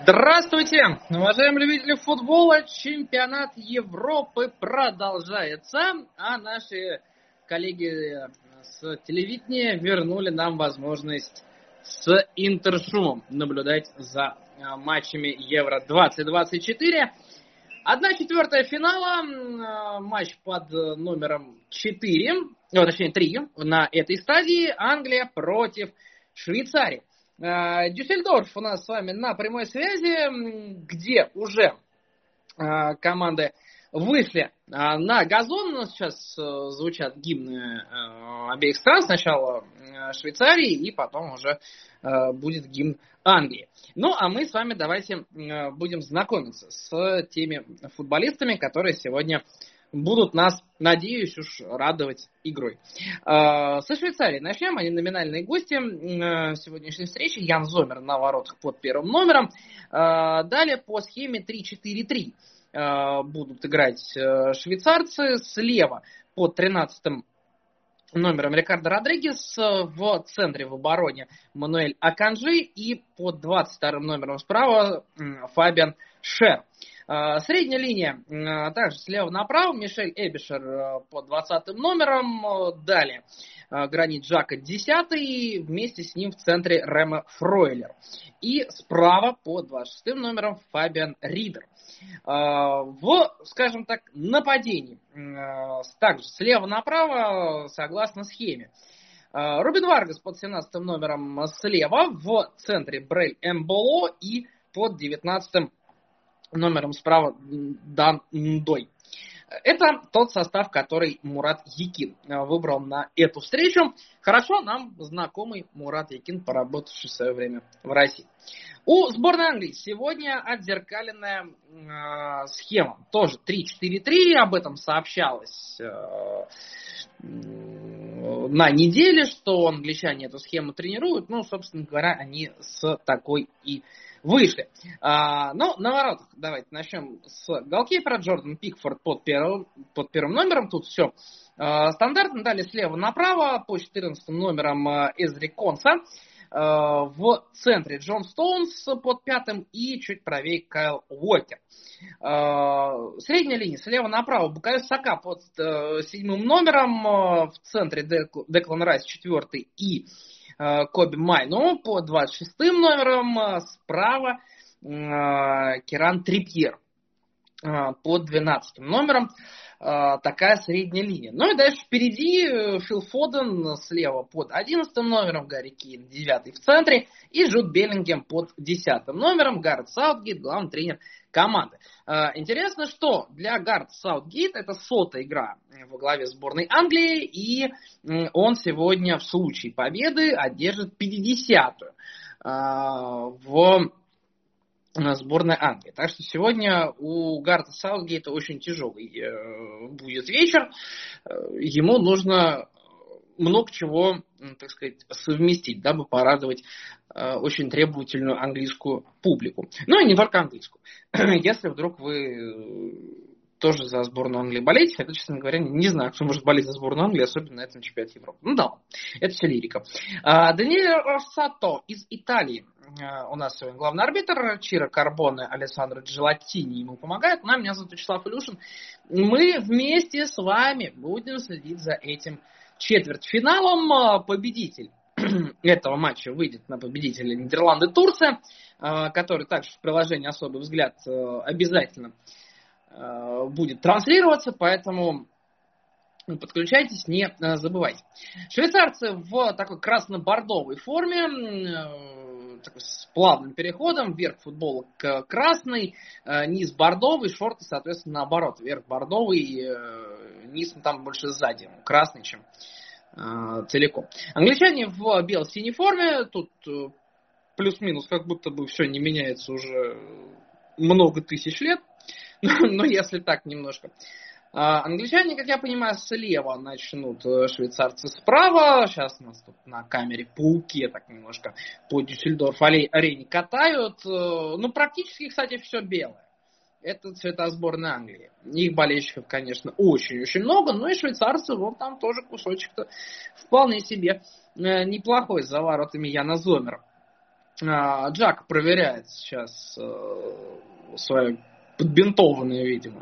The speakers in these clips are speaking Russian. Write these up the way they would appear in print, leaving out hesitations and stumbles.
Здравствуйте, уважаемые любители футбола. Чемпионат Европы продолжается, а наши коллеги с телевидения вернули нам возможность с интершумом наблюдать за матчами Евро-2024. 1/4 финала, матч под номером 4, точнее 3 на этой стадии, Англия против Швейцарии. Дюссельдорф у нас с вами на прямой связи, где уже команды вышли на газон. У нас сейчас звучат гимны обеих стран. Сначала Швейцарии и потом уже будет гимн Англии. Ну, а мы с вами давайте будем знакомиться с теми футболистами, которые сегодня будут нас, надеюсь, уж радовать игрой. Со Швейцарией начнем. Они номинальные гости сегодняшней встречи. Ян Зомер на воротах под первым номером. Далее по схеме 3-4-3 будут играть швейцарцы. Слева под 13-м номером Рикардо Родригес, в центре в обороне Мануэль Аканжи и под 22-м номером справа Фабиан Шер. Средняя линия также слева направо. Мишель Эбишер под 20-м номером. Далее Гранит Джака 10-й. Вместе с ним в центре Ремо Фройлер. И справа под 26-м номером Фабиан Ридер. В, скажем так, нападении также слева направо согласно схеме. Рубен Варгас под 17-м номером слева. В центре Брель Эмболо и под 19-м номером справа Дан Ндой. Это тот состав, который Мурат Якин выбрал на эту встречу. Хорошо нам знакомый Мурат Якин, поработавший в свое время в России. У сборной Англии сегодня отзеркаленная схема. Тоже 3-4-3. Об этом сообщалось на неделе, что англичане эту схему тренируют. Ну, собственно говоря, они с такой и вышли. Но на воротах давайте начнем с голкипера. Джордан Пикфорд под первым номером. Тут все стандартно. Далее слева направо по 14 номером Эзри Конса. В центре Джон Стоунс под 5-м и чуть правее Кайл Уокер. Средняя линия слева направо Букайо Сака под 7-м номером. В центре Деклан Райс 4-й и Коби Майну под 26-м номером. Справа Керан Трипьер под 12-м номером. Такая средняя линия. Ну и дальше впереди Фил Фоден слева под 11-м номером, Гарри Кейн 9-й в центре и Джуд Беллингем под 10-м номером. Гаррет Саутгейт, главный тренер команды. Интересно, что для Гаррета Саутгейта это 100-я игра во главе сборной Англии, и он сегодня в случае победы одержит 50-ю в сборной Англии. Так что сегодня у Гаррета Саутгейта очень тяжелый будет вечер. Ему нужно много чего, так сказать, совместить, дабы порадовать очень требовательную английскую публику. Ну и не только английскую. Если вдруг вы тоже за сборную Англии болеете, хотя, честно говоря, не знаю, кто может болеть за сборную Англии, особенно на этом чемпионате Европы. Ну да, это все лирика. Даниэль Россато из Италии. У нас сегодня главный арбитр. Чиро Карбоне, Алессандро Джелатини ему помогают. Меня зовут Вячеслав Илюшин. Мы вместе с вами будем следить за этим четвертьфиналом. Победитель этого матча выйдет на победителя Нидерланды-Турция, который также в приложении «Особый взгляд» обязательно будет транслироваться, поэтому подключайтесь, не забывайте. Швейцарцы в такой красно-бордовой форме, такой с плавным переходом, верх футбола к красный, низ бордовый, шорты, соответственно, наоборот, верх бордовый, низ там больше сзади, красный, чем целиком. Англичане в бело-синей форме, тут плюс-минус как будто бы все не меняется уже много тысяч лет. Но если так немножко. Англичане, как я понимаю, слева начнут, швейцарцы справа. Сейчас нас тут на камере пауки так немножко по Дюссельдорф-арене катают. Ну, практически, кстати, все белое. Это цвета сборной Англии. Их болельщиков, конечно, очень-очень много. Но и швейцарцы, вот там тоже кусочек-то вполне себе неплохой за воротами Яна Зомера. Джак проверяет сейчас свое подбинтованное, видимо,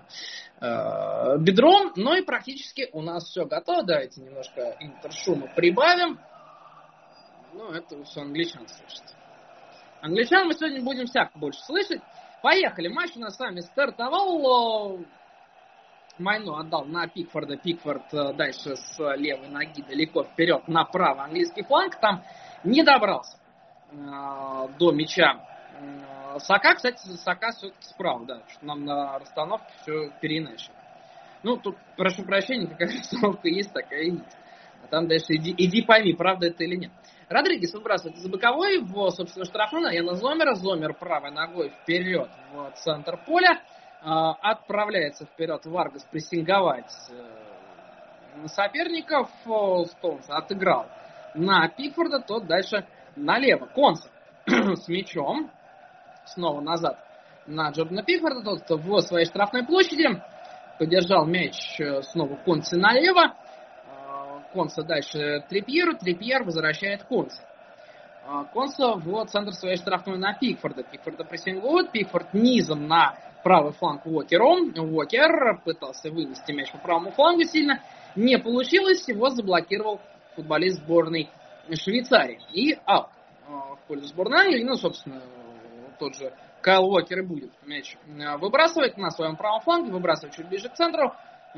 бедро. Ну и практически у нас все готово. Давайте немножко интершума прибавим. Ну, это все англичан слышит. Англичан мы сегодня будем всяко больше слышать. Поехали. Матч у нас с вами стартовал. Майну отдал на Пикфорда. Пикфорд дальше с левой ноги далеко вперед на правый английский фланг. Там не добрался до мяча Сака. Кстати, Сака все-таки справа, да. Что нам на расстановке все переиначили. Ну, тут, прошу прощения, какая расстановка есть, такая и есть. А там дальше иди пойми, правда это или нет. Родригес выбрасывает из боковой в, собственно, штрафную. Я на Зомера. Зомер правой ногой вперед в центр поля. Отправляется вперед Варгас прессинговать соперников. Стоунс отыграл на Пикфорда, тот дальше налево. Конса с мячом. Снова назад на Джордана Пикфорда. Тот в своей штрафной площади. Подержал мяч снова Консе налево. Конса дальше Трипьеру. Трипьер возвращает Конса. Конса в центр своей штрафной на Пикфорда. Пикфорда прессингует. Пикфорд низом на правый фланг Уокеру. Уокер пытался вынести мяч по правому флангу сильно. Не получилось. Его заблокировал футболист сборной Швейцарии. И аут в пользу сборной Англии. Ну, собственно, тот же Кайл Уокер и будет мяч выбрасывать на своем правом фланге. Выбрасывать чуть ближе к центру.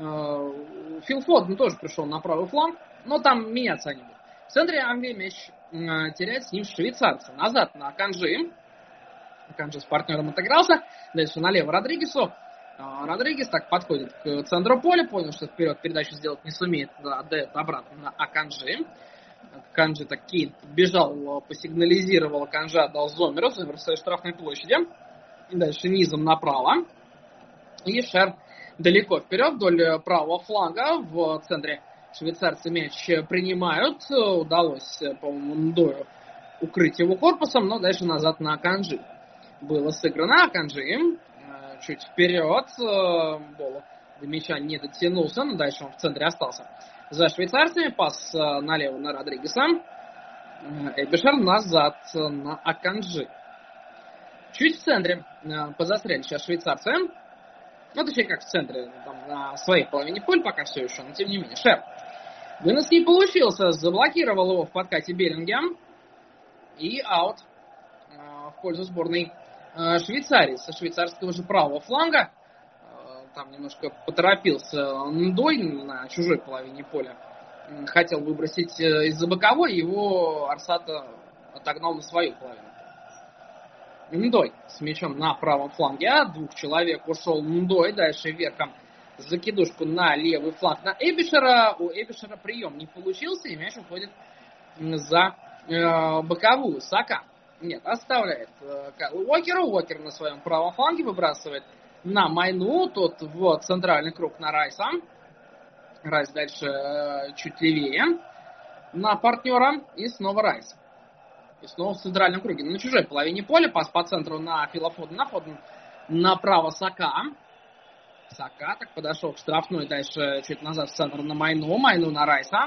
Фил Фоден тоже пришел на правый фланг. Но там меняться они будут. В центре Англии мяч теряет, с ним швейцарцы. Назад на Аканджи. Аканджи с партнером отыгрался. Дальше налево Родригесу. Родригес так подходит к центру поля. Понял, что вперед передачу сделать не сумеет. Отдает обратно на Аканджи. Аканджи так Кейн бежал, посигнализировал. Аканджи отдал Зомеру. Зомер в своей штрафной площади. И дальше низом направо. И Шер далеко вперед вдоль правого фланга. В центре швейцарцы мяч принимают. Удалось, по-моему, Ндою укрыть его корпусом, но дальше назад на Аканджи. Было сыграно. Аканджи чуть вперед. Бол до мяча не дотянулся, но дальше он в центре остался. За швейцарцами пас налево на Родригеса. Эбишер назад на Аканджи. Чуть в центре позастряли сейчас швейцарцы. Ну, точнее, как в центре, там, на своей половине поля пока все еще, но тем не менее. Шер. Вынос не получился, заблокировал его в подкате Беллингем. И аут в пользу сборной Швейцарии. Со швейцарского же правого фланга. Там немножко поторопился Ндой на чужой половине поля. Хотел выбросить из-за боковой, его Арсата отогнал на свою половину. Ндой с мячом на правом фланге. Двух человек ушел Ндой. Дальше верхом закидушку на левый фланг на Эбишера. У Эбишера прием не получился, и мяч уходит за боковую. Сака. Нет, оставляет Уокеру. Уокер на своем правом фланге выбрасывает на Майну. Тот в центральный круг на Райса. Райс дальше чуть левее на партнера. И снова Райс. И снова в центральном круге. На чужой половине поля. Пас по центру на Фила Фодена. Фоден направо Сака. Сака так подошел к штрафной. Дальше чуть назад в центр на Майну. Майну на Райса.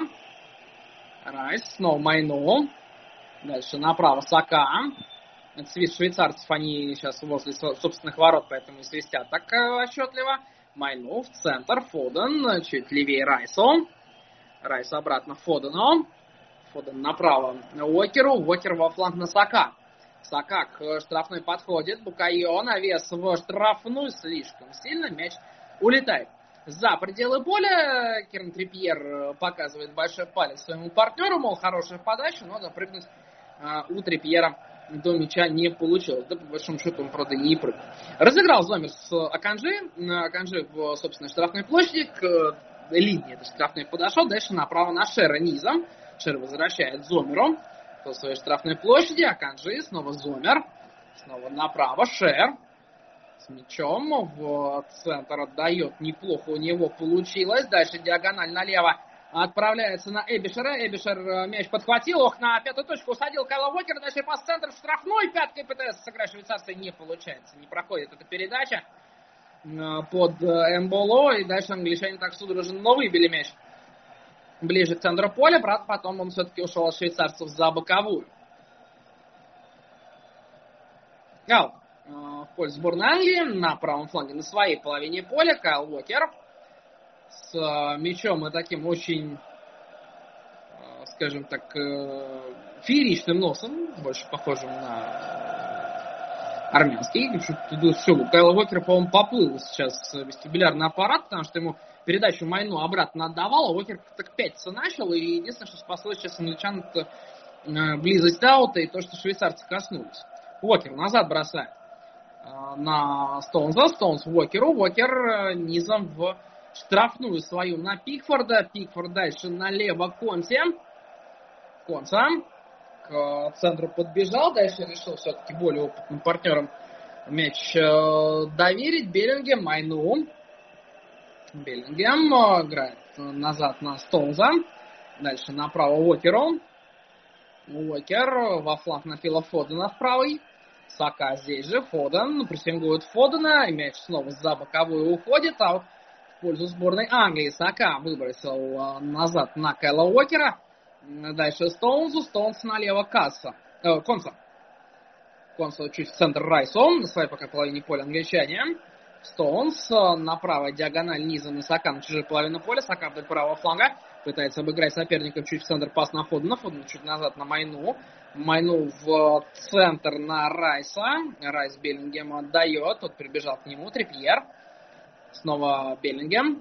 Райс. Снова Майну. Дальше направо Сака. Это свист швейцарцев. Они сейчас возле собственных ворот. Поэтому и свистят так отчетливо. Майну в центр. Фоден. Чуть левее Райсу. Райс обратно Фодену. Фоден направо Уокеру. Уокер во фланг на Сака. Сака к штрафной подходит. Букайо навес в штрафную. Слишком сильно. Мяч улетает за пределы поля. Киран Трипьер показывает большой палец своему партнеру. Мол, хорошая подача, но допрыгнуть у Трипьера до мяча не получилось. Да, по большому счету, он, правда, не прыгнул. Разыграл Зомер с Аканджи. Аканджи в собственной штрафной площади. К линии этой штрафной подошел. Дальше направо на Шера низом. Шер возвращает Зомеру по своей штрафной площади. Аканджи, снова Зомер. Снова направо Шер. С мячом в центр отдает. Неплохо у него получилось. Дальше диагональ налево отправляется на Эбишера. Эбишер мяч подхватил. На пятую точку усадил Кайла Уокера. Дальше пас в центр в штрафной. Пяткой пытается сыграть швейцарцы. Не получается. Не проходит эта передача под Эмболо. И дальше англичане так судорожно выбили мяч ближе к центру поля. Правда, потом он все-таки ушел от швейцарцев за боковую. Нокаут в пользу сборной Англии. На правом фланге на своей половине поля Кайл Уокер с мячом и таким очень, скажем так, фееричным носом, больше похожим на армянский. Кайл Уокер, по-моему, поплыл сейчас вестибулярный аппарат, потому что ему передачу Майну обратно отдавал, а Уокер так пятиться начал, и единственное, что спасло сейчас англичан, это близость аута и то, что швейцарцы коснулись. Уокер назад бросает на Стоунза. Стоунс Уокеру. Уокер низом в штрафную свою на Пикфорда. Пикфорд дальше налево Конте. Конца к центру подбежал. Дальше решил все-таки более опытным партнерам мяч доверить. Беллингем Майну. Беллингем играет назад на Стоунза. Дальше направо Уокеру. Уокер во фланг на Фила Фодена в правый. Сака здесь же. Фоден прессингует Фодена. И мяч снова за боковую уходит. А в пользу сборной Англии Сака выбросил назад на Кайла Уокера. Дальше Стоунзу. Стоунс налево Конца. Конца чуть в центр Райсу. На своей пока половине поля англичане. Стоунс направо диагональ низом на Сака на чужой половину поля. Сака вдоль правого фланга. Пытается обыграть соперников чуть в центр, пас на Фодена. Фоден чуть назад на Майну. Майну в центр на Райса. Райс Беллингем отдает. Тот прибежал к нему. Трипьер. Снова Беллингем.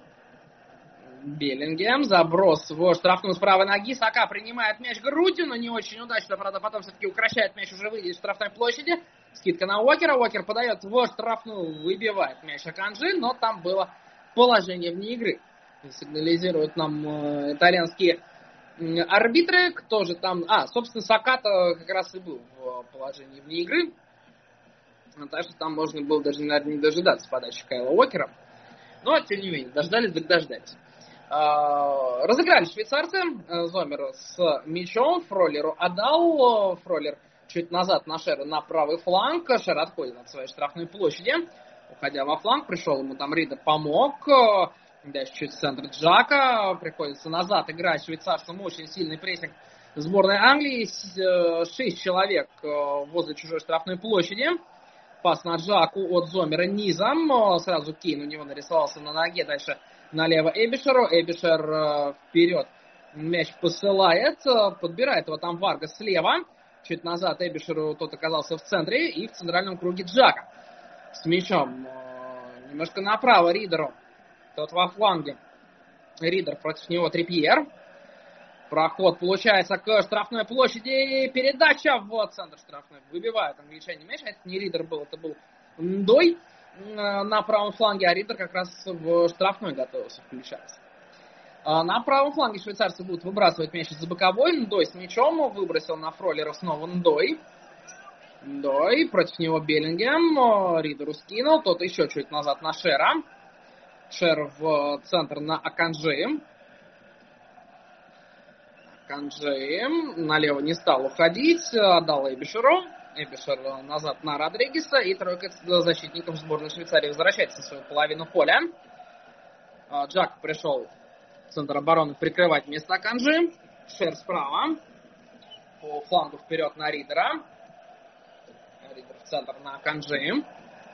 Беллингем. Заброс в штрафную с правой ноги. Сака принимает мяч грудью, но не очень удачно. Правда, потом все-таки укращает мяч, уже выйдет из штрафной площади. Скидка на Уокера. Уокер подает в штрафную. Выбивает мяч Аканджи, но там было положение вне игры. Сигнализируют нам итальянские арбитры. Кто же там... собственно, Сака-то как раз и был в положении вне игры. Так что там можно было даже, наверное, не дожидаться подачи Кайла Уокера. Но, тем не менее, дождались, так дождались. Разыграли швейцарцы. Зомер с мячом. Фроллеру отдал. Фроллер чуть назад на Шера на правый фланг. Шер отходит от своей штрафной площади. Уходя во фланг, пришел ему там Ридер, помог. Дальше чуть в центр Джака. Приходится назад играть швейцарцам. Очень сильный прессинг сборной Англии. 6 человек возле чужой штрафной площади. Пас на Джаку от Зомера низом. Сразу Кейн у него нарисовался на ноге. Дальше налево Эбишеру. Эбишер вперед. Мяч посылает. Подбирает его там Варгас слева. Чуть назад Эбишеру тот оказался в центре. И в центральном круге Джака. С мячом. Немножко направо Ридеру. Тот во фланге. Ридер против него Трипьер. Проход получается к штрафной площади. Передача в центр штрафной. Выбивают англичане мяч. Это не Ридер был, это был Ндой на правом фланге. А Ридер как раз в штрафной готовился включаться. На правом фланге швейцарцы будут выбрасывать мяч из-за боковой. Ндой с мячом. Выбросил на Фроллера снова Ндой. Ндой. Против него Беллингем. Ридеру скинул. Тот еще чуть назад на Шера. Шер в центр на Аканджи. Аканджи налево не стал уходить. Отдал Эбишеру. Эбишер назад на Родригеса. И тройка защитников сборной Швейцарии возвращается на свою половину поля. Джак пришел в центр обороны прикрывать место Аканджи. Шер справа. По флангу вперед на Ридера. Ридер в центр на Аканджи.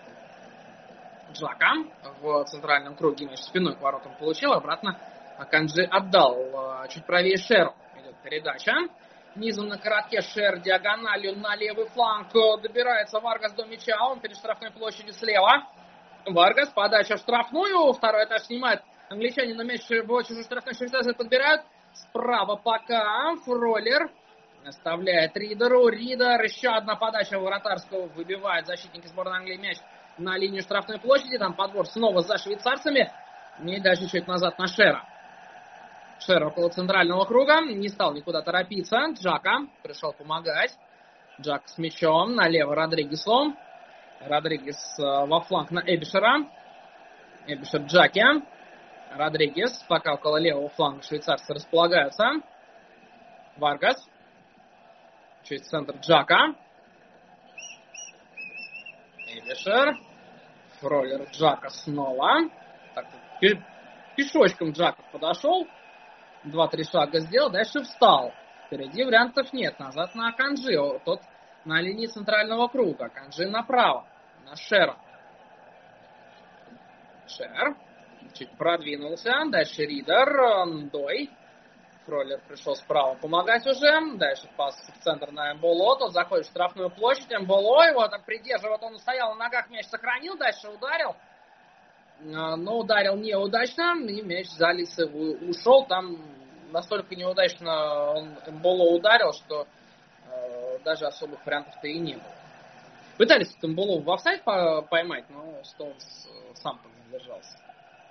Джака в центральном круге мяч спиной к воротам получил. Обратно Аканджи отдал. Чуть правее Шеру идет передача. Низом на коротке Шер диагональю на левый фланг. Добирается Варгас до мяча. Он перед штрафной площадью слева. Варгас. Подача в штрафную. Второй этаж снимает англичане, на мяч в чужую штрафную. Швейцарцы подбирают. Справа пока Фроллер. Оставляет Ридеру. Ридер. Еще одна подача вратарского. Выбивает защитники сборной Англии мяч на линию штрафной площади. Там подбор снова за швейцарцами. И дальше чуть назад на Шера. Шер около центрального круга. Не стал никуда торопиться. Джака пришел помогать. Джак с мячом. Налево Родригесу. Родригес во фланг на Эбишера. Эбишер Джаки. Родригес. Пока около левого фланга швейцарцы располагаются. Варгас. Чуть центр Джака. Эбишер. Фроллер Джака снова. Так, пешочком Джаков подошел. 2-3 шага сделал. Дальше встал. Впереди вариантов нет. Назад на Аканджи. Тот на линии центрального круга. Канджи направо, на Шера. Шер чуть продвинулся. Дальше Ридер, Ндой. Фроллер пришел справа помогать уже. Дальше пас в центр на Эмболо. Тот заходит в штрафную площадь. Эмболо его там придерживает. Он стоял на ногах, мяч сохранил. Дальше ударил. Но ударил неудачно. И мяч за лисы ушел. Там настолько неудачно он Эмболо ударил, что даже особых вариантов-то и не было. Пытались Эмболо в офсайд поймать, но Стоунс сам там задержался.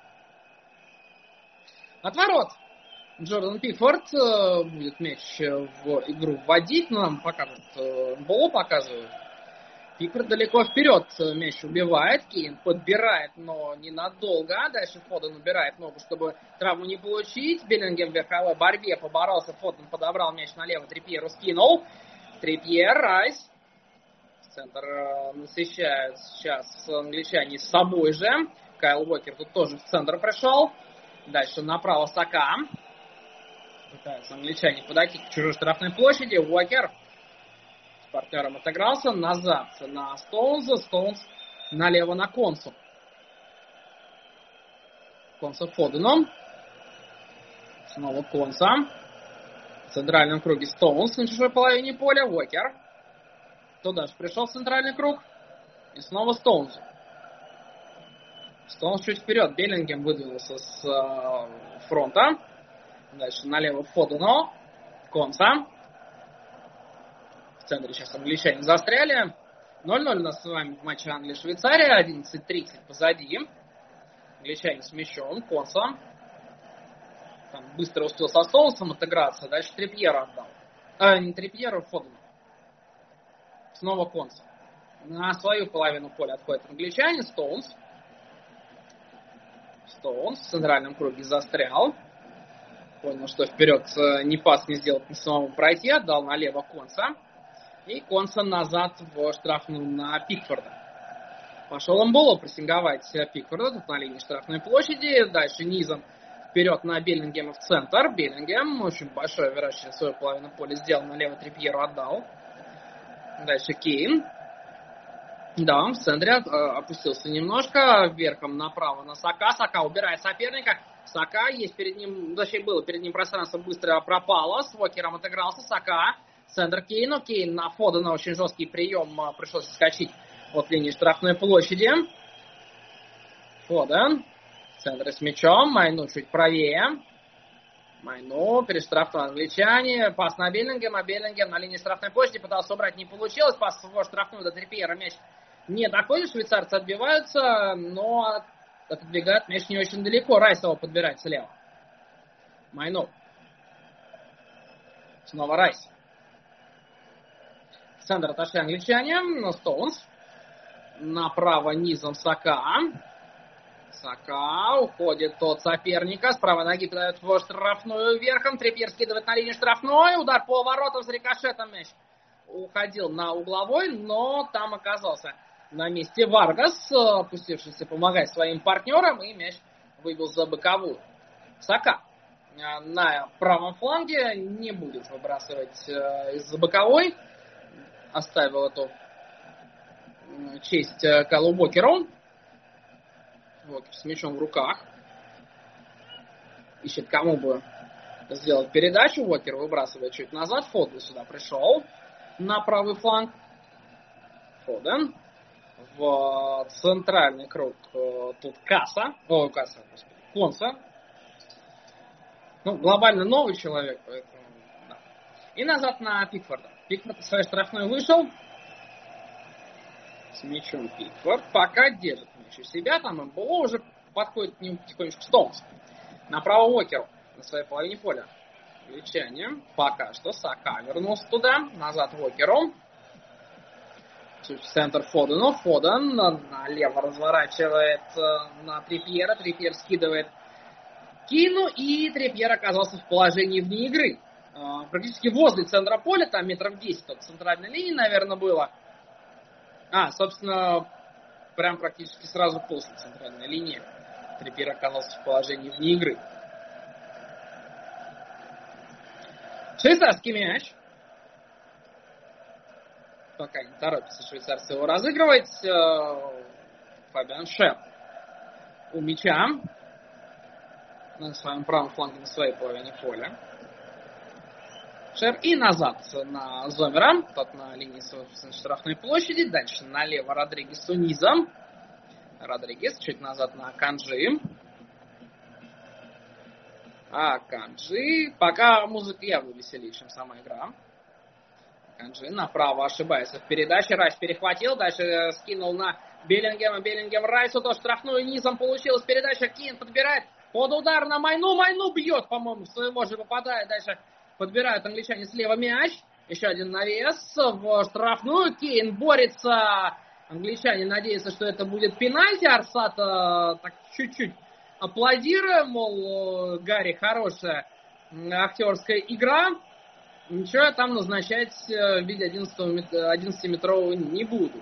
От ворот Джордан Пикфорд будет мяч в игру вводить, но нам показывают, Боло показывают. Пикфорд далеко вперед мяч убивает, Кейн подбирает, но ненадолго. Дальше Фоден убирает ногу, чтобы травму не получить. Беллингем в верховой борьбе поборолся, Фоден подобрал мяч налево, Трипьеру скинул. Трипьер, Райс. Центр насыщает сейчас англичане с собой же. Кайл Уокер тут тоже в центр пришел. Дальше направо Сака. Пытаются англичане подойти к чужой штрафной площади. Уокер с партнером отыгрался. Назад на Стоунса. Стоунс налево на Консу. Конса Фоденом. Снова Конса. В центральном круге Стоунс на чужой половине поля. Уокер. Туда же пришел в центральный круг. И снова Стоунс. Стоунс чуть вперед. Беллингем выдвинулся с фронта. Дальше налево Фодено. Конса. В центре сейчас англичане застряли. 0-0 у нас с вами в матче Англия-Швейцария. 11:30 позади. Англичане с мячом. Конса. Там быстро успел со Стоунсом отыграться. Дальше Трипьера отдал. Не Трипьера, Фодено. Снова Конса. На свою половину поля отходит англичане. Стоунс. Стоунс в центральном круге застрял. Понял, что вперед ни пас не сделать, ни самому пройти. Отдал налево Конса. И Конса назад в штрафную на Пикфорда. Пошел Эмболо прессинговать Пикфорда. Тут на линии штрафной площади. Дальше низом вперед на Беллингема в центр. Беллингем очень большой, вероятно, свою половину поля сделал. Налево Трипьеру отдал. Дальше Кейн. Да, в центре опустился немножко. Верхом направо на Сака. Сака убирает соперника. Сака есть перед ним, точнее было перед ним пространство, быстро пропало. С Уокером отыгрался. Сака. Центр Кейну. Кейн на Фодена очень жесткий прием. Пришлось скачать от линии штрафной площади. Фоден. В центре с мячом. Майну чуть правее. Майну, перештрафной англичане. Пас на Беллингема. Беллингем на линии штрафной площади пытался убрать, не получилось. Пас в штрафную до Трипьера. Мяч не доходит. Швейцарцы отбиваются, но отодвигают мяч не очень далеко. Райс его подбирает слева. Майну. Снова Райс. В центр отошли англичане. Стоунс. Направо низом Сака. Сака уходит от соперника. С правой ноги подает в штрафную верхом. Трипьер скидывает на линию штрафной. Удар по воротам с рикошетом. Мяч уходил на угловой, но там оказался на месте Варгас, опустившийся помогать своим партнерам. И мяч выбил за боковую. Сака на правом фланге не будет выбрасывать из-за боковой. Оставил эту честь Кайлу Уокеру. Уокер с мячом в руках. Ищет, кому бы сделать передачу. Уокер выбрасывает чуть назад. Фоден сюда пришел. На правый фланг. Фоден. В центральный круг тут Конса. Ну, глобально новый человек, поэтому да. И назад на Пикфорда. Пикфорд в своей штрафной вышел. С мячом Пикфорд пока держит мяч у себя. Там Эмболо уже подходит к нему потихонечку Стоунс. Направо Уокеру на своей половине поля. Англичане. Пока что Сака вернулся туда. Назад Уокеру. Чуть в центр Фодену. Фоден налево разворачивает на Трипьера. Трипьер скидывает Кейну. И Трипьер оказался в положении вне игры. Практически возле центра поля. Там метров 10 от центральной линии, наверное, было. Собственно, прям практически сразу после центральной линии Трипьер оказался в положении вне игры. Швейцарский мяч. Пока не торопится швейцарцы его разыгрывать. Фабиан Шер у мяча. На своем правом фланге, на своей половине поля. Шер и назад на Зомера. Тот на линии штрафной площади. Дальше налево Родригес низом. Родригес чуть назад на Канджи. А Канджи... Пока музыка явно веселее, чем сама игра. Канджи направо ошибается в передаче. Райс перехватил. Дальше скинул на Беллингема. Беллингем Райсу. То штрафную низом получилась передача. Кейн подбирает под удар на Майну. Майну бьет, по-моему, своего же попадает. Дальше подбирают англичане слева мяч. Еще один навес в штрафную. Кейн борется. Англичане надеются, что это будет пенальти. Арсат так чуть-чуть аплодируя, мол, Гарри, хорошая актерская игра. Ничего я там назначать в виде 11-метрового не буду.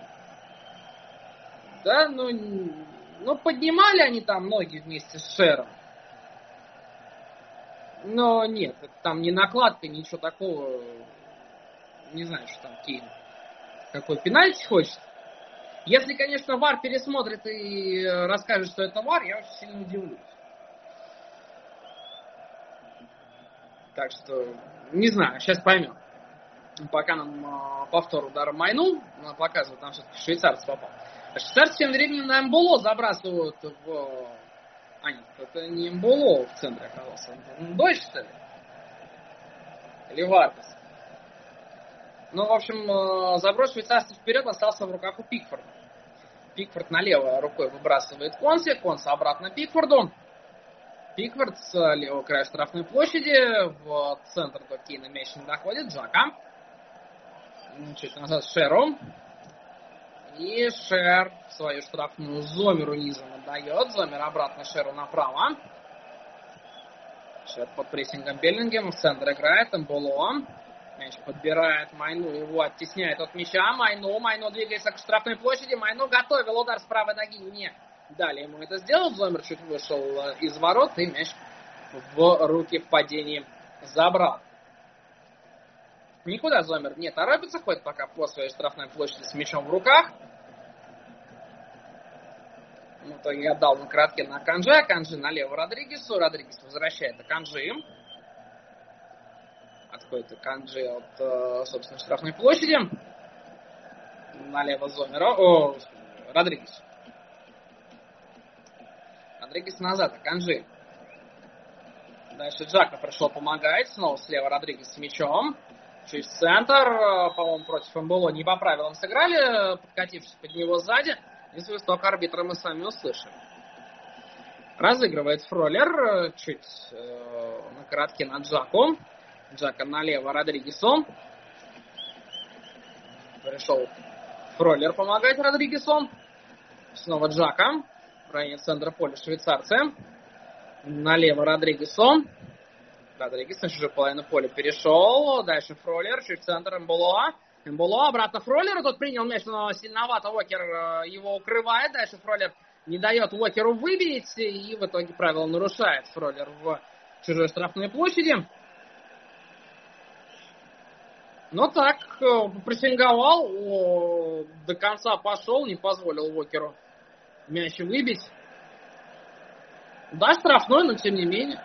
Да, ну, поднимали они там ноги вместе с Шером. Но нет, это там не накладка, ничего такого. Не знаю, что там Кейн. Какой пенальти хочет. Если, конечно, ВАР пересмотрит и расскажет, что это ВАР, я очень сильно удивлюсь. Так что, не знаю, сейчас поймем. Пока нам повтор удара Майну показывают, там все-таки швейцарец попал. А швейцарцы тем временем на Эмболо забрасывают в... А нет, это не Эмболо в центре оказался. Дойч, что ли? Или Варкас? Ну, в общем, заброс швейцарцев вперед остался в руках у Пикфорда. Пикфорд налево рукой выбрасывает Конси. Конси обратно Пикфорду. Пикфорд с левого края штрафной площади. В центр до Кейна мяч не доходит. Джака. Чуть назад Шеру. И Шер свою штрафную Зомеру низом отдает. Зомер обратно Шеру направо. Шер под прессингом Беллингем. В центр играет Эмболо. Мяч подбирает Майну, его оттесняет от мяча. Майну двигается к штрафной площади. Майну готовил удар с правой ноги. Не дали ему это сделать. Зомер чуть вышел из ворот и мяч в руки в падении забрал. Никуда Зомер не торопится. Ходит пока по своей штрафной площади с мячом в руках. В итоге отдал на коротке на Канджи. Канджи налево Родригесу. Родригес возвращает на Канджи. Отходит Канджи от, собственно, штрафной площади. Налево Зомера. Родригес. Родригес назад, Канджи. Дальше Джака пришел помогать. Снова слева Родригес с мячом. Чуть в центр. По-моему, против Эмболо не по правилам сыграли, подкатившись под него сзади. И свисток арбитра мы сами услышали. Разыгрывает Фролер. Чуть на коротке на Джаку. Джака налево Родригесу. Пришел Фролер помогать Родригесу. Снова Джака. В районе центра поля швейцарцы. Налево Родригесу. Родригес на чужую половину поля перешел. Дальше Фролер. Чуть в центр Эмболо. Эмболо обратно Фролеру. Тот принял мяч, но сильновато. Уокер его укрывает. Дальше Фролер не дает Уокеру выбить. И в итоге правила нарушает Фролер в чужой штрафной площади. Но так, прессинговал, до конца пошел, не позволил Уокеру мяч выбить. Да, штрафной, но тем не менее.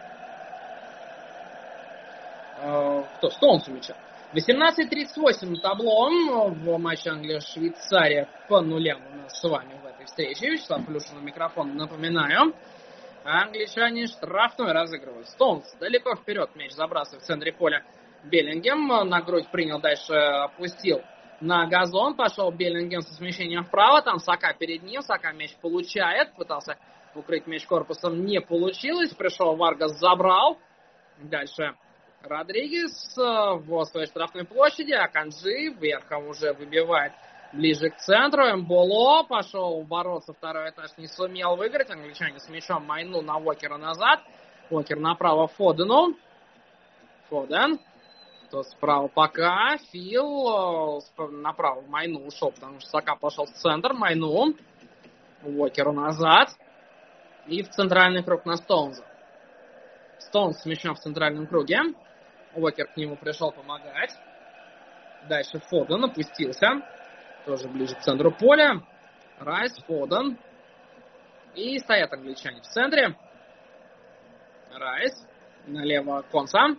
Стоунс у мяча. 18:38 табло в матче Англия-Швейцария по нулям у нас с вами в этой встрече. Вячеслав Плюшин на микрофон, напоминаю. Англичане штрафной разыгрывают. Стоунс далеко вперед мяч забрасывает в центре поля. Беллингем на грудь принял, дальше опустил на газон. Пошел Беллингем со смещением вправо. Там Сака перед ним. Сака мяч получает. Пытался укрыть мяч корпусом. Не получилось. Пришел Варгас, забрал. Дальше Родригес в своей штрафной площади. А Канджи верхом уже выбивает ближе к центру. Эмболо пошел бороться. Второй этаж не сумел выиграть. Англичане с мячом. Майну на Уокера назад. Уокер направо Фодену. Фоден. Тот справа пока. Фил направо Майну ушел, потому что Сака пошел в центр. Майну. Уокеру назад. И в центральный круг на Стоунза. Стоунз с мячом в центральном круге. Уокер к нему пришел помогать. Дальше Фоден опустился. Тоже ближе к центру поля. Райс, Фоден. И стоят англичане в центре. Райс. Налево Конса.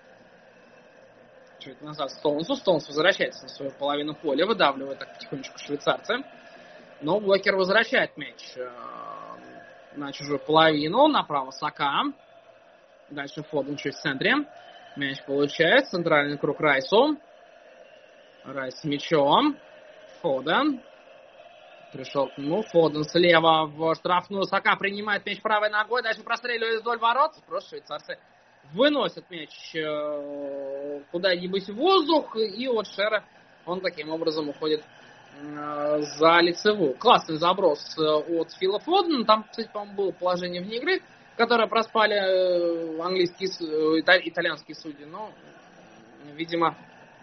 Чуть назад Стоунсу. Стоунс возвращается на свою половину поля. Выдавливает так потихонечку швейцарцы. Но Уокер возвращает мяч на чужую половину. Направо Сака. Дальше Фоден чуть в центре. Мяч получает. Центральный круг Райсу. Райс с мячом. Фоден. Пришел к нему. Фоден слева в штрафную. Сака принимает мяч правой ногой. Дальше простреливает вдоль ворот. Просто швейцарцы выносят мяч куда-нибудь в воздух. И от Шера он таким образом уходит за лицевую. Классный заброс от Фила Фодена. Там, кстати, по-моему, было положение вне игры, которое проспали итальянские судьи. Но, видимо,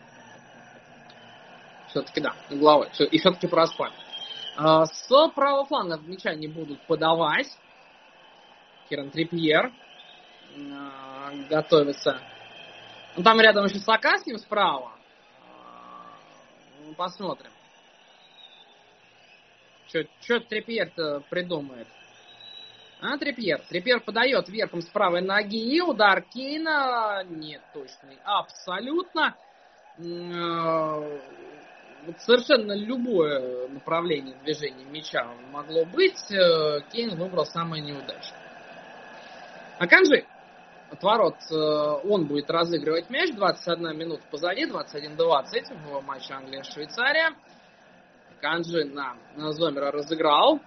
все-таки, да, угловой. И все-таки проспали. С правого фланга англичане будут подавать. Киран Трипьер готовится. Ну, там рядом еще Сака с ним справа. Посмотрим. Что Трипьер-то придумает? Трипьер. Трипьер подает верхом с правой ноги. Удар Кейна. Нет, точный. Абсолютно. Совершенно любое направление движения мяча могло быть. Кейн выбрал самое неудачное. Аканджи. От ворот он будет разыгрывать мяч. 21 минута позади. 21-20 в матче Англия-Швейцария. Аканджи на Зомера разыграл.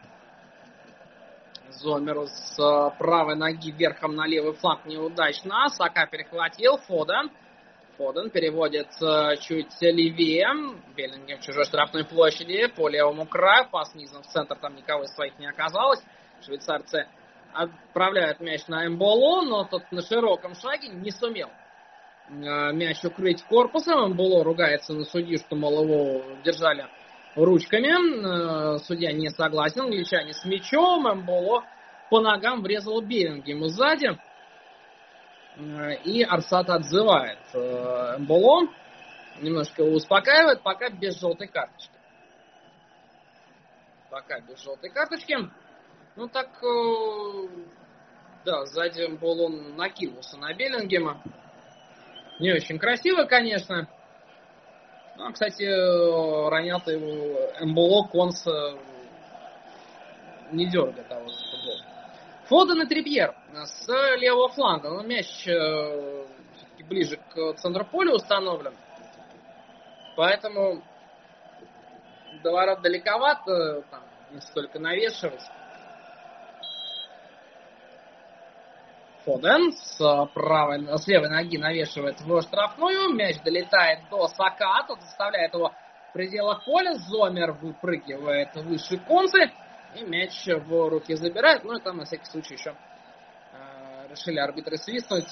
Зомер с правой ноги верхом на левый фланг неудачно. Сака перехватил. Фоден переводит чуть левее. Беллингем в чужой штрафной площади по левому краю. Пас низом в центр. Там никого из своих не оказалось. Швейцарцы отправляют мяч на Эмболо, но тот на широком шаге не сумел мяч укрыть корпусом. Эмболо ругается на судью, что, мол, его держали ручками. Судья не согласен. Англичане с мячом. Эмболо по ногам врезал Беллингему сзади. И Арсат отзывает Эмболо. Немножко его успокаивает, пока без желтой карточки. Ну так, да, сзади Эмболо накинулся на Беллингема. Не очень красиво, конечно. Ну, кстати, ронял-то его Эмболо, Конс не дергает того за футбол. Фоден и Трипьер с левого фланга. Но мяч ближе к центру поля установлен. Поэтому до ворот далековато. Там не столько навешивать. Фоден с левой ноги навешивает в штрафную. Мяч долетает до Сака. Тот заставляет его в пределах поля. Зомер выпрыгивает выше Консы. И мяч в руки забирает. Ну и там на всякий случай еще решили арбитры свистнуть.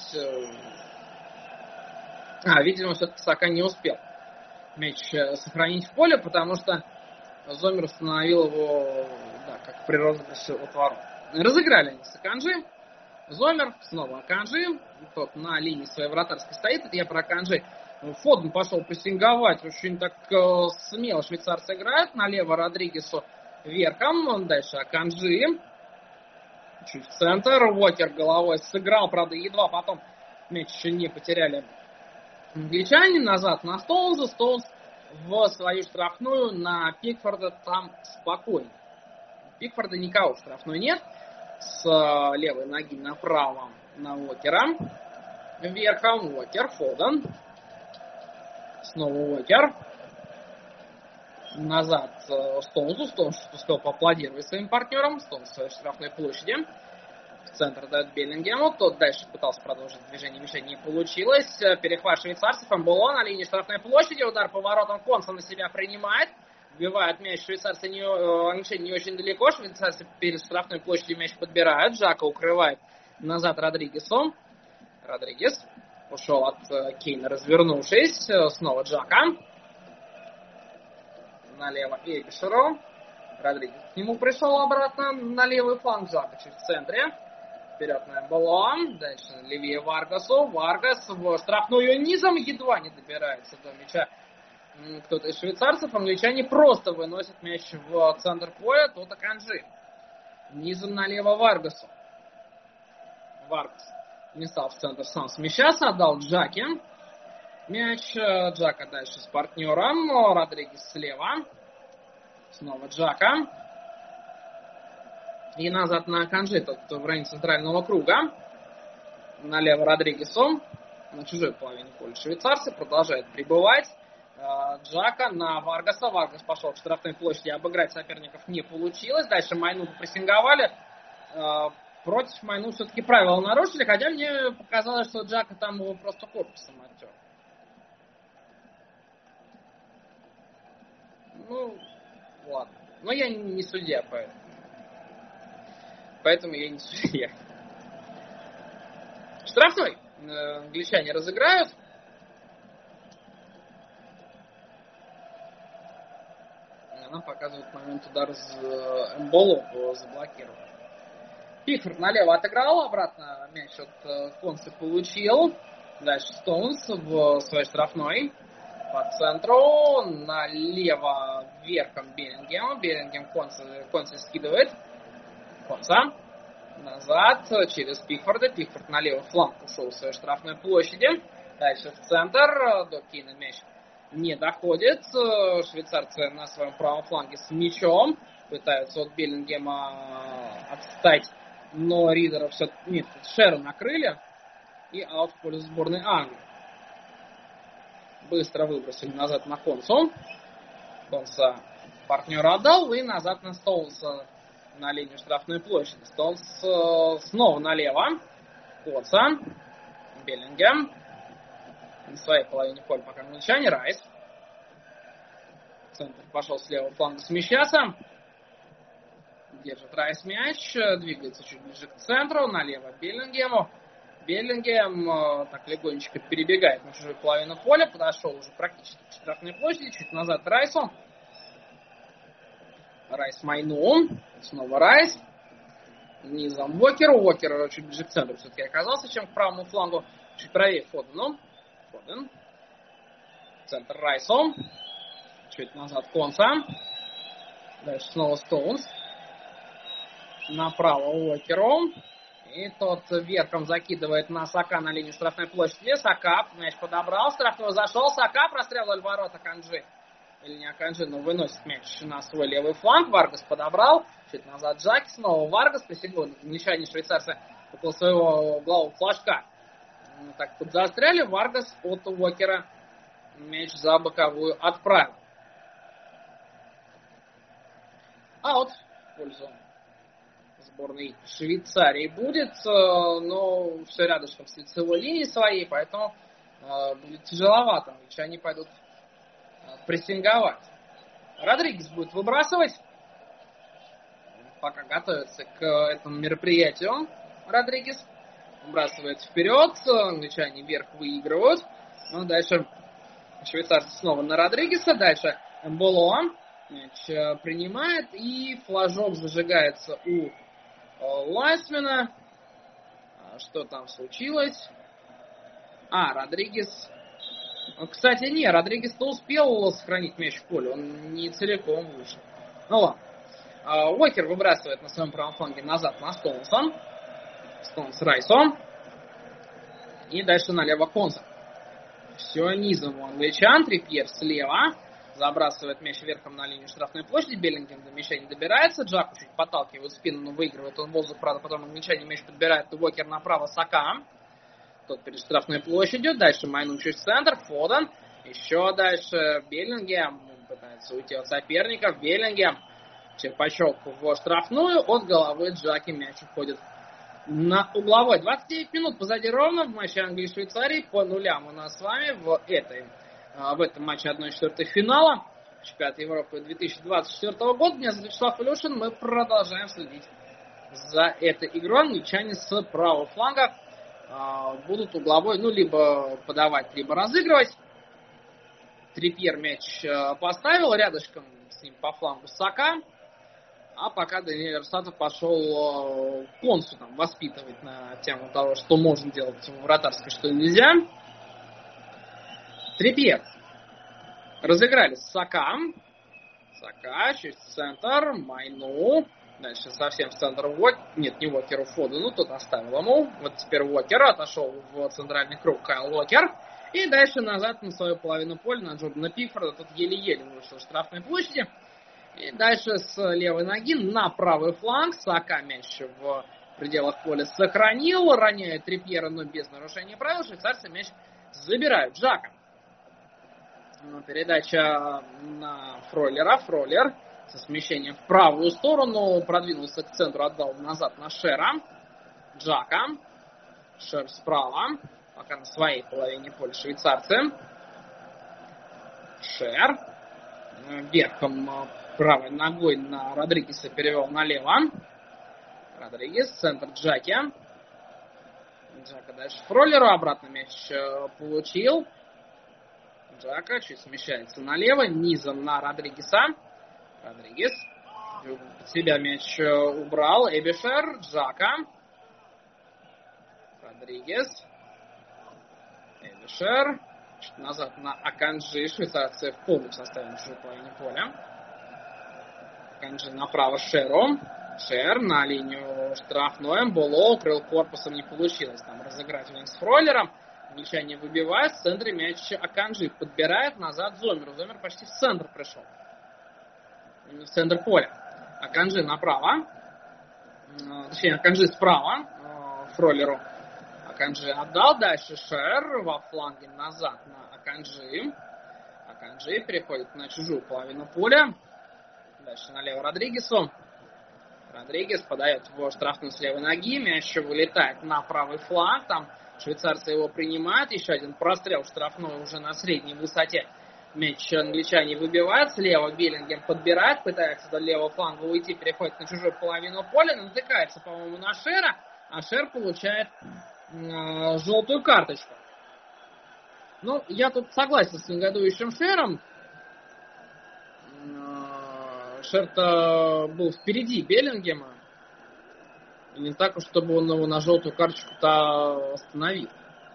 Видимо, все-таки Сака не успел мяч сохранить в поле, потому что Зомер установил его, да, как при розыгрыше от ворот. Разыграли они с Аканджи. Зомер, снова Аканджи. Тот на линии своей вратарской стоит. Это я про Аканджи. Фоден пошел прессинговать. Очень так смело швейцарцы играют. Налево Родригесу верхом. Дальше Аканджи. Чуть в центр. Уокер головой сыграл. Правда, едва потом мяч еще не потеряли англичане. Назад на Стоунса. Стоунс в свою штрафную на Пикфорда. Там спокойно. Пикфорда никого в штрафной нет. С левой ноги направо на Уокера. Верхом Уокер. Фоден. Снова Уокер. Назад Стоунсу. Стоунс успел поаплодировать своим партнерам. Стоунс в своей штрафной площади. В центр дает Беллингему. Тот дальше пытался продолжить движение мяча. Не получилось. Перехват швейцарцев. Эмболо на линии штрафной площади. Удар по воротам. Конса на себя принимает. Вбивают мяч. Швейцарцы англичане не очень далеко. Швейцарцы перед штрафной площадью мяч подбирают. Джака укрывает назад Родригесу. Родригес ушел от Кейна, развернувшись. Снова Джака. Налево Эбишеру. Родригес к нему пришел обратно на левый фланг. Джака чуть в центре. Вперед на Эмболо. Дальше левее Варгасу. Варгас в штрафную низом едва не добирается до мяча кто-то из швейцарцев. Англичане просто выносят мяч в центр поля. Тут Аканджи. Низом налево Варгасу. Варгас не стал в центр сам смещаться. Отдал Джаки. Мяч. Джака дальше с партнером. Родригес слева. Снова Джака. И назад на Аканджи. Тот, кто в районе центрального круга. Налево Родригесу. На чужой половине поля швейцарцы продолжают прибывать. Джака на Варгаса. Варгас пошел к штрафной площади. Обыграть соперников не получилось. Дальше Майну прессинговали. Против Майну все-таки правила нарушили. Хотя мне показалось, что Джака там его просто корпусом оттер. Ну, ладно. Но я не судья, поэтому я не судья. Штрафной англичане разыграют. Она показывает момент удара Эмболо заблокировал. Пикфорд налево отыграл, обратно мяч от Конса получил. Дальше Стоунс в своей штрафной. По центру, налево верхом Беллингем. Беллингем Конса скидывает. Конса. Назад, через Пикфорда. Пикфорд на левый фланг ушел в своей штрафной площади. Дальше в центр. До Кейна мяч не доходит. Швейцарцы на своем правом фланге с мячом. Пытаются от Беллингема отстать. Но Ридера все... Нет, Шеру накрыли. И аут в пользу сборной Англии. Быстро выбросили назад на Консу. Конса партнера отдал. И назад на Стоунса. На линию штрафной площади. Стоунс снова налево. Конса. Беллингем. На своей половине поля пока англичане. Райс. Центр пошел с левого фланга смещаться. Держит Райс мяч. Двигается чуть ближе к центру. Налево Беллингему. Беллингем так легонечко перебегает на чужую половину поля. Подошел уже практически к штрафной площади. Чуть назад Райсу. Райс Майну. Снова Райс. Низом Уокеру. Уокер чуть ближе к центру все-таки оказался, чем к правому флангу. Чуть правее Фодену. Фоден. Центр Райсу. Чуть назад Конса. Дальше снова Стоунс. Направо Уокеру. И тот верхом закидывает на Сака на линию штрафной площади. Сака мяч подобрал. Штрафной зашел. Сака прострелил ворота Аканджи. Или не Аканджи, но выносит мяч на свой левый фланг. Варгас подобрал. Чуть назад Джаки. Снова Варгас. Присягнул. Англичане швейцарцы около своего углового флажка. Так вот застряли. Варгас от Уокера мяч за боковую отправил. Аут в пользу сборной Швейцарии будет, но все рядышком с лицевой линией своей, поэтому будет тяжеловато. Англичане пойдут прессинговать. Родригес будет выбрасывать. Пока готовится к этому мероприятию. Родригес выбрасывает вперед. Англичане вверх выигрывают. Ну, дальше швейцарцы снова на Родригеса. Дальше Эмболо мяч принимает. И флажок зажигается у Лайсмена. Что там случилось? Родригес. Кстати, Родригес-то успел сохранить мяч в поле. Он не целиком вышел. Ну ладно. Уокер выбрасывает на своем правом фланге назад на Стоунса. Стоунс Райсом. И дальше налево Конса. Все низом у англичан. Трипьер слева. Забрасывает мяч верхом на линию штрафной площади. Беллингем до мяча не добирается. Джаку чуть подталкивает спину, но выигрывает он воздух. Правда, потом англичане мяч подбирает. Уокер направо Сака. Тот перед штрафной площадью. Дальше Майну чуть в центр. Фоден. Еще дальше Беллингем. Пытается уйти от соперников. Беллингем. Черпачок в штрафную. От головы Джаки мяч уходит на угловой. 29 минут позади ровно в матче Англии и Швейцарии. По нулям у нас с вами в этом матче 1/4 финала чемпионата Европы 2024 года. Меня зовут Вячеслав Илюшин. Мы продолжаем следить за этой игрой. Англичане с правого фланга будут угловой, либо подавать, либо разыгрывать. Трипьер мяч поставил, рядышком с ним по флангу Сака. А пока Даниэль Арсатов пошел Консу воспитывать на тему того, что можно делать в вратарской, что нельзя. Трипьер. Разыграли Сака. Сака через центр. Майну. Дальше совсем в центр Уокер. Нет, не Уокеру, Фодену. Тот оставил ему. Вот теперь Уокер отошел в центральный круг Кайл Уокер. И дальше назад на свою половину поля, на Джордана Пикфорда. Тут еле-еле вышел в штрафной площади. И дальше с левой ноги на правый фланг. Сака мяч в пределах поля сохранил. Роняет Трипьера, но без нарушения правил. Швейцарцы мяч забирают. Джака. Передача на Фройлера. Фройлер со смещением в правую сторону. Продвинулся к центру, отдал назад на Шера. Джака. Шер справа. Пока на своей половине поля швейцарцы. Шер. Верхом правой ногой на Родригеса перевел налево. Родригес. Центр Джаки. Джака дальше Фройлеру. Обратно мяч получил. Джака чуть смещается налево. Низом на Родригеса. Родригес. Под себя мяч убрал. Эбишер. Джака. Родригес. Эбишер. Чуть назад на Аканджи. Швейцарцы в полном составе на чужой половине поля. Аканджи направо Шеру. Шер на линию штрафной. Боло укрыл корпусом, не получилось там разыграть у них с Фройлером. Англичане выбивают. В центре мяч Аканджи подбирает назад Зомеру. Зомер почти в центр пришел. В центр поля. Аканджи направо. Точнее, Аканджи справа. Фройлеру. Аканджи отдал. Дальше Шер во фланге назад на Аканджи. Аканджи переходит на чужую половину поля. Дальше налево Родригесу. Родригес подает в штрафную с левой ноги. Мяч вылетает на правый фланг. Там швейцарцы его принимают. Еще один прострел штрафной уже на средней высоте. Мяч англичане выбивают. Слева Беллингем подбирает. Пытается до левого фланга уйти. Переходит на чужую половину поля. Натыкается, по-моему, на Шера. А Шер получает желтую карточку. Ну, я тут согласен с негодующим Шером. Шер-то был впереди Беллингема. И не так уж, чтобы он его на желтую карточку-то остановил.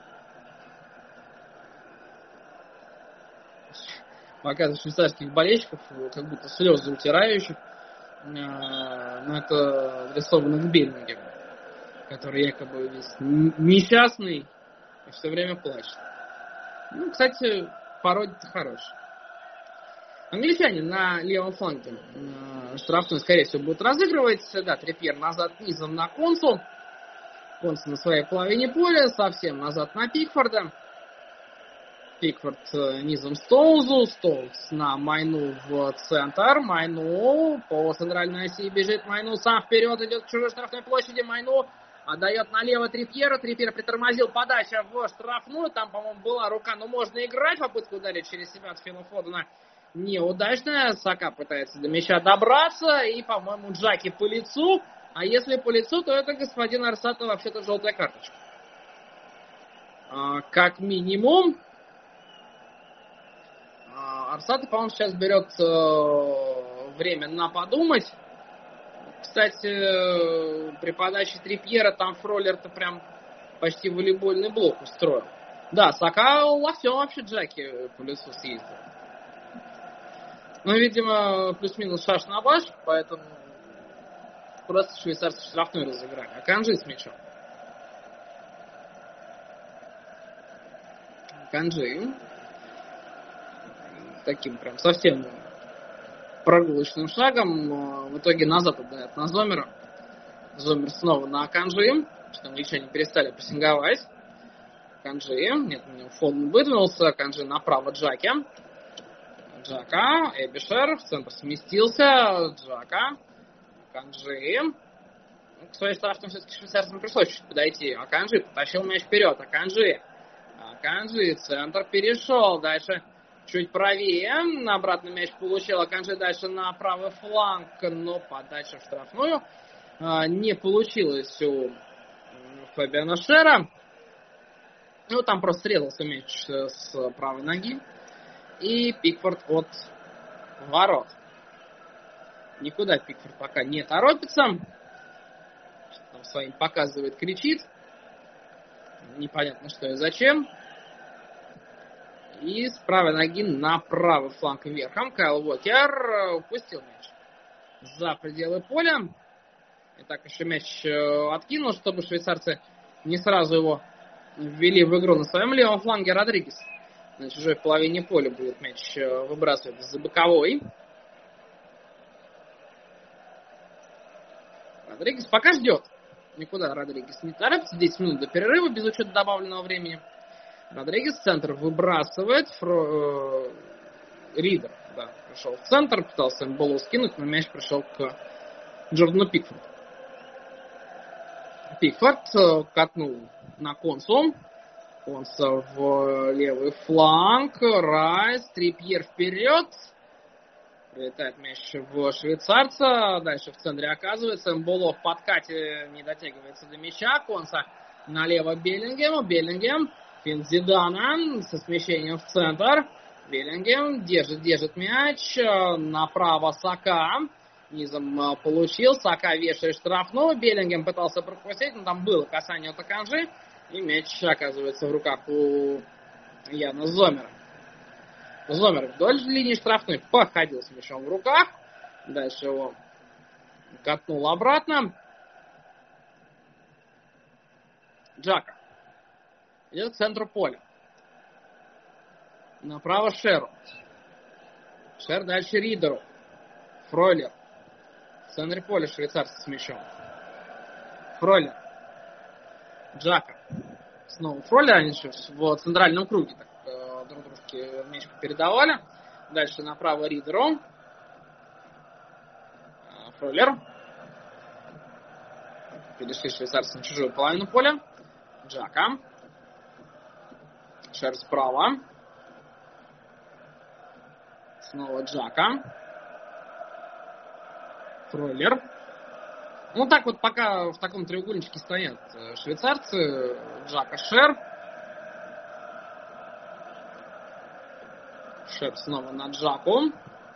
Показывает швейцарских болельщиков, как будто слезы утирающих. Но это адресовано к Беллингему, который якобы весь несчастный и все время плачет. Ну, кстати, пародия-то хорошая. Англичане на левом фланге штрафную, скорее всего, будут разыгрывать. Да, Трипьер назад низом на Консу. Консу на своей половине поля. Совсем назад на Пикфорда. Пикфорд низом Стоунзу. Стоунз на Майну в центр. Майну по центральной оси бежит. Майну сам вперед идет к чужой штрафной площади. Майну отдает налево Трипьеру. Трипьер притормозил. Подача в штрафную. Там, по-моему, была рука. Но можно играть. Попытка ударить через себя от Фина Фодена неудачная. Сака пытается до мяча добраться. И, по-моему, Джаки по лицу. А если по лицу, то это господин Арсата вообще-то желтая карточка. Как минимум. Арсата, по-моему, сейчас берет время на подумать. Кстати, при подаче Трипьера там Фройлер-то прям почти волейбольный блок устроил. Да, Сака локтем вообще Джаки по лицу съездил. Ну, видимо, плюс-минус шаш на баш, поэтому просто швейцарцы штрафную разыграли. Аканджи с мячом. Аканджи. Таким прям совсем прогулочным шагом. В итоге назад отдает на Зомера. Зомер снова на Аканджи. Что англичане перестали прессинговать. Аканджи. Нет, у него Фоден выдвинулся. Аканджи направо Джаки. Джака. Эбишер. В центр сместился. Джака. Аканджи. К своей штрафной все-таки швейцарцам пришлось чуть подойти. Аканджи потащил мяч вперед. Аканджи. Аканджи. Центр перешел. Дальше чуть правее. Обратно мяч получил. Аканджи дальше на правый фланг. Но подача в штрафную не получилось у Фабиана Шера. Ну, там просто срезался мяч с правой ноги. И Пикфорд от ворот. Никуда Пикфорд пока не торопится. Что там своим показывает, кричит. Непонятно что и зачем. И с правой ноги на правый фланг верхом Кайл Уокер упустил мяч за пределы поля. И так еще мяч откинул, чтобы швейцарцы не сразу его ввели в игру. На своем левом фланге Родригес на чужой половине поля будет мяч выбрасывать за боковой. Родригес пока ждет. Никуда Родригес не торопится. 10 минут до перерыва без учета добавленного времени. Родригес в центр выбрасывает. Ридер пришел в центр, пытался Эмболо скинуть, но мяч пришел к Джордану Пикфорду. Пикфорд катнул на Консу. Конса в левый фланг. Райс. Трипьер вперед. Прилетает мяч в швейцарца. Дальше в центре оказывается. Эмболо в подкате не дотягивается до мяча. Конса налево Беллингему. Беллингем. Финт Зидана со смещением в центр. Беллингем держит мяч. Направо Сака. Низом получил. Сака вешает штрафного. Беллингем пытался пропустить, но там было касание от Аканжи. И мяч оказывается в руках у Яна Зомера. Зомер вдоль линии штрафной походил с мячом в руках. Дальше его катнул обратно. Джака. Идет к центру поля. Направо Шеру. Шер дальше Ридеру. Фройлер. В центре поля швейцарцы с мячом. Фройлер. Джака. Снова Фройлер. Они еще в центральном круге так, друг дружке мяч передавали. Дальше направо Ридеру. Фройлер. Перешли швейцарцы на чужую половину поля. Джака. Шер справа. Снова Джака. Фройлер. Ну так вот пока в таком треугольничке стоят швейцарцы. Джака, Шер. Шер снова на Джаку.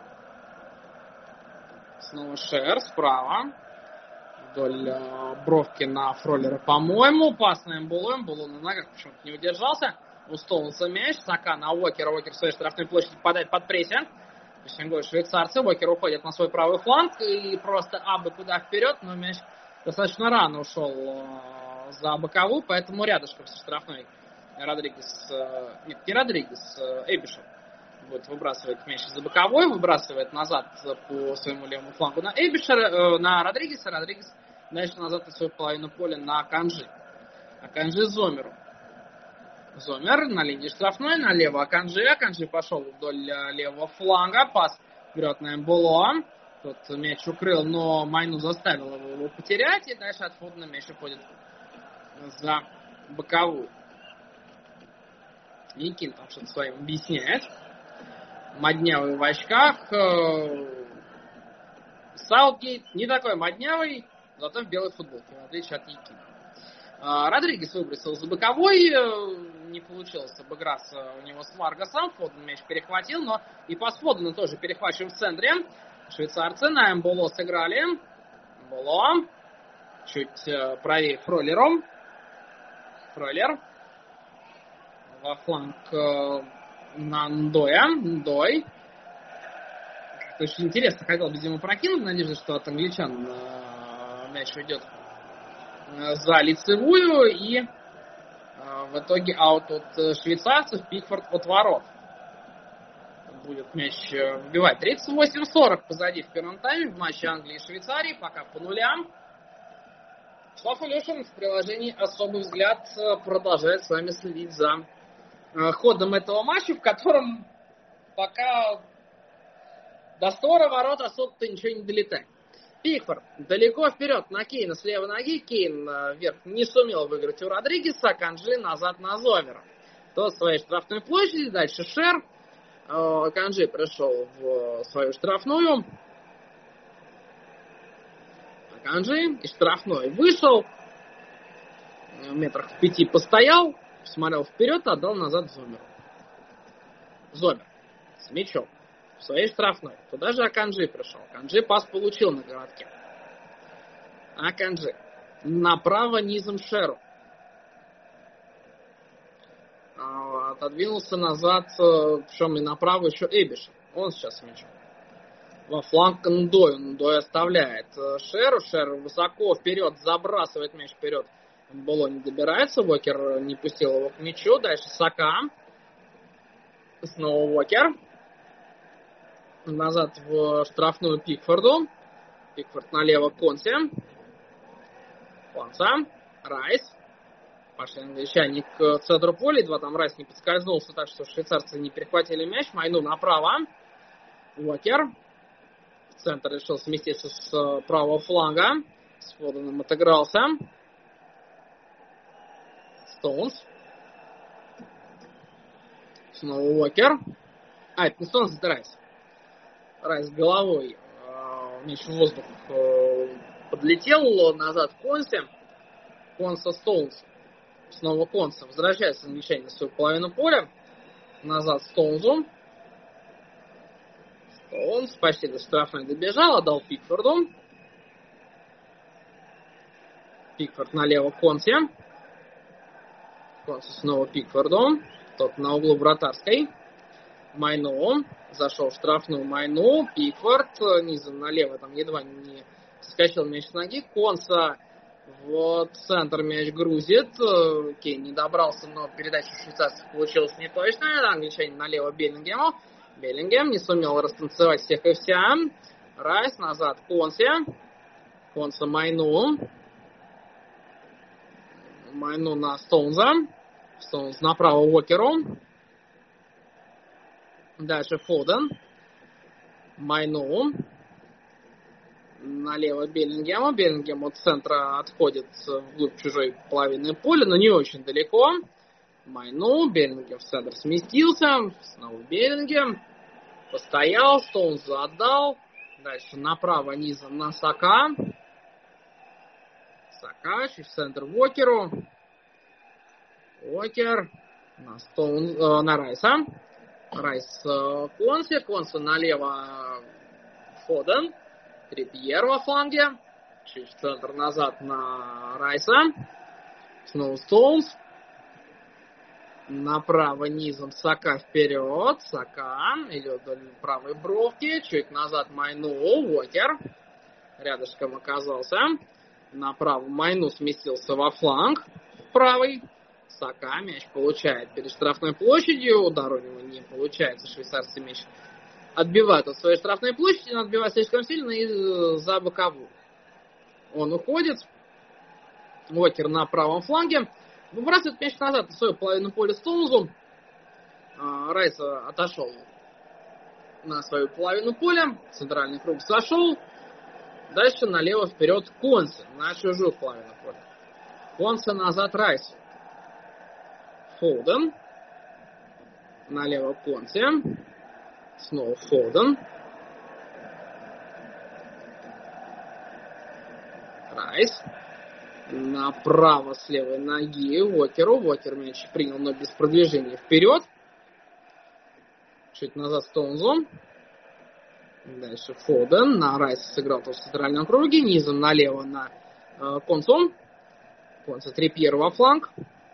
Снова Шер справа. Вдоль бровки на Фройлера, по-моему. Пас на Эмболо. Эмболо на ногах почему-то не удержался. Устолался мяч. Сака на Уокера. Уокер в своей штрафной площади попадает под прессинг. Прессингуют швейцарцы. Уокер уходит на свой правый фланг. И просто абы куда вперед. Но мяч достаточно рано ушел за боковую. Поэтому рядышком со штрафной Родригес... Нет, не Родригес. Эйбишев будет выбрасывать мяч за боковой. Выбрасывает назад по своему левому флангу на Эйбишера. На Родригеса. Родригес дальше назад на свою половину поля на Аканжи. Аканжи Зомеру. Зомер на линии штрафной, налево Аканжи. Аканжи пошел вдоль левого фланга. Пас вперед на Эмболо. Тот мяч укрыл, но Майну заставил его потерять. И дальше от Фодена мяч уходит за боковую. Никин там что-то своим объясняет. Моднявый в очках. Саутгейт не такой моднявый, зато в белой футболке, в отличие от Никина. Родригес выбросил за боковой, не получилось обыграться у него с Варгасом. Фоден мяч перехватил, но и пас Фодена тоже перехвачен в центре. Швейцарцы на Эмболо сыграли. Эмболо. Чуть правее Фройлером. Фройлер. Во фланг на Ндоя. Ндой. Очень интересно, хотел, видимо, прокинуть. Надежда, что от англичан мяч уйдет за лицевую, и в итоге аут от швейцарцев, Пикфорд от ворот. Будет мяч вбивать. 38-40 позади в первом тайме в матче Англии и Швейцарии, пока по нулям. Вячеслав Алешин в приложении «Особый взгляд» продолжает с вами следить за ходом этого матча, в котором пока до створа ворот особо-то ничего не долетает. Пикфорд далеко вперед на Кейна с левой ноги. Кейн вверх не сумел выиграть у Родригеса. Канжи назад на Зомера. Тот в своей штрафной площади. Дальше Шер. Канжи пришел в свою штрафную. Канжи из штрафной вышел. Метрах в 5 постоял. Смотрел вперед, отдал назад Зомеру. Зомер с мячом в своей штрафной. Туда же Аканжи пришел. Аканжи пас получил на городке. Аканжи. Направо низом Шеру. Отодвинулся назад, причем и направо еще Эбишер. Он сейчас с мячом. Во фланг Ндой. Ндой оставляет Шеру. Шер высоко вперед забрасывает мяч вперед. Боло не добирается. Уокер не пустил его к мячу. Дальше Сака. Снова Уокер. Назад в штрафную Пикфорду. Пикфорд налево Консе. Конса. Райс. Пошли англичане к центру поля. Едва там Райс не подскользнулся, так что швейцарцы не перехватили мяч. Майну направо. Уокер. В центр решил сместиться с правого фланга. С Фоденом отыгрался. Стоунс. Снова Уокер. Это не Стоунс, это Райс. Райс головой. Мяч в воздух подлетел. Назад Консе. Конса Стоунс. Снова Конса. Возвращается англичане на свою половину поля. Назад Стоунзу. Стоунс почти до штрафной добежал. Отдал Пикфорду. Пикфорд налево Консе. Консе снова Пикфорду. Тот на углу вратарской. Майну. Зашел в штрафную Майну. Пикфорд. Низом налево. Там едва не соскочил мяч с ноги. Конса в центр мяч грузит. Кейн не добрался, но передача швейцарцев получилась неточная. Англичанин налево Беллингему. Беллингем не сумел растанцевать всех и вся. Райс назад Консе. Конса Майну. Майну на Стоунза. Стоунз направо Уокеру. Дальше Фоден. Майну. Налево Беллингема. Беллингем от центра отходит вглубь чужой половины поля, но не очень далеко. Майну. Беллингем в центр сместился. Снова Беллингем. Постоял. Стоунзу отдал. Дальше направо низом на Сака. Сака. Чуть в центр Уокеру. Уокер. На Райса. Райс Консе. Консе налево Фоден. Трипьер во фланге. Чуть в центр назад на Райса. Снова Стоунс. Направо низом Сака вперед. Сака идет вдоль правой бровки. Чуть назад Майну. Уокер. Рядышком оказался. Направо Майну сместился во фланг. Правый. Сака мяч получает перед штрафной площадью. Удар у него не получается. Швейцарцы мяч отбивают от своей штрафной площади, но отбивает слишком сильно и за боковую. Он уходит. Уокер на правом фланге. Выбрасывает мяч назад на свою половину поля Стоунзу. Райс отошел на свою половину поля. Центральный круг сошел. Дальше налево вперед Консе на чужую половину поля. Консе назад Райс. Фоден. Налево Консе. Снова Фоден. Райс. Направо с левой ноги Уокеру. Уокер мяч принял, но без продвижения вперед. Чуть назад Стоунзу. Дальше Фоден. На Райса сыграл тоже в центральном круге. Низом налево на Консу. Конса Трипьер во фланг.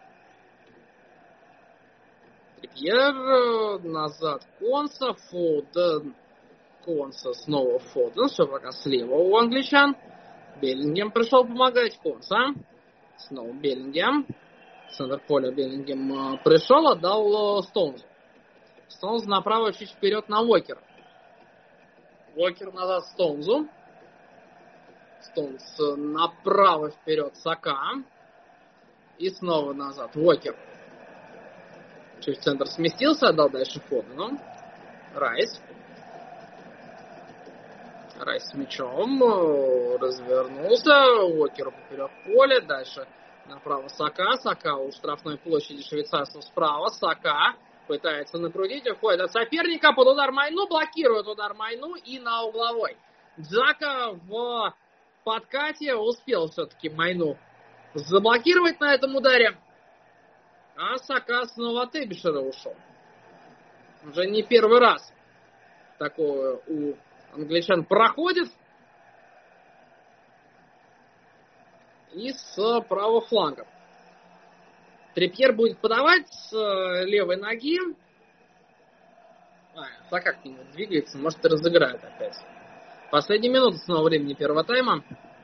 Трипьер. Назад Конса. Фоден. Конса снова Фоден. Все пока слева у англичан. Беллингем пришел помогать. Конса. Снова Беллингем. Центр поля Беллингем пришел, отдал Стоунзу. Стоунз направо чуть вперед на Уокера. Уокер назад Стоунзу. Стоунз направо вперед Сака. И снова назад Уокер. Чуть в центр сместился, отдал дальше Фодену. Райс. Райс с мячом. Развернулся. Уокеру поперек поля. Дальше направо Сака. Сака у штрафной площади швейцарцев справа. Сака пытается накрутить. Уходит от соперника. Под удар Майну. Блокирует удар Майну. И на угловой. Джака в подкате успел все-таки Майну заблокировать на этом ударе. А Сака снова от Эбишера ушел. Уже не первый раз такое у англичан проходит. И с правого фланга. Трипьер будет подавать с левой ноги. Сака к нему двигается, может и разыграет опять. Последняя минута снова времени первого тайма.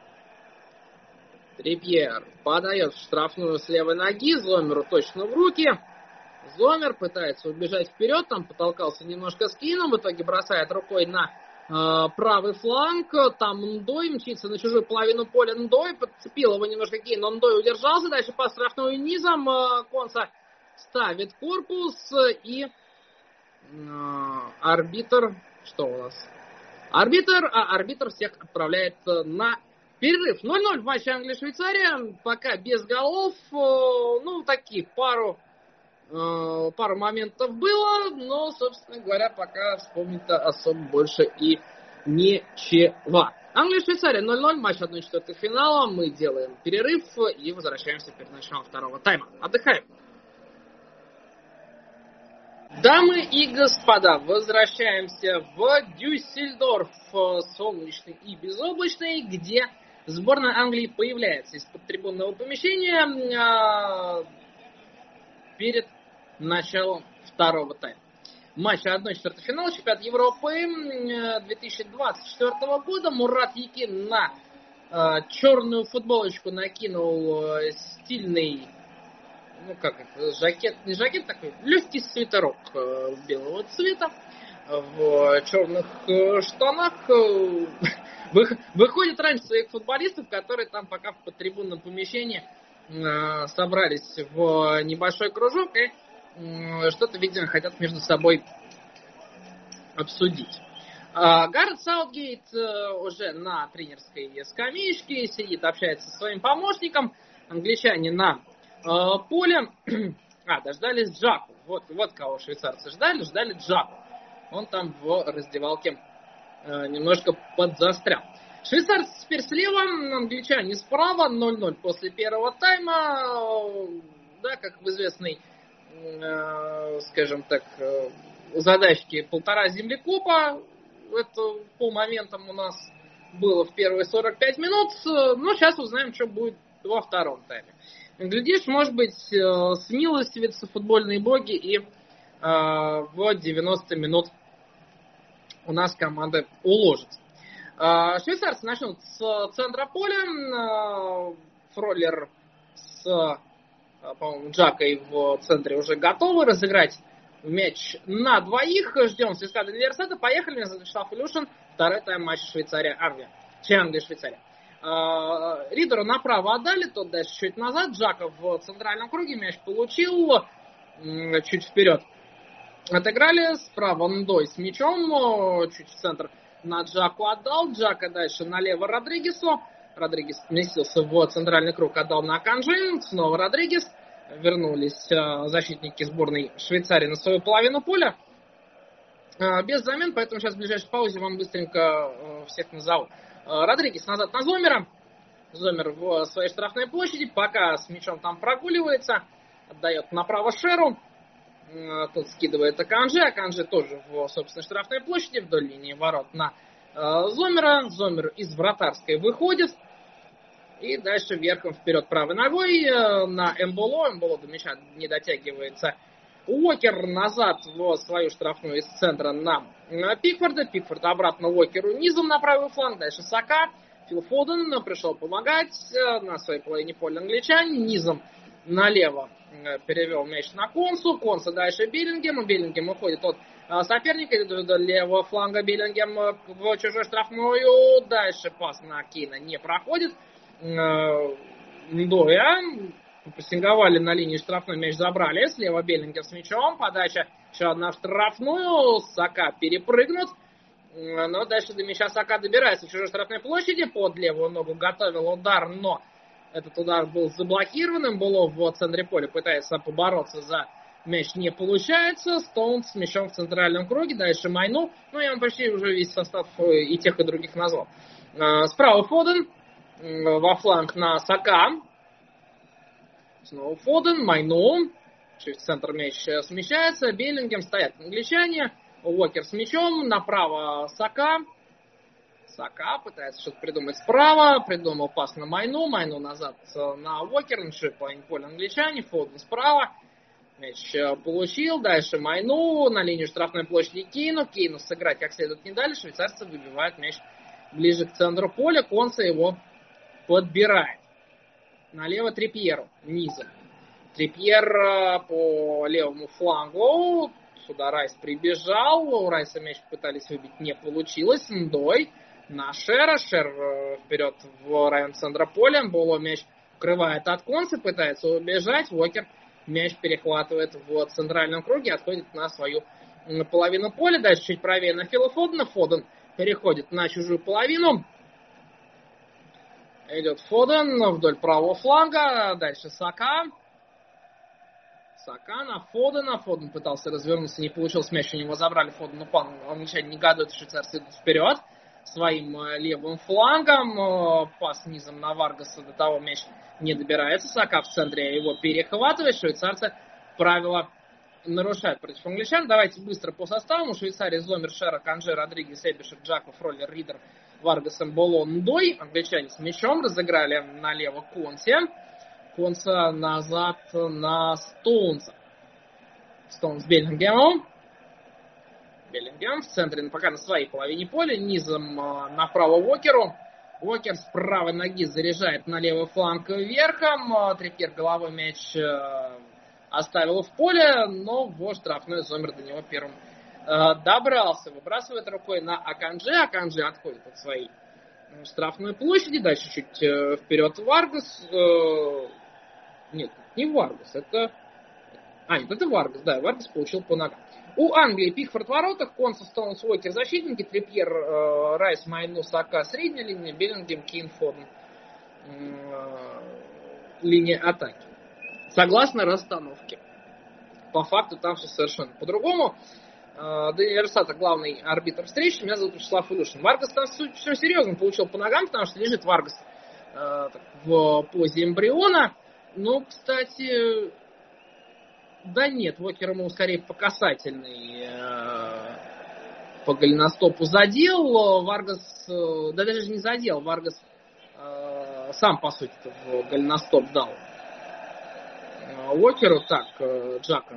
Трипьер подает в штрафную с левой ноги, Зомеру точно в руки. Зомер пытается убежать вперед, там потолкался немножко с Кином, в итоге бросает рукой на правый фланг, там Ндой мчится на чужую половину поля. Ндой подцепил его немножко Кейн, но Ндой удержался, дальше по штрафную низом, Конса ставит корпус и арбитр, что у нас? Арбитр всех отправляет на перерыв. 0-0 в матче Англия-Швейцария, пока без голов, такие пару моментов было, но, собственно говоря, пока вспомнить-то особо больше и нечего. Англия-Швейцария 0-0, матч 1/4 финала. Мы делаем перерыв и возвращаемся перед началом второго тайма. Отдыхаем. Дамы и господа, возвращаемся в Дюссельдорф, солнечный и безоблачный, где сборная Англии появляется из-под трибунного помещения перед началом второго тайма. Матч 1/4 финала, чемпионат Европы 2024 года. Мурат Якин на черную футболочку накинул стильный, жакет, не жакет такой, легкий свитерок белого цвета, в черных штанах. Выходит раньше своих футболистов, которые там пока в подтрибунном помещении собрались в небольшой кружок и что-то, видимо, хотят между собой обсудить. Гаррет Саутгейт уже на тренерской скамеечке сидит, общается со своим помощником. Англичане на поле. Дождались Джаку. Вот кого швейцарцы ждали Джаку. Он там в раздевалке немножко подзастрял. Швейцарцы теперь слева, англичане справа, 0-0 после первого тайма. Да, как в известной, скажем так, задачке 1,5 землекопа. Это по моментам у нас было в первые 45 минут. Но сейчас узнаем, что будет во втором тайме. Глядишь, может быть, смилостивятся футбольные боги и в 90 минут у нас команда уложится. Швейцарцы начнут с центра поля. Фроллер с, по-моему, Джакой в центре уже готовы разыграть мяч на двоих. Ждем свистка до Университета. Поехали. Меня зовут Вячеслав Илюшин. Второй тайм матча Швейцария-Англия. Англия-Швейцария. Ридеру направо отдали, тот дальше чуть назад. Джака в центральном круге мяч получил. Чуть вперед отыграли. Справа Ндой с мячом. Чуть в центр на Джаку отдал. Джака дальше налево Родригесу. Родригес сместился в центральный круг, отдал на Канжи. Снова Родригес. Вернулись защитники сборной Швейцарии на свою половину поля. Без замен, поэтому сейчас в ближайшей паузе вам быстренько всех назову. Родригес назад на Зомера. Зомер в своей штрафной площади. Пока с мячом там прогуливается. Отдает направо Шеру. Тот скидывает Аканжи. Аканжи тоже в собственной штрафной площади. Вдоль линии ворот на Зомера. Зомер из вратарской выходит. И дальше верхом вперед правой ногой на Эмболо. Эмболо до мяча не дотягивается. Уокер назад в свою штрафную из центра на Пикфорда. Пикфорд обратно Уокеру низом на правый фланг. Дальше Сака. Фил Фоден пришел помогать на своей половине поля англичане. Низом налево перевел мяч на Консу. Конса дальше Беллингем. Беллингем уходит от соперника. Идет до левого фланга Беллингем в чужую штрафную. Дальше пас на Кейна не проходит. Ндоя. Посинговали на линии штрафной, мяч забрали. Слева Беллингем с мячом. Подача еще одна в штрафную. Сака перепрыгнут. Но дальше до мяча Сака добирается в чужой штрафной площади. Под левую ногу готовил удар, но этот удар был заблокированным. Было в центре поля. Пытается побороться за мяч. Не получается. Стоунс с мячом в центральном круге. Дальше Майну. Я вам почти уже весь состав и тех, и других назвал. Справа Фоден. Во фланг на Сака. Снова Фоден, Майну. Чуть в центр мяч смещается. Беллингем стоят англичане. Уокер с мячом. Направо Сака. Сака пытается что-то придумать справа, придумал пас на Майну, Майну назад на Уокер, на половине поля англичане, Фоден справа. Мяч получил, дальше Майну, на линию штрафной площади Кейну сыграть как следует не дали, швейцарцы выбивают мяч ближе к центру поля, Конса его подбирает. Налево Трипьеру, низом. Трипьер по левому флангу, сюда Райс прибежал, у Райса мяч пытались выбить, не получилось, Ндой на Шера, Шер вперед в район центра поля, Боло мяч укрывает от Конса, пытается убежать, Уокер мяч перехватывает в центральном круге, отходит на свою половину поля. Дальше чуть правее на Фила Фодена. Фоден переходит на чужую половину. Идет Фоден вдоль правого фланга. Дальше Сака. Сака на Фодена. Фоден пытался развернуться, не получилось. Мяч у него забрали. Фоден упал. Англичане негодуют, швейцарцы идут вперед. Своим левым флангом. Пас низом на Варгаса. До того мяч не добирается. Сака в центре его перехватывает. Швейцарцы правила нарушают против англичан. Давайте быстро по составу. Швейцария: Зомер, Шера, Канже, Родригес, Эбишер, Джаков, Роллер, Ридер, Варгас, Эмболо, Ндой. Англичане с мячом разыграли налево Консе. Конса назад на Стоунса. Стоунс Беллингемом. Беллингем в центре, пока на своей половине поля. Низом направо Уокеру. Уокер с правой ноги заряжает на левый фланг верхом. Трипьер головой мяч оставил в поле, но в штрафной Зомер до него первым добрался. Выбрасывает рукой на Аканже. Аканже отходит от своей штрафной площади. Дальше чуть вперед Варгас. Нет, не Варгас. Это Варгас. Да, Варгас получил по ногам. У Англии Пикфорд в воротах, Конса, Стоунс, Уокер защитники, Трипьер, Райс, Майну, Сака средняя линия, Беллингем, Кейн, Фоден линия атаки. Согласно расстановке. По факту там все совершенно по-другому. Даниэль Росато, главный арбитр встречи. Меня зовут Вячеслав Илюшин. Варгас там все серьезно получил по ногам, потому что лежит Варгас в позе эмбриона. Но, кстати, да нет, Уокер ему скорее по касательной по голеностопу задел. Варгас, да даже не задел, Варгас сам, по сути, в голеностоп дал Уокеру. Так, Джака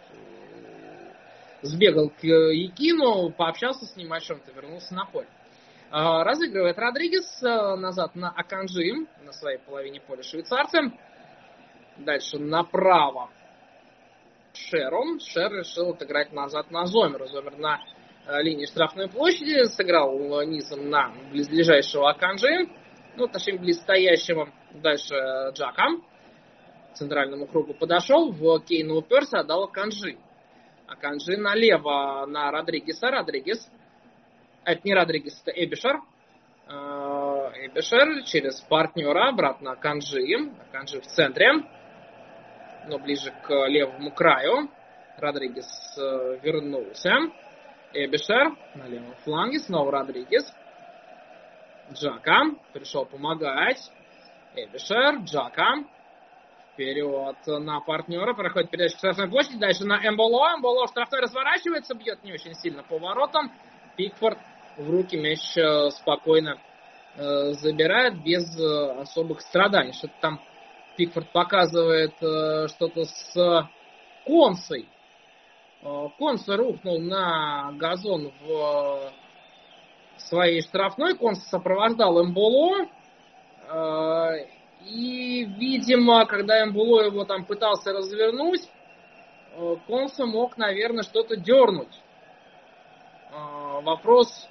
сбегал к Якину, пообщался с ним о чем-то, вернулся на поле. Разыгрывает Родригес назад на Аканжи, на своей половине поля швейцарцы. Дальше направо Шером. Шер решил отыграть назад на Зомера. Зомер на линии штрафной площади сыграл низом на близлежащего Аканжи. Ну, точнее, близстоящего. Дальше Джака к центральному кругу подошел. В Кейна уперся, отдал Аканжи. Аканжи налево на Родригеса. Родригес. Это не Родригес, это Эбишер. Эбишер через партнера обратно Аканжи. Аканжи в центре, но ближе к левому краю. Родригес вернулся. Эбишер на левом фланге. Снова Родригес. Джака пришел помогать. Эбишер. Джака. Вперед на партнера. Проходит передача к штрафной площади. Дальше на Эмболо. Эмболо штрафной разворачивается. Бьет не очень сильно по воротам. Пикфорд в руки мяч спокойно забирает без особых страданий. Что-то там Пикфорд показывает что-то с Консой. Конса рухнул на газон в своей штрафной. Конса сопровождал Эмболо. И, видимо, когда Эмболо его там пытался развернуть, Конса мог, наверное, что-то дернуть. Вопрос...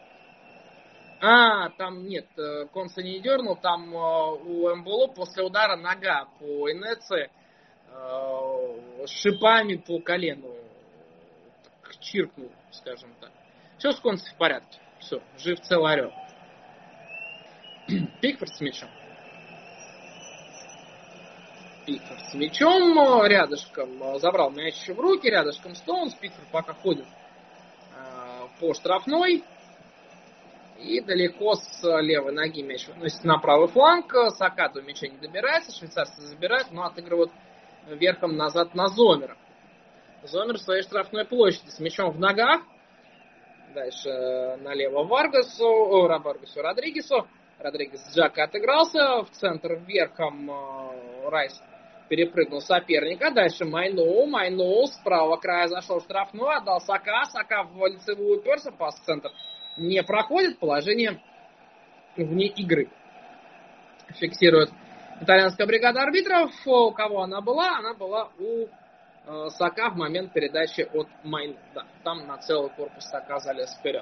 там нет, Конса не дернул, там у Эмболо после удара нога по инерции с шипами по колену чиркнул, скажем так. Все с Консой в порядке. Все, жив, цел, орел. Пикфорд с мячом. Пикфорд с мячом рядышком забрал мяч в руки, рядышком Стоунс. Пикфорд пока ходит по штрафной. И далеко с левой ноги мяч выносит на правый фланг. Сака до мяча не добирается. Швейцарцы забирают, но отыгрывают верхом назад на Зомера. Зомер в своей штрафной площади с мячом в ногах. Дальше налево Варгасу, Родригесу. Родригес с Джака отыгрался. В центр верхом Райс перепрыгнул соперника. Дальше Майну с правого края зашел в штрафную, отдал Сака. Сака в лицевую уперся, пас в центр не проходит. Положение вне игры. Фиксирует итальянская бригада арбитров. У кого она была? Она была у Сака в момент передачи от Майну. Да, там на целый корпус Сака залез вперед.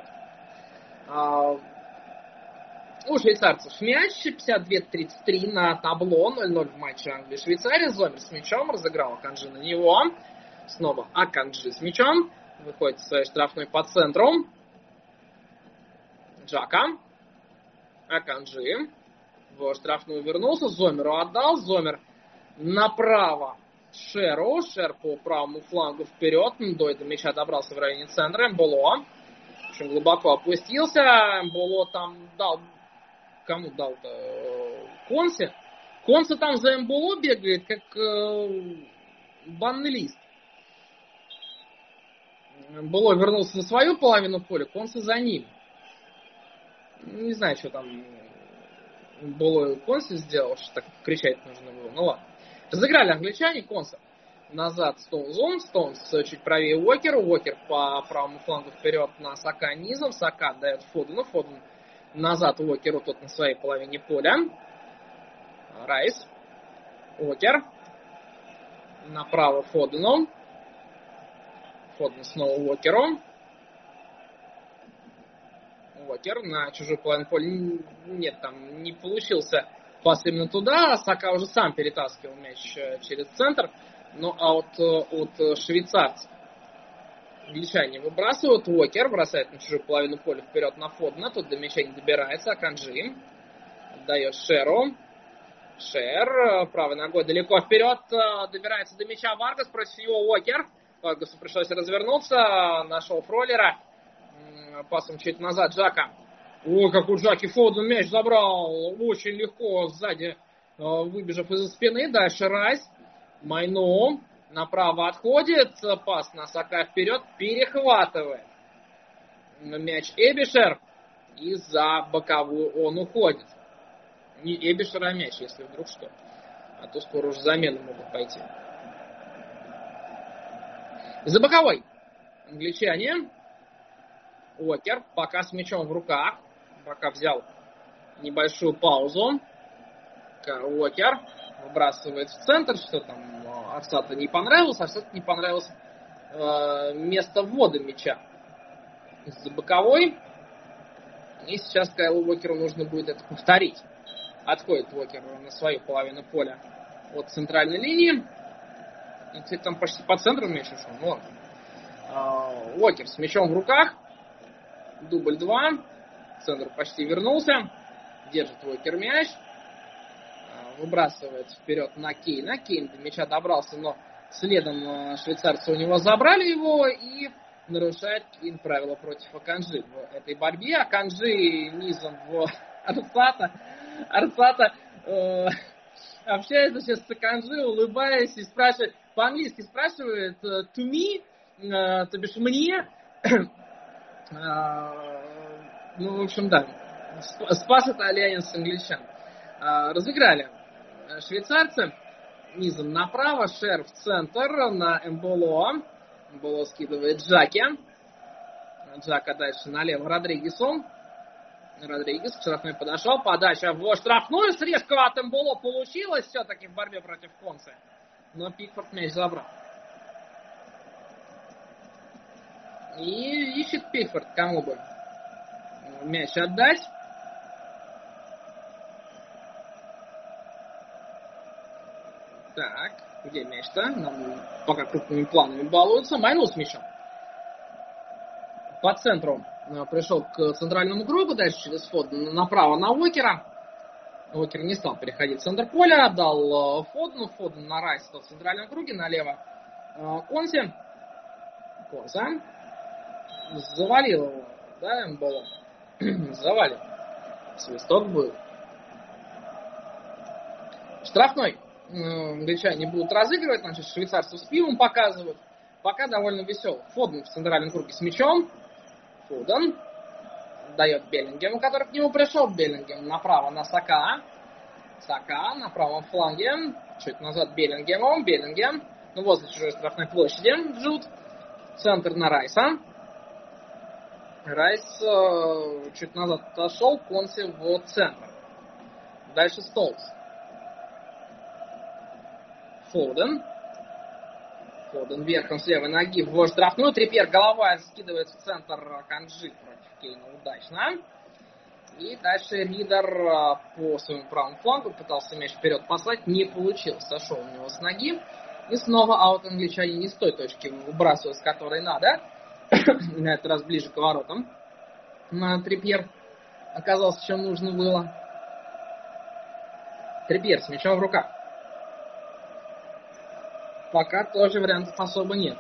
У швейцарцев мяч 52-33 на табло. 0-0 в матче Англии-Швейцария. Зомер с мячом разыграл Аканджи на него. Снова Аканджи с мячом. Выходит в своей штрафной по центру. Джака. Аканджи. В штрафную вернулся. Зомеру отдал. Зомер направо Шеру. Шер по правому флангу вперед. Дойда мяча добрался в районе центра. Эмболо. Очень глубоко опустился. Эмболо там дал... Кому дал-то? Консе. Консе там за Эмболо бегает, как банный лист. Эмболо вернулся на свою половину поля, Консе за ним. Не знаю, что там Эмболо и Консе сделал, что так кричать нужно было. Ну ладно. Разыграли англичане, Консе назад Стоунзу. Стоунс чуть правее Уокеру. Уокер по правому флангу вперед на Сака низом. Сака дает Фодену. Фоден назад Уокеру, тот на своей половине поля. Райс. Уокер. Направо Фодену. Фоден снова Уокеру. Уокер на чужую половину поля. Нет, там не получился пас именно туда. Сака уже сам перетаскивал мяч через центр. Но от швейцарцев. Англичане выбрасывают. Уокер бросает на чужую половину поля вперед на Фодена. Тут до мяча не добирается. Аканджи отдает Шеру. Шер правой ногой далеко вперед. Добирается до мяча Варгас. Против него Уокер. Варгасу пришлось развернуться. Нашел Фроллера. Пасом чуть назад Джака. Ой, как у Джаки Фоден мяч забрал. Очень легко сзади, выбежав из-за спины. Дальше Райс. Майну. Направо отходит. Пас на Сака вперед. Перехватывает мяч Эбишер. И за боковую он уходит. Не Эбишер, а мяч, если вдруг что. А то скоро уже замены могут пойти. За боковой. Англичане. Уокер. Пока с мячом в руках. Пока взял небольшую паузу. Уокер выбрасывает в центр. Что там? Арсата не понравилось. Арсата не понравилось место ввода мяча. За боковой. И сейчас Кайлу Уокеру нужно будет это повторить. Отходит Уокер на свою половину поля от центральной линии. И, кстати, там почти по центру мяч ушел. Ну ладно. Уокер с мячом в руках. Дубль 2. Центр почти вернулся. Держит Уокер мяч. Выбрасывает вперед на Кейна. Кейн до мяча добрался, но следом швейцарцы у него забрали его. И нарушает Кейн правила против Аканджи в этой борьбе. Аканджи низом в Арсата. Арсата общается сейчас с Аканджи, улыбаясь и спрашивает, по-английски спрашивает to me, то бишь мне. Ну, в общем, да. Спас итальянец англичан. Разыграли швейцарцы. Низом направо. Шер в центр на Эмболо. Эмболо скидывает Джаки. Джака дальше налево Родригесу. Родригес к штрафной подошел. Подача в штрафную. Срезка от Эмболо получилась все-таки в борьбе против Консе. Но Пикфорд мяч забрал. И ищет Пикфорд, кому бы мяч отдать. Так, где мяч-то? Нам пока крупными планами балуются. Майну с мячом. По центру пришел к центральному кругу. Дальше через Фоден направо на Уокера. Уокер не стал переходить в центр поля. Отдал Фодену. Фоден на Райс в центральном круге. Налево Консе. Консе. Завалил его. Да, Эмболо? Завалил. Свисток был. Штрафной. Англичане будут разыгрывать, значит, швейцарцев с пивом показывают. Пока довольно весел. Фоден в центральном круге с мячом. Фуден дает Беллингему, который к нему пришел. Беллингем направо на Сака. Сака на правом фланге. Чуть назад Беллингему. Беллингем. Ну, возле чужой штрафной площади. Джуд. Центр на Райса. Райс чуть назад отошел. Конси в центр. Дальше Столс. Фоден. Фоден верхом с левой ноги в штрафную. Трипьер головой скидывает в центр Канджи против Кейна удачно. И дальше Ридер по своему правому флангу пытался мяч вперед послать. Не получилось. Сошел у него с ноги. И снова аут англичане не с той точки выбрасывают, с которой надо. На этот раз ближе к воротам. Трипьер оказался, чем нужно было. Трипьер с мячом в руках. Пока тоже вариантов особо нет.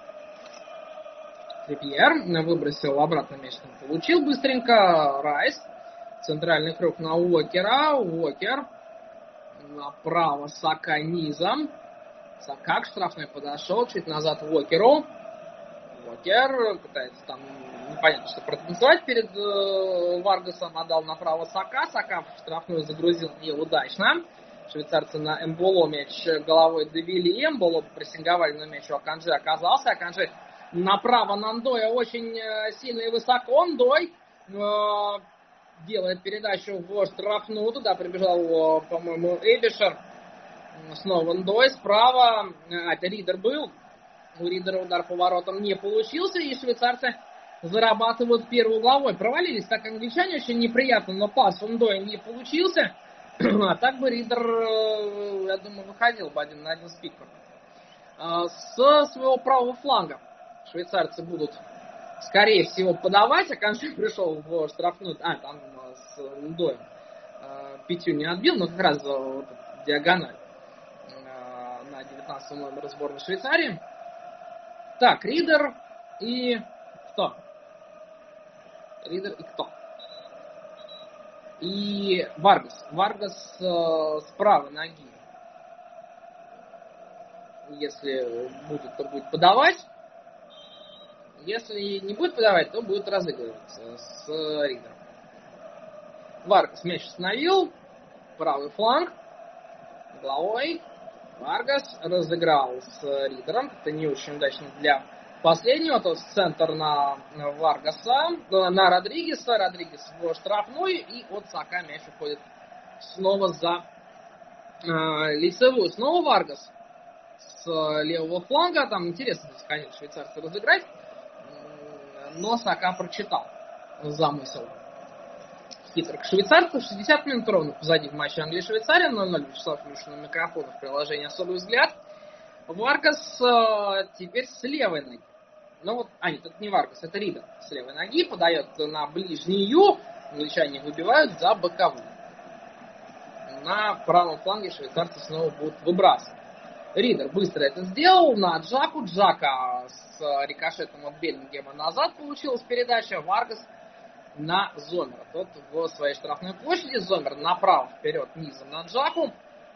Трипьер выбросил обратно мяч, получил быстренько. Райс. Центральный круг на Уокера. Уокер. Направо Сака низом. Сака к штрафной подошел. Чуть назад Уокеру. Уокер пытается там непонятно что протанцевать перед Варгасом. Отдал направо Сака. Сака в штрафную загрузил неудачно. Швейцарцы на Эмболо мяч головой довели. Эмболо прессинговали, но мяч у Аканджи оказался. Аканджи направо на Ндоя очень сильно и высоко. Ндой делает передачу в штрафную. Туда прибежал, по-моему, Эбишер. Снова Ндой справа. Это Ридер был. У Ридера удар по воротам не получился. И швейцарцы зарабатывают первую угловой. Провалились так англичане. Очень неприятно, но пас у Ндоя не получился. А так бы Ридер, я думаю, выходил бы 1 на 1 с Пикфордом. С своего правого фланга швейцарцы будут, скорее всего, подавать. Аканджи пришел в штрафную. Там с Ндоем пятью не отбил, но как раз диагональ на 19 номер сборной Швейцарии. Так, Ридер и кто? Ридер и кто? И Варгас. Варгас с правой ноги. Если будет, то будет подавать. Если не будет подавать, то будет разыгрываться с Ридером. Варгас мяч остановил. Правый фланг. Головой. Варгас разыграл с Ридером. Это не очень удачно для последнего. То есть центр на Варгаса. На Родригеса. Родригес в штрафную. И от Сака мяч уходит снова за лицевую. Снова Варгас с левого фланга. Там интересно, конечно, швейцарцы разыграть. Но Сака прочитал замысел хитрых швейцарцев. 60 минут ровно позади в матче Англия-Швейцария. 0-0 Вячеслав Люшин на микрофоне в приложении «Особый взгляд». Варгас теперь с левой ноги. Нет, это не Варгас, это Ридер с левой ноги. Подает на ближнюю. Англичане выбивают за боковую. На правом фланге швейцарцы снова будут выбрасывать. Ридер быстро это сделал на Джаку. Джака с рикошетом от Беллингема назад получилась передача. Варгас на Зомера. Тот в своей штрафной площади. Зомер направо, вперед, низом на Джаку.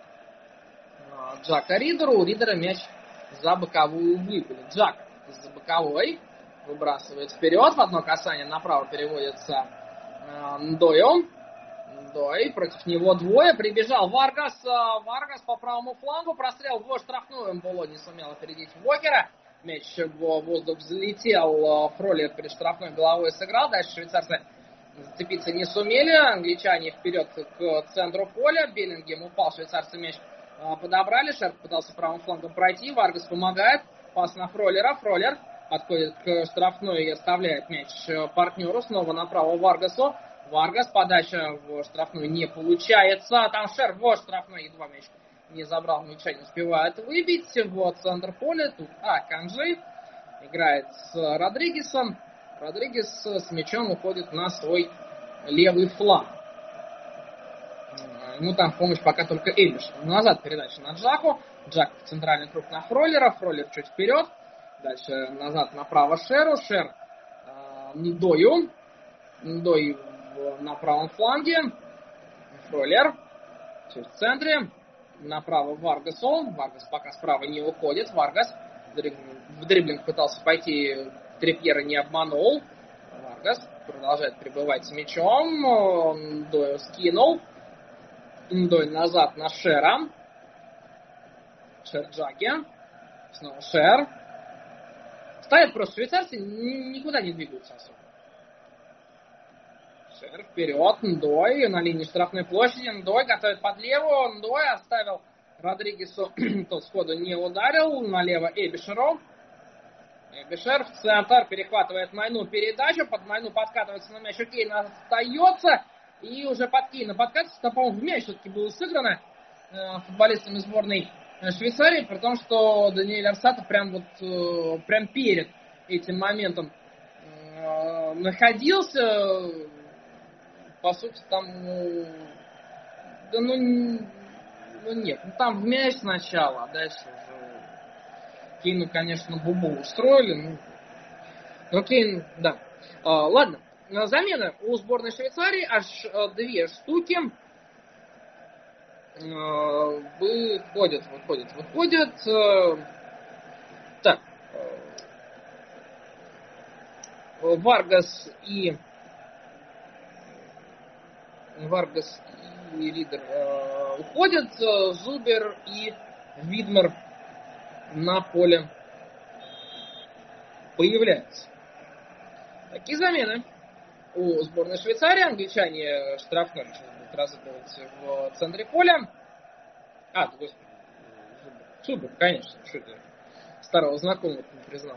Джака Ридеру. У Ридера мяч за боковую выбили. Джак за боковой выбрасывает вперед. В одно касание направо переводится Ндою. Ндой, против него двое. Прибежал Варгас. Варгас по правому флангу. Прострел в штрафную. Эмболо не сумел опередить Уокера. Мяч в воздух взлетел. Фролер перед штрафной головой сыграл. Дальше швейцарцы зацепиться не сумели. Англичане вперед к центру поля. Беллингем упал. Швейцарцы мяч подобрали. Шерп пытался правым флангом пройти. Варгас помогает. Пас на Фролера. Фролер подходит к штрафной и оставляет мяч партнеру. Снова направо Варгасу. Варгас. Подача в штрафную не получается. Там Шерп в штрафной. Едва мяч не забрал. Ничего не успевает выбить. Вот центр поля. Тут Канджи играет с Родригесом. Родригес с мячом уходит на свой левый фланг. Ему там в помощь пока только Эбиш. Назад передача на Джаку. Джак в центральный круг на Фролера. Фролер чуть вперед. Дальше назад направо Шеру. Шер Ндою. Ндой на правом фланге. Фролер чуть в центре. Направо Варгасу. Варгас пока справа не уходит. Варгас в дриблинг пытался пойти. Трипьера не обманул. Варгас продолжает пребывать с мячом. Ндой скинул. Ндой назад на Шера. Шер Джаки. Снова Шер. Стоят просто швейцарцы, никуда не двигаются особо. Шер вперед, Ндой на линии штрафной площади. Ндой готовит под левую. Ндой оставил Родригесу, тот сходу не ударил. Налево Эбишеру. Эбишер в центр, перехватывает Майну передачу. Под Майну подкатывается на мяч. Кейн остается. И уже под Кейна подкатывается. Это, по-моему, в мяч все-таки было сыграно футболистами сборной Швейцарии. При том, что Даниэль Арсатов прям перед этим моментом находился. По сути, там... нет. Там в мяч сначала, а дальше уже... Кейну, конечно, бубу устроили. Но Кейн, да. Ладно. Замены у сборной Швейцарии аж 2 штуки. Выходят. Так. Варгас и Ридер уходят. Зубер и Видмер на поле появляются. Такие замены у сборной Швейцарии. Англичане штрафной сейчас будут разыгрывать в центре поля. Господи. Зубер, конечно. Что это? Старого знакомого не признал.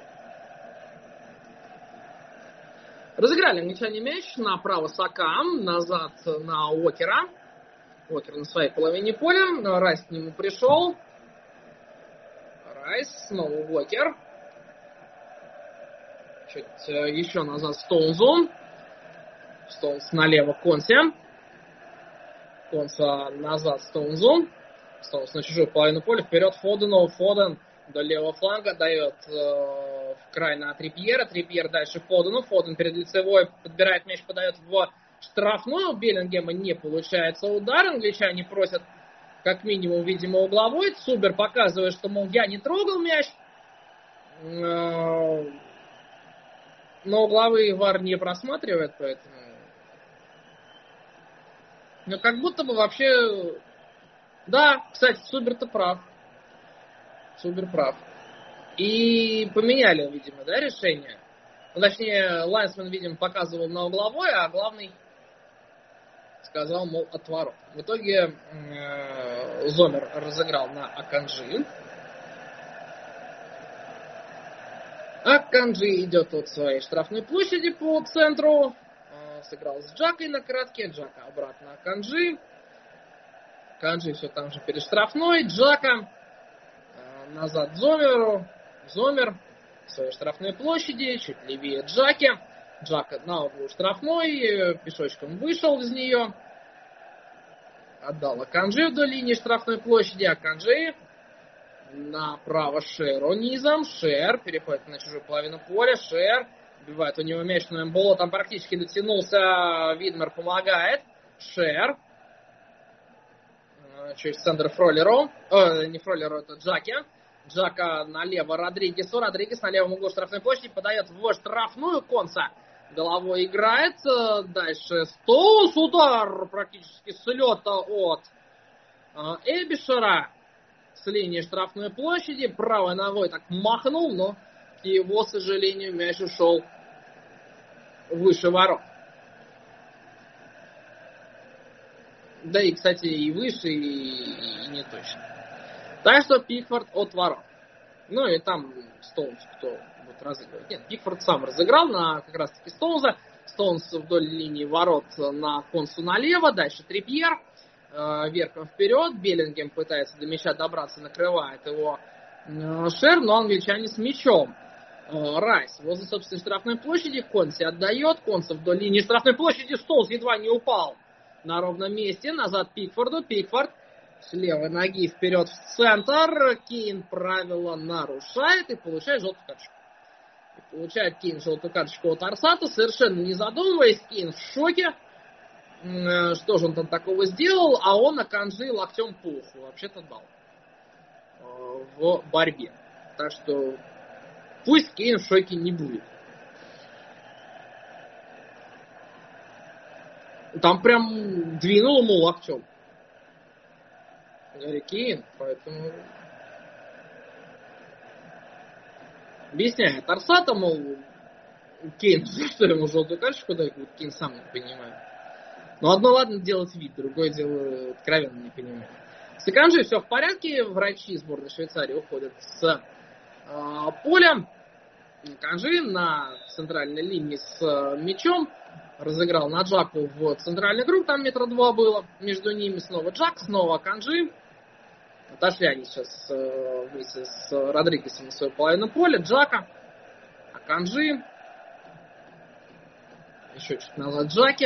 Разыграли англичане мяч. Направо Сака. Назад на Уокера. Уокер на своей половине поля. Райс к нему пришел. Райс. Снова Уокер. Чуть еще назад Стоунзу. Стоунс налево Конси. Конса назад Стоунзу. Стоунс на чужую половину поля. Вперед Фодену. Фоден до левого фланга дает в край на Трипьера. Трипьер дальше Фодену. Фоден перед лицевой подбирает мяч, подает в штрафную. У Беллингема не получается удар. Англичане просят как минимум, видимо, угловой. Субер показывает, что, мол, я не трогал мяч. Но угловые ВАР не просматривает, поэтому... Но как будто бы вообще... Да, кстати, Субер-то прав. Субер прав. И поменяли, видимо, да, решение. Ну, точнее, Лайнсман, видимо, показывал на угловой, а главный сказал, мол, от ворот. В итоге Зомер разыграл на Аканджи. Аканджи идет от своей штрафной площади по центру. Сыграл с Джакой на коротке. Джака обратно Аканджи. Аканджи все там же перед штрафной. Джака назад Зомеру. Зомер в своей штрафной площади. Чуть левее Джаки. Джака на углу штрафной. Пешочком вышел из нее. Отдал Аканджи вдоль линии штрафной площади. Аканджи направо Шеру низом. Шер переходит на чужую половину поля. Шер убивает у него мяч, но Эмболо там практически дотянулся. Видмер помогает. Шер через центр Фролеру. Не Фролеру, это Джаки. Джака налево Родригесу. Родригес на левом углу штрафной площади подает в штрафную. Конса головой играет. Дальше Стоунс. Удар практически с лета от Эбишера. С линии штрафной площади. Правой ногой так махнул, но к его, к сожалению, мяч ушел выше ворот. Да и, кстати, и выше, и не точно. Так что Пикфорд от ворот. Ну и там Стоунс, кто будет разыгрывать. Нет, Пикфорд сам разыграл на как раз таки Стоунса. Стоунс вдоль линии ворот на Консу налево. Дальше Трипьер. Верхом вперед. Беллингем пытается до мяча добраться, накрывает его Шер, но англичане с мячом. Райс возле собственной штрафной площади. Конси отдает. Конси вдоль линии штрафной площади. Стоунс едва не упал на ровном месте. Назад Пикфорду. Пикфорд с левой ноги вперед в центр. Кейн правила нарушает и получает желтую карточку. Получает Кейн желтую карточку от Арсата, совершенно не задумываясь. Кейн в шоке. Что же он там такого сделал? А он Аканджи локтем по уху вообще-то дал в борьбе. Так что пусть Кейн в шоке не будет. Там прям двинул ему локтем Гарри Кейн, поэтому объясняет Арсата, мол, Кейн, что ему желтую карточку дает, Кейн сам не понимает. Но одно ладно делать вид, другое дело откровенно не понимает. С Аканджи все в порядке, врачи сборной Швейцарии уходят с поля. Аканджи на центральной линии с мячом разыграл на Джаку в центральный круг, там 2 метра было между ними, снова Джак, снова Аканджи. Отошли они сейчас вместе с Родригесом на свою половину поля. Джака, Аканджи, еще чуть назад Джаки.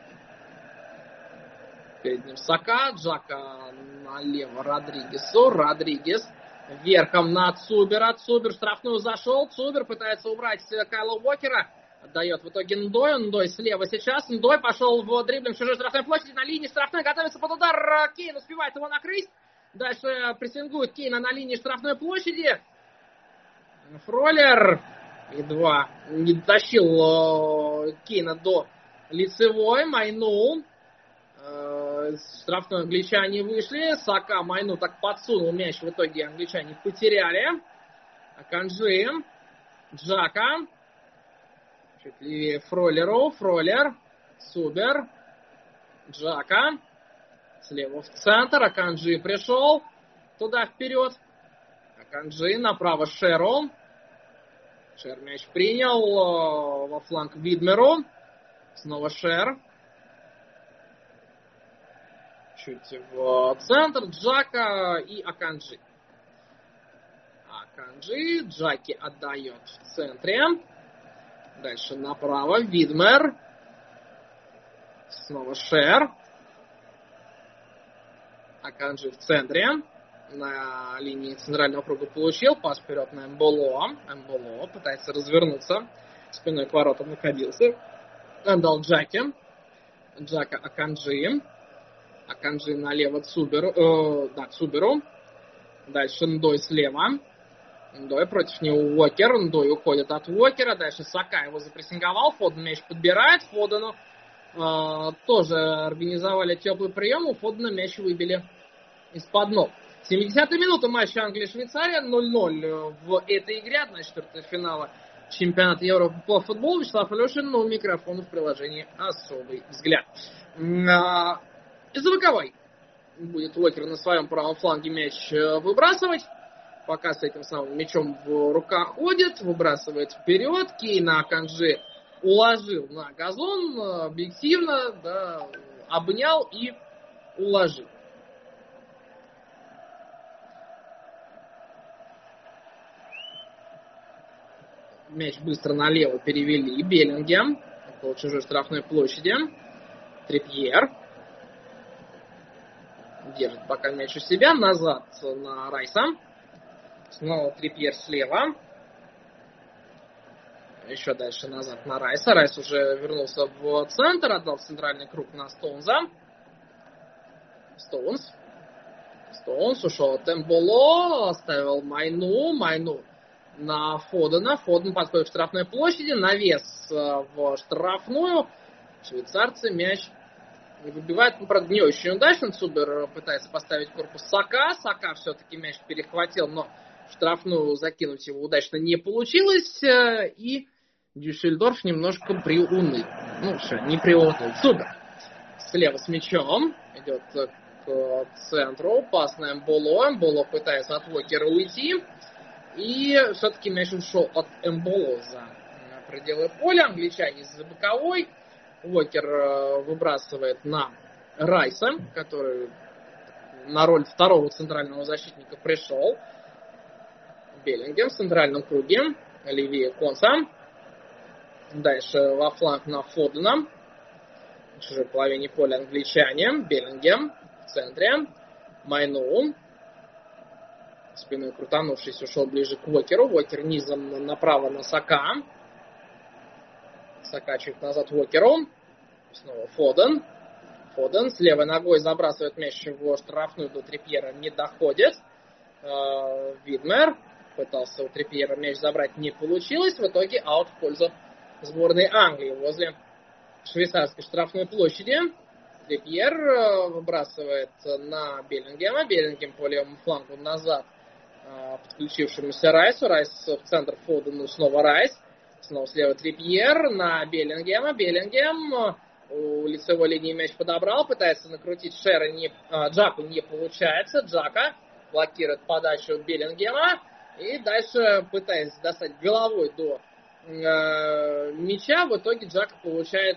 Перед ним Сака, Джака налево Родригесу, Родригес верхом на Цубера, Цубер штрафную зашел, Цубер пытается убрать Кайла Уокера, отдает в итоге Ндой, Ндой слева сейчас, Ндой пошел в дриблинг в чужой штрафной площади, на линии штрафной, готовится под удар, Кейн успевает его накрыть, дальше прессингует Кейна на линии штрафной площади, Фроллер едва не дотащил Кейна до лицевой, Майну. Штрафной англичане вышли. Сака Майну так подсунул мяч. В итоге англичане потеряли. Аканджи. Джака. Чуть левее Фроллеру. Фроллер. Субер. Джака. Слева в центр. Аканджи пришел. Туда вперед. Аканджи. Направо Шеру. Шер мяч принял. Во фланг Видмеру. Снова Шер. Чуть в центр, Джака и Аканджи. Аканджи, Джаки отдает в центре. Дальше направо, Видмер. Снова Шер. Аканджи в центре. На линии центрального круга получил. Пас вперед на Эмболо. Эмболо пытается развернуться. Спиной к воротам находился. Отдал Джаки. Джака Аканджи. Аканджи налево Цуберу. Дальше Ндой слева. Ндой против него Уокер. Ндой уходит от Уокера. Дальше Сака его запрессинговал. Фоден мяч подбирает. Фодену тоже организовали теплый прием. У Фодена мяч выбили из-под ног. 70-я минута матча Англия-Швейцария. 0-0 в этой игре. 1/4 финала чемпионата Европы по футболу. Вячеслав Алешин, но микрофон в приложении «Особый взгляд». Из-за боковой будет Уокер на своем правом фланге мяч выбрасывать. Пока с этим самым мячом в руках ходит. Выбрасывает вперед. Кейна Аканджи уложил на газон. Объективно, да, обнял и уложил. Мяч быстро налево перевели. Беллингем. Около чужой штрафной площади. Трипьер. Держит пока мяч у себя. Назад на Райса. Снова Трипьер слева. Еще дальше назад на Райса. Райс уже вернулся в центр. Отдал в центральный круг на Стоунза. Стоунс ушел от Эмболо. Оставил Майну. Майну на Фодена. Фоден подходит к штрафной площади. Навес в штрафную. Швейцарцы мяч выбивает, правда, не очень удачно. Цубер пытается поставить корпус Сака. Сака все-таки мяч перехватил, но в штрафную закинуть его удачно не получилось. И Дюссельдорф немножко приуныл. Ну, все, не приуныл. Цубер слева с мячом. Идет к центру. Пас на Эмболо. Эмболо пытается от Уокера уйти. И все-таки мяч ушел от Эмболо за пределы поля. Англичане за боковой. Уокер выбрасывает на Райса, который на роль второго центрального защитника пришел. Беллингем в центральном круге. Оливье Конса. Дальше во фланг на Фодена. В чужой половине поля англичане. Беллингем в центре. Майну. Спиной крутанувшись, ушел ближе к Уокеру. Уокер низом направо на Сака. Сака чуть назад Уокеру. Снова Фоден. Фоден с левой ногой забрасывает мяч в штрафную, до Трипьера не доходит. Видмер пытался у Трипьера мяч забрать, не получилось. В итоге аут в пользу сборной Англии возле швейцарской штрафной площади. Трипьер выбрасывает на Беллингема. Беллингем по левому флангу назад подключившемуся Райсу. Райс в центр Фодену, снова Райс. Снова слева Трипьер на Беллингема. Беллингем у лицевой линии мяч подобрал. Пытается накрутить Шера. Джаку не получается. Джака блокирует подачу Беллингема. И дальше, пытаясь достать головой до мяча, в итоге Джака получает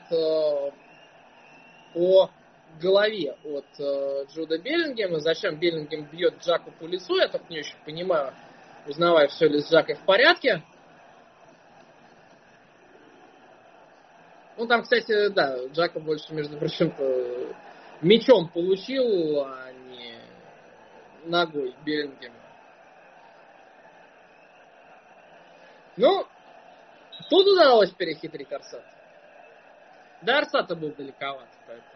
по голове от Джуда Беллингема. Зачем Беллингем бьет Джаку по лицу, я только не очень понимаю, узнавая, все ли с Джакой в порядке. Ну, там, кстати, да, Джака больше, между прочим, мячом получил, а не ногой Беллингема. Ну, тут удалось перехитрить Арсата. Да, Арсата был далековат, поэтому...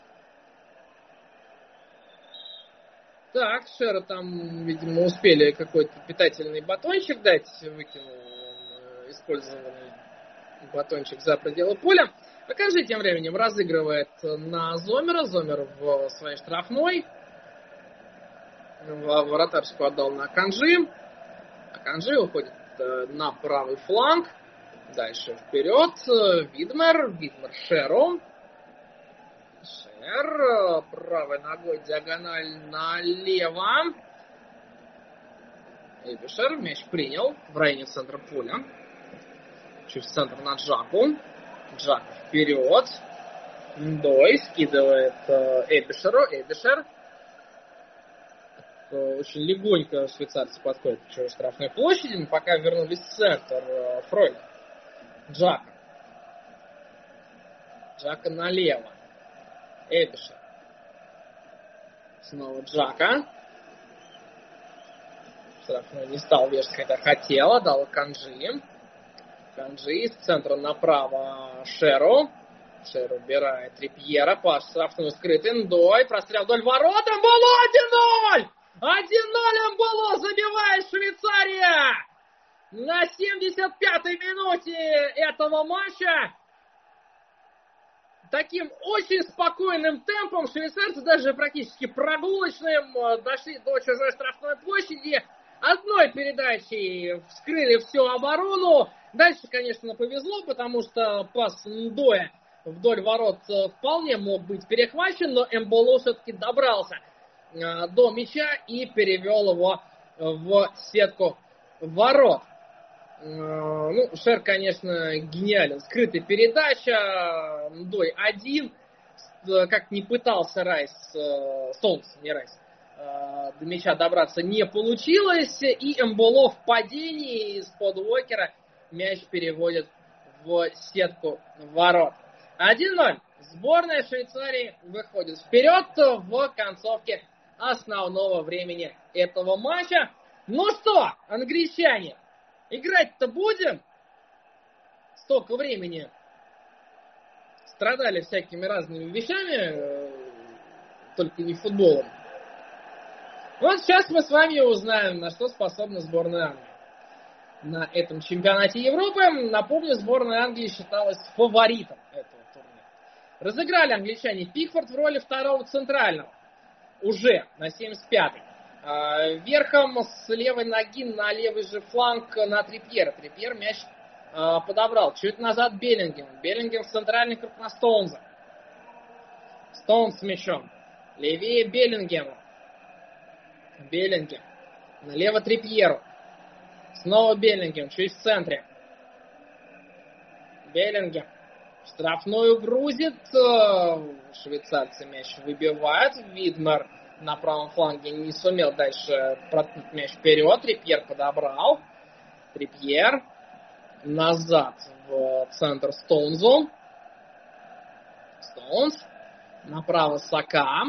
Так, Шера там, видимо, успели какой-то питательный батончик дать, выкинул он использованный батончик за пределы поля. Покажи тем временем разыгрывает на Зомера. Зомер в своей штрафной. Вратарскую отдал на Аканджи. Аканджи уходит на правый фланг. Дальше вперед. Видмер. Видмер Шеру. Шер. Правой ногой диагональ налево. Эбишер. Мяч принял в районе центра поля. Через центр на Джаку. Джак вперед. Дой скидывает Эбишеру. Эбишер. Очень легонько швейцарцы подходят к чужой штрафной площади. Мы пока вернулись в центр. Фройд. Джака. Джака налево. Эбишер. Снова Джака. Штрафной не стал вешать, хотя хотел. Дал Канджи. Канджи из центра направо Шеру. Шер убирает Трипьера. Паш штрафную скрыт. Индой. Прострел вдоль ворот. Эмболо 1-0! 1-0 Эмболо забивает Швейцария! На 75-й минуте этого матча. Таким очень спокойным темпом швейцарцы, даже практически прогулочным, дошли до чужой штрафной площади. Одной передачей вскрыли всю оборону. Дальше, конечно, повезло, потому что пас Ндоя вдоль ворот вполне мог быть перехвачен, но Эмболо все-таки добрался до мяча и перевел его в сетку ворот. Ну, Шер, конечно, гениален. Скрытая передача, Ндой один. Как не пытался Райс, Стоунс, не Райс, до мяча добраться не получилось. И Эмболо в падении из-под Уокера мяч переводит в сетку ворот. 1-0. Сборная Швейцарии выходит вперед в концовке основного времени этого матча. Ну что, англичане, играть-то будем? Столько времени страдали всякими разными вещами, только не футболом. Вот сейчас мы с вами узнаем, на что способна сборная Англии на этом чемпионате Европы. Напомню, сборная Англии считалась фаворитом этого турнира. Разыграли англичане Пикфорд в роли второго центрального. Уже на 75-й. Верхом с левой ноги на левый же фланг на Трипьера. Трипьер мяч подобрал. Чуть назад Беллингем. Беллингем в центральный круг на Стоунза. Стоунс с мячом. Левее Беллингема. Беллингем. Налево Трипьеру. Снова Беллингем. Чуть в центре. Беллингем. Штрафную грузит. Швейцарцы мяч выбивают. Видмер на правом фланге не сумел дальше проткнуть мяч вперед. Трипьер подобрал. Трипьер. Назад в центр Стоунзу. Стоунс. Направо Сака.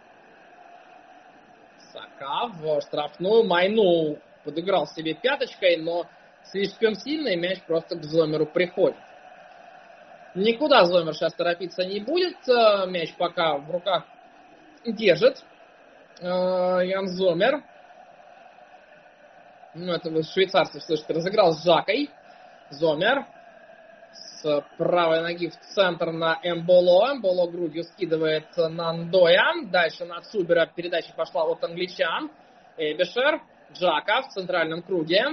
Сака в штрафную. Майну подыграл себе пяточкой, но слишком сильно, и мяч просто к Зомеру приходит. Никуда Зомер сейчас торопиться не будет. Мяч пока в руках держит Ян Зомер. Ну, это вы швейцарцы слышите. Разыграл с Жакой. Зомер. с правой ноги в центр на Эмболо. Эмболо грудью скидывает на Ндоя. Дальше на Цубера передача пошла от англичан. Эйбишер. Джака в центральном круге.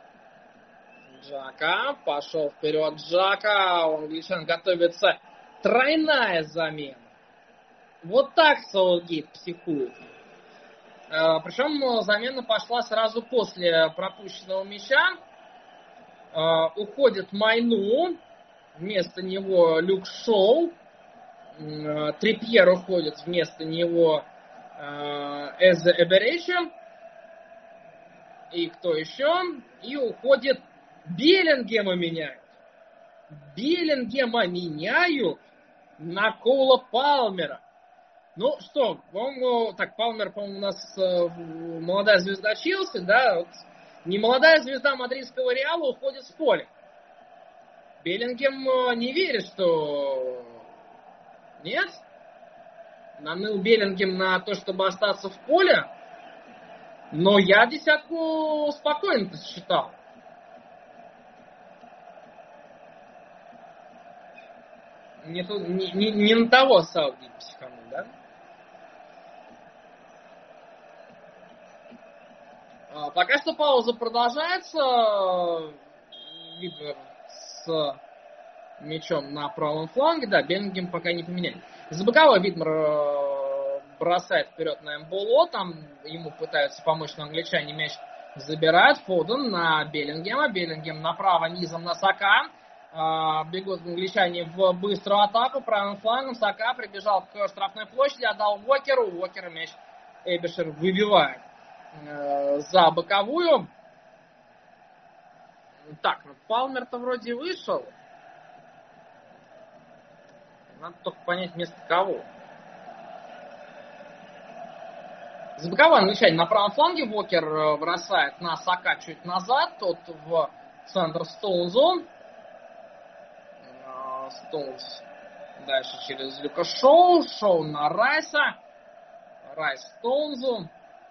Джака. Пошел вперед Джака. У англичан готовится тройная замена. Вот так Саутгейт психует. Причем замена пошла сразу после пропущенного мяча. Уходит Майну. Вместо него Люк Шоу. Трипьер уходит вместо него Эзе Эберечи. И кто еще? И уходит Беллингема меняют. Беллингема меняют на Коула Палмера. Ну что, так, Палмер, по-моему, у нас молодая звезда Челси, да? Вот, немолодая звезда мадридского Реала уходит с поля. Беллингем не верит, что... Нет? Наныл Беллингем на то, чтобы остаться в поле. Но я десятку спокойно-то считал. Не на того Саутгейт психанул, да? Пока что пауза продолжается. Видно с мячом на правом фланге. Да, Беллингем пока не поменяли. За боковой Видмар бросает вперед на Эмболо. Там ему пытаются помочь, но англичане мяч забирают. Фоден на Беллингема. Беллингем направо низом на Сака. Бегут англичане в быструю атаку. Правым флангом Сака прибежал к штрафной площади. Отдал Уокеру. Уокер мяч Эйбишер выбивает за боковую. Так, ну Палмер-то вроде вышел. Надо только понять, вместо кого. За боковой англичане на правом фланге. Уокер бросает на Сака чуть назад. Тот в центр Стоунзу. Стоунс дальше через Люка Шоу. Шоу на Райса. Райс Стоунзу.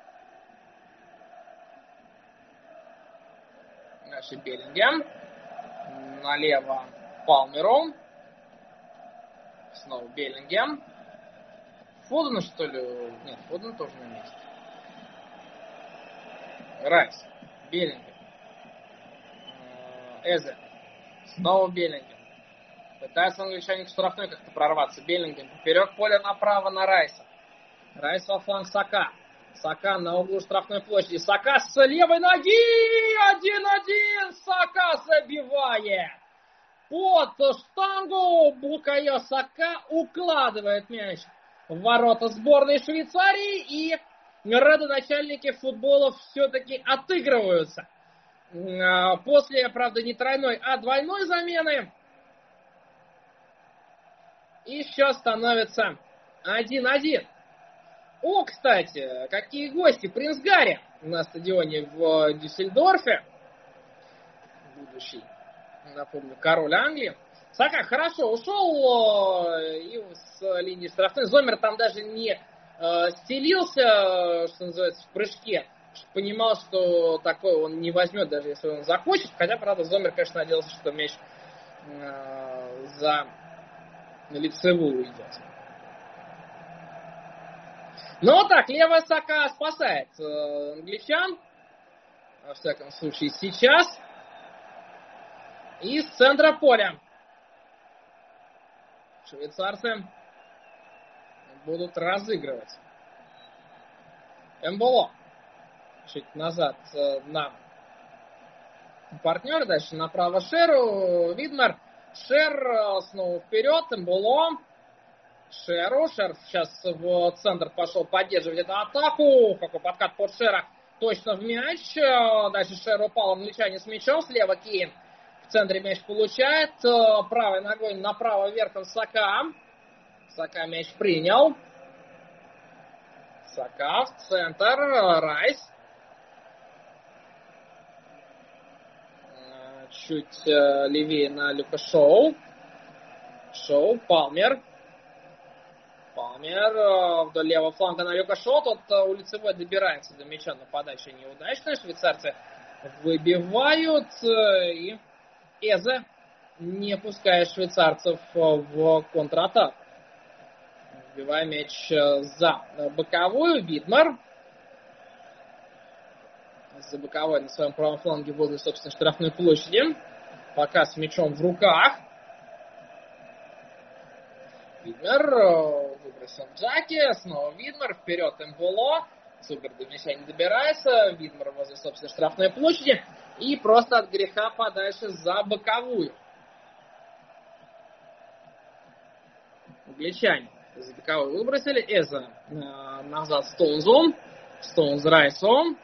Дальше Беллингем. Налево Палмеру. Снова Беллингем. Фоден, что ли? Нет, Фоден тоже на месте. Райс. Беллингем. Эзе. Снова Беллингем. Пытается англичане к штрафной как-то прорваться. Беллингем поперек поля направо на Райса. Райс во фланг Сака. Сака на углу штрафной площади. Сака с левой ноги. 1-1. Сака забивает. Под штангу Букайо Сака укладывает мяч в ворота сборной Швейцарии. И родоначальники футбола все-таки отыгрываются. После, правда, не тройной, а двойной замены. И счет становится 1-1. О, кстати, какие гости. Принц Гарри на стадионе в Дюссельдорфе. Будущий, напомню, король Англии. Сака хорошо ушел и с линии штрафной. Зомер там даже не стелился, что называется, в прыжке. Понимал, что такое он не возьмет, даже если он захочет. Хотя, правда, Зомер, конечно, надеялся, что мяч за лицевую идет. Но так, левая Сака спасает англичан. Во всяком случае, сейчас. И с центра поля швейцарцы будут разыгрывать. Эмболо. Чуть назад на партнера. Дальше направо Шеру. Видмар. Шер снова вперед. Эмболо. Шеру. Шер сейчас в центр пошел поддерживать эту атаку. Какой подкат под Шера. Точно в мяч. Дальше Шер упал. Англичане с мячом. Слева Кейн. В центре мяч получает. Правой ногой направо верхом Сака. Сака мяч принял. Сака в центр. Райс. Чуть левее на Люка Шоу. Шоу. Палмер. Палмер вдоль левого фланга на Люка Шоу. Тот у лицевой добирается до мяча, но подача неудачная. Швейцарцы выбивают. И Эзе не пуская швейцарцев в контратаку. Вбивая мяч за боковую. Видмар. За боковой на своем правом фланге возле собственной штрафной площади. Пока с мячом в руках. Видмар выбросил Джаки. Снова Видмар. Вперед Эмболо. Супер до мяча не добирается. Видмар возле собственной штрафной площади. И просто от греха подальше за боковую. Англичане за боковую выбросили. Эза назад Стоунзу. Стоунз Райсу.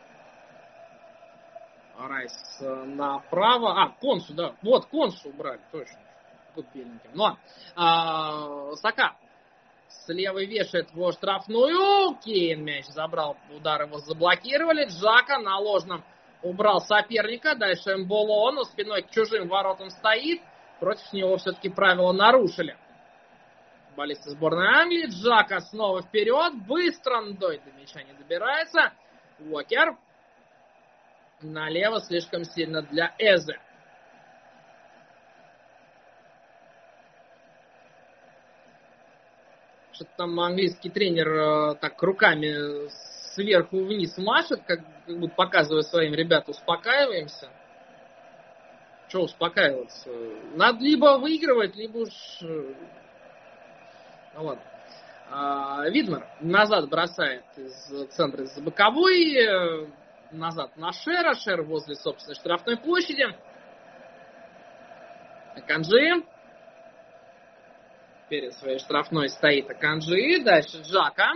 Райс направо. Консу, да. Вот, Консу убрали, точно. Тут беленьким. Ну ладно. Сака с левой вешает в штрафную. Кейн мяч забрал. Удар его заблокировали. Джака на ложном убрал соперника. Дальше Эмболо. Но спиной к чужим воротам стоит. Против него все-таки правила нарушили. Футболисты сборной Англии. Джака снова вперед. Быстро Ндой до мяча не добирается. Уокер. Налево слишком сильно для Эзе. Что-то там английский тренер так руками сверху вниз машет, как будто показывая своим ребятам, успокаиваемся. Что успокаиваться? Надо либо выигрывать, либо уж... Ну ладно. Видмар назад бросает из центра из боковой. Назад на Шера. Шер возле собственной штрафной площади. Аканджи. Перед своей штрафной стоит Аканджи. Дальше Джака.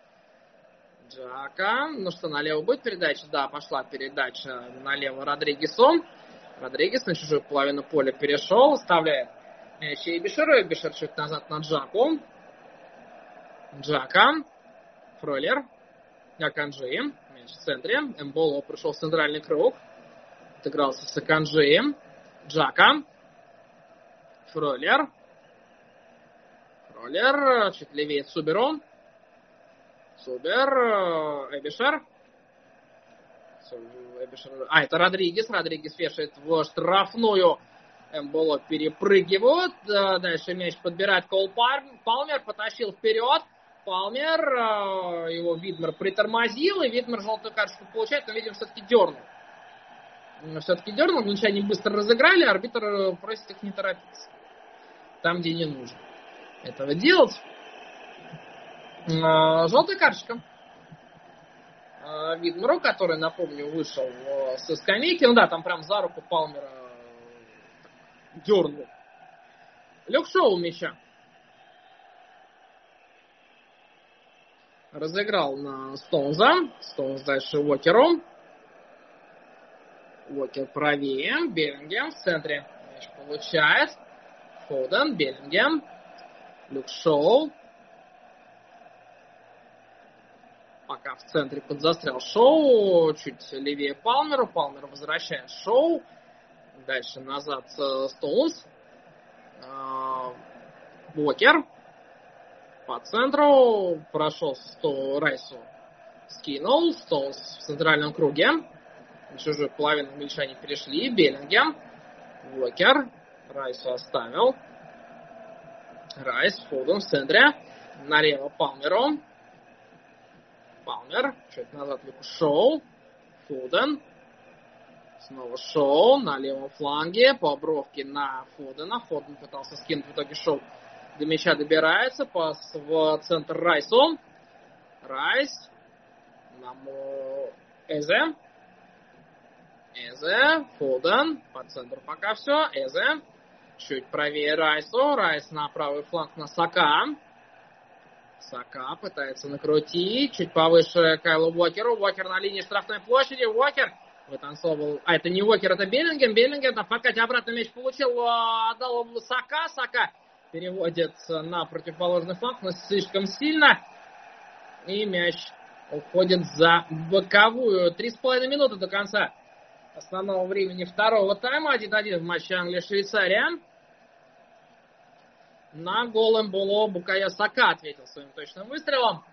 Джака. Ну что, налево будет передача? Да, пошла передача налево Родригесу. Родригес на чужую половину поля перешел. Оставляет мяч Эйбишеру. Эйбишер чуть назад на Джаку. Джака. Фройлер. Аканджи. Мяч в центре. Эмболо пришел в центральный круг. Отыгрался с Аканджи. Джака. Фройлер. Фройлер. Чуть левее Суберу. Субер. Эбишер. Это Родригес. Родригес вешает в штрафную. Эмболо перепрыгивают. Дальше мяч подбирает Кол Палмер. Потащил вперед. Палмер. Его Видмар притормозил. И Видмар желтую карточку получает. Но, видимо, все-таки дернул. Англичане быстро разыграли. Арбитр просит их не торопиться. Там, где не нужно этого делать. Желтая карточка. Видмару, который, напомню, вышел со скамейки. Ну да, там прям за руку Палмера дернул. Люк Шоу мяча. Разыграл на Стоунза. Стоунз дальше Уокеру. Уокер правее. Беллингем в центре. Мяч получает. Фоден. Беллингем. Люк Шоу. Пока в центре подзастрял Шоу. Чуть левее Палмеру. Палмер возвращает Шоу. Дальше назад Стоунс. Уокер. По центру. Прошел Райсу. Скинул. Стоунс в центральном круге. Чужую половину англичане перешли. Беллингем. Уокер. Райсу оставил. Райс. Фоден в центре. Налево Палмеру. Палмер. Чуть назад Люку Шоу. Фоден. Снова Шоу на левом фланге. По бровке на Фодена. Фоден пытался скинуть. В итоге Шоу до мяча добирается. Пас в центр Райсу. Райс. На Эзе. Эзе. Фоден. По центру пока все. Эзе. Чуть правее Райсу. Райс на правый фланг на Сака. Сака пытается накрутить. Чуть повыше Кайлу Уокеру. Уокер на линии штрафной площади. Уокер вытанцовывал. Это не Уокер, это Беллингем. Беллингем на покате обратно мяч получил. Отдал его Сака. Сака переводит на противоположный фланг, но слишком сильно. И мяч уходит за боковую. 3,5 минуты до конца основного времени второго тайма. 1-1 в матче Англия-Швейцария. На гол Эмболо Букайо Сака ответил своим точным выстрелом.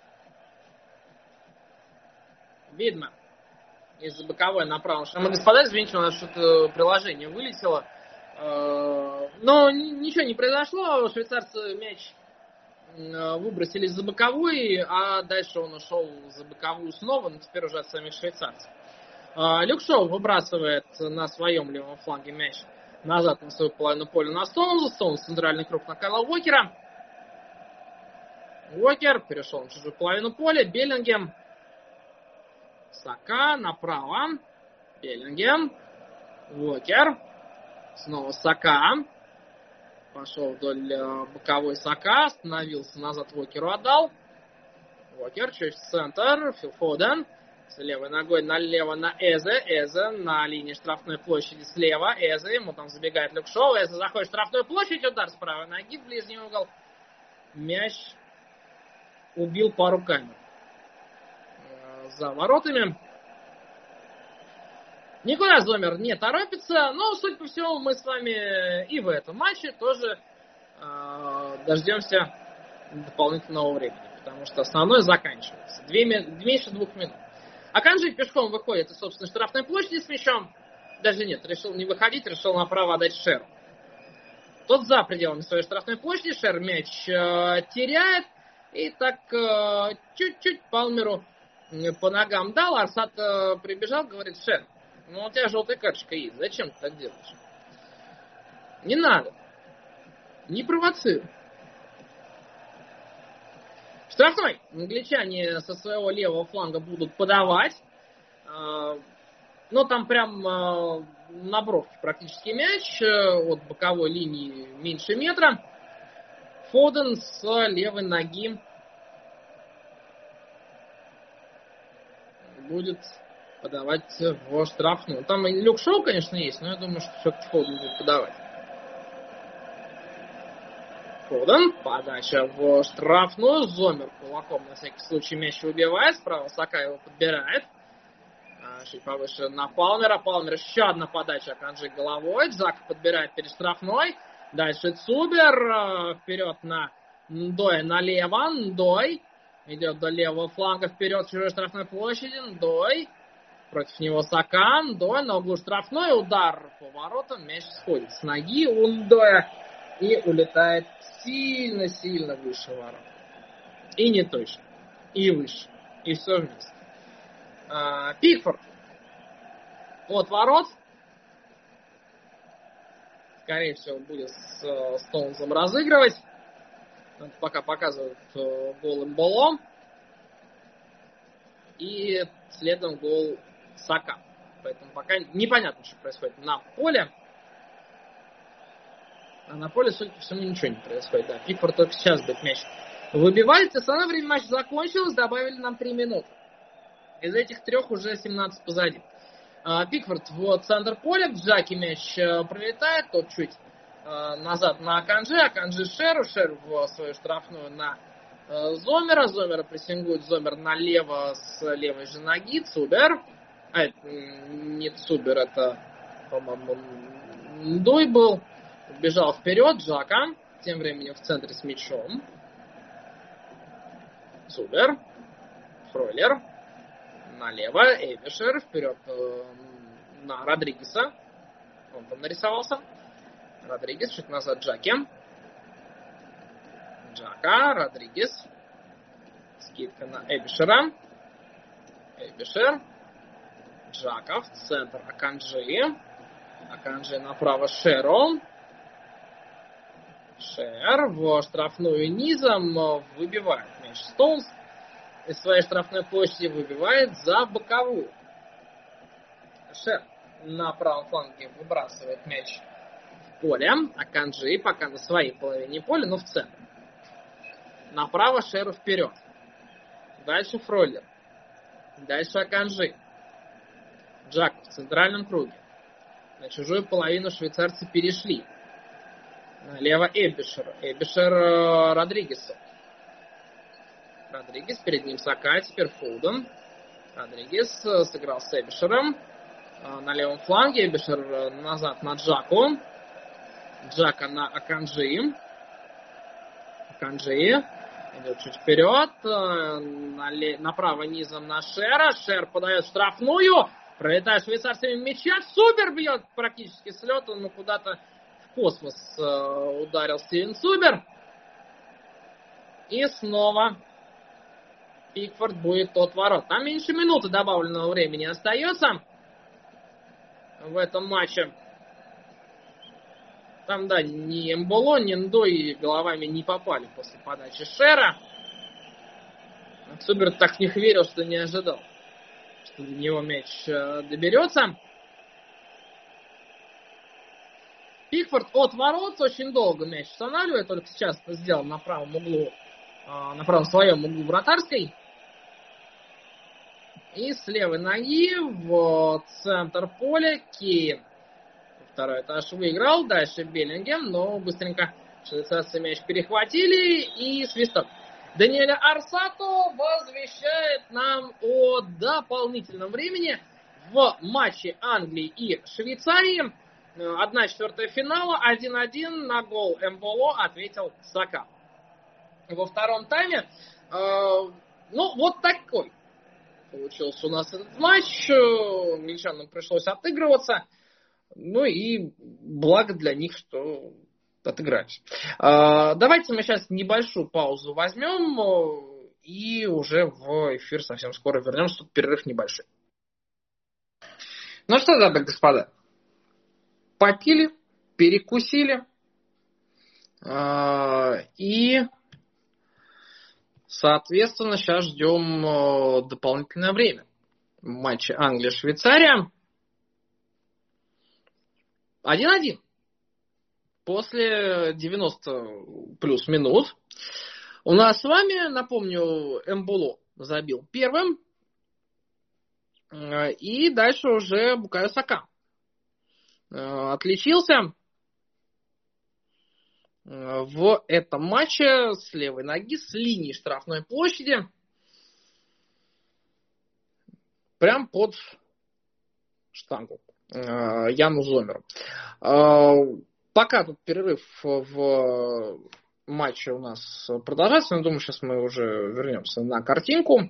Видно. Из боковой направо. Дамы и господа, извините, у нас что-то приложение вылетело. Но ничего не произошло. Швейцарцы мяч выбросились за боковой, а дальше он ушел за боковую снова, но теперь уже от самих швейцарцев. Люк Шоу выбрасывает на своем левом фланге мяч назад на свою половину поля на Стоунза. Стоунз центральный круг на Кайла Уокера. Уокер перешел на чужую половину поля. Беллингем. Сака направо. Беллингем. Уокер. Снова Сака. Пошел вдоль боковой Сака. Остановился, назад Уокеру отдал. Уокер чуть в центр. Фил Фоден. С левой ногой налево на Эзе. Эзе на линии штрафной площади слева. Эзе. Ему там забегает Люк Шоу. Эзе заходит в штрафную площадь. Удар с правой ноги в ближний угол. Мяч убил пару камер за воротами. Никуда Зомер не торопится, но, судя по всему, мы с вами и в этом матче тоже дождемся дополнительного времени, потому что основное заканчивается. Меньше 2 минут. Аканджи пешком выходит из собственной штрафной площади с мячом. Даже нет, решил не выходить, решил направо отдать Шеру. Тот за пределами своей штрафной площади. Шер мяч теряет. И так чуть-чуть Палмеру по ногам дал. Арсат прибежал, говорит: Шер, ну у тебя желтая карточка есть. Зачем ты так делаешь? Не надо. Не провоцируй. Штрафной. Англичане со своего левого фланга будут подавать. Но там прям на бровке практически мяч. От боковой линии меньше метра. Фоден с левой ноги будет подавать в штрафную. Там и Люк Шоу, конечно, есть, но я думаю, что все-таки Фоден будет подавать. Фоден. Подача в штрафную. Зомер кулаком на всякий случай мяч выбивает. Справа Сака его подбирает. Чуть повыше на Палмера. Палмер еще одна подача. Аканджи головой. Джак подбирает перед штрафной. Дальше Цубер. Вперед на Ндоя налево. Ндой. Идет до левого фланга вперед. Чужой штрафной площади. Ндой. Против него Сака. Ндой на углу штрафной. Удар по воротам. Мяч сходит с ноги у Ндоя. И улетает сильно-сильно выше ворот. И не точно. И выше. И все вместе. Пикфорд. От ворот. Скорее всего, будет с Стоунзом разыгрывать. Это пока показывают голым болом. И следом гол Сака. Поэтому пока непонятно, что происходит на поле. А на поле, судя по всему, ничего не происходит. Да, Пикфорд только сейчас будет мяч выбивает. Основное время матча закончилось. Добавили нам 3 минуты. Из этих 3 уже 17 позади. Пикфорд в центр поля. В Джаке мяч пролетает. Тот чуть назад на Аканджи. Аканджи Шеру. Шер в свою штрафную на Зомера. Зомера прессингует. Зомер налево с левой же ноги. Цубер. Это не Цубер, это, по-моему, Ндой был. Бежал вперед. Джака. Тем временем в центре с мячом. Цубер. Фройлер. Налево. Эйбишер. Вперед на Родригеса. Он там нарисовался. Родригес. Чуть назад Джаки. Джака. Родригес. Скидка на Эйбишера. Эйбишер. Джака в центр Аканджи. Аканджи направо Шеру. Шер в штрафную низом выбивает мяч. Стоунс из своей штрафной площади выбивает за боковую. Шер на правом фланге выбрасывает мяч в поле. Аканджи пока на своей половине поля, но в центр. Направо Шеру вперед. Дальше Фройлер. Дальше Аканджи. Джак в центральном круге. На чужую половину швейцарцы перешли. Налево Эбишер. Эбишер Родригесу. Родригес, перед ним Сака, теперь Фулден. Родригес сыграл с Эбишером. На левом фланге Эбишер назад на Джаку. Джака на Аканджи. Аканджи идет чуть вперед. Направо низом на Шера. Шер подает штрафную. Пролетает швейцарцами мяча. Супер бьет практически с лету, но куда-то космос ударил Стивен Субер. И снова Пикфорд будет от ворот. Там меньше минуты добавленного времени остается в этом матче. Там, да, ни Эмболо, ни Ндой головами не попали после подачи Шера. Субер так в них верил, что не ожидал, что до него мяч доберется. Пикфорд от ворот очень долго мяч устанавливает, только сейчас это сделал на правом углу, на правом своем углу вратарской. И с левой ноги в центр поля Кейн. Второй этаж выиграл, дальше Беллингем, но быстренько швейцарцы мяч перехватили и свисток. Даниэль Арсато возвещает нам о дополнительном времени в матче Англии и Швейцарии. 1/4 финала, 1-1 на гол Эмболо ответил Сака. Во втором тайме, вот такой получился у нас этот матч. Англичанам пришлось отыгрываться. Ну и благо для них, что отыгрались. Давайте мы сейчас небольшую паузу возьмем и уже в эфир совсем скоро вернемся. Тут перерыв небольшой. Ну что, дамы и господа, попили, перекусили и, соответственно, сейчас ждем дополнительное время в матче Англия-Швейцария. 1-1. После 90 плюс минут у нас с вами, напомню, Эмболо забил первым. И дальше уже Букайо Сака отличился в этом матче с левой ноги, с линии штрафной площади. Прям под штангу Яну Зомеру. Пока тут перерыв в матче у нас продолжается, но думаю, сейчас мы уже вернемся на картинку.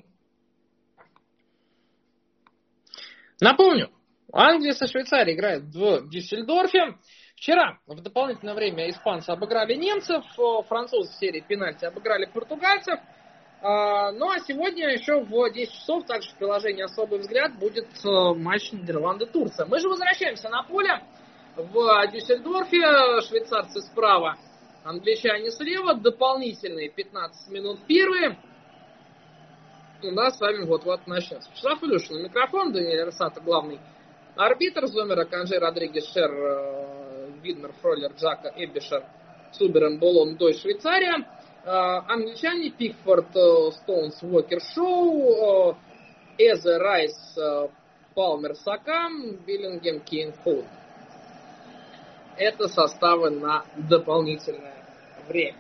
Напомню, Англия со Швейцарией играет в Дюссельдорфе. Вчера в дополнительное время испанцы обыграли немцев, французы в серии пенальти обыграли португальцев. Ну а сегодня еще в 10 часов, также в приложении «Особый взгляд», будет матч Нидерланды-Турция. Мы же возвращаемся на поле в Дюссельдорфе. Швейцарцы справа, англичане слева. Дополнительные 15 минут первые. У нас с вами вот-вот начнется. Вячеслав Илюшин, микрофон. Даниэль Арсато, главный арбитр. Зомер, Канжи, Родригес, Шер, Виднер, Фроллер, Джака, Эббишер, Субер, Эмболо, Ндой, Швейцария. Англичане: Пикфорд, Стоунс, Уокер, Шоу, Эзе, Райс, Палмер, Сака, Биллингем, Кейн, Хоуд. Это составы на дополнительное время.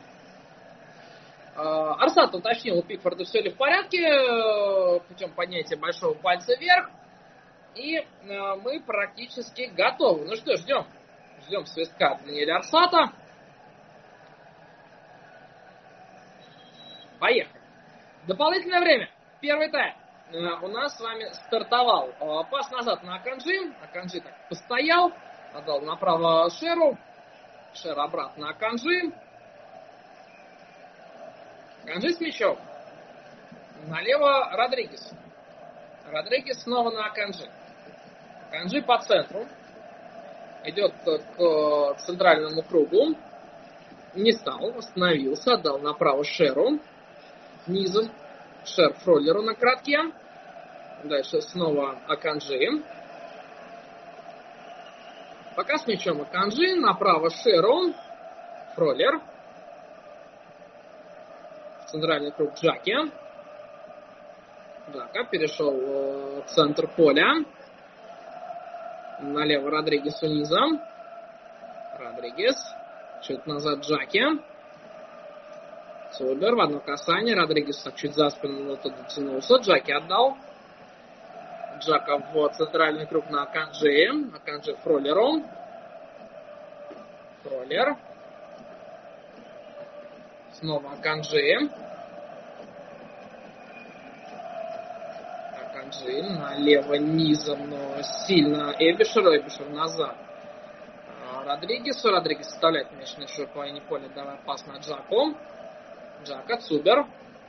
Арсат уточнил у Пикфорда, все ли в порядке, путем поднятия большого пальца вверх. И мы практически готовы. Ну что, ждем. Ждем свистка от Даниэля Арсата. Поехали. Дополнительное время. Первый тайм у нас с вами стартовал. Пас назад на Аканджи. Аканджи так постоял. Отдал направо Шеру. Шер обратно на Аканджи. Аканджи с мячом. Налево Родригес. Родригес снова на Аканджи. Аканджи по центру. Идет к центральному кругу. Не стал. Остановился. Отдал направо Шеру. Низом Шер Фроллеру на кратке. Дальше снова Аканджи. Пока с мячом Аканджи. Направо Шеру. Фроллер. В центральный круг Джаки. Джака перешел в центр поля. Налево Родригесу низом. Родригес. Чуть назад Джаки. Субер в одно касание. Родригес так чуть за спину, но тот дотянулся. Джаки отдал. Джака в центральный круг на Аканджи. Аканджи Фроллеру. Фроллер. Снова Аканджи. Аканджи налево низом, но сильно Эббишер. Эббишер назад. Родригесу. Родригес оставляет мяч на чужой половине поля, давая пас на Джаку. Джака, Цубер.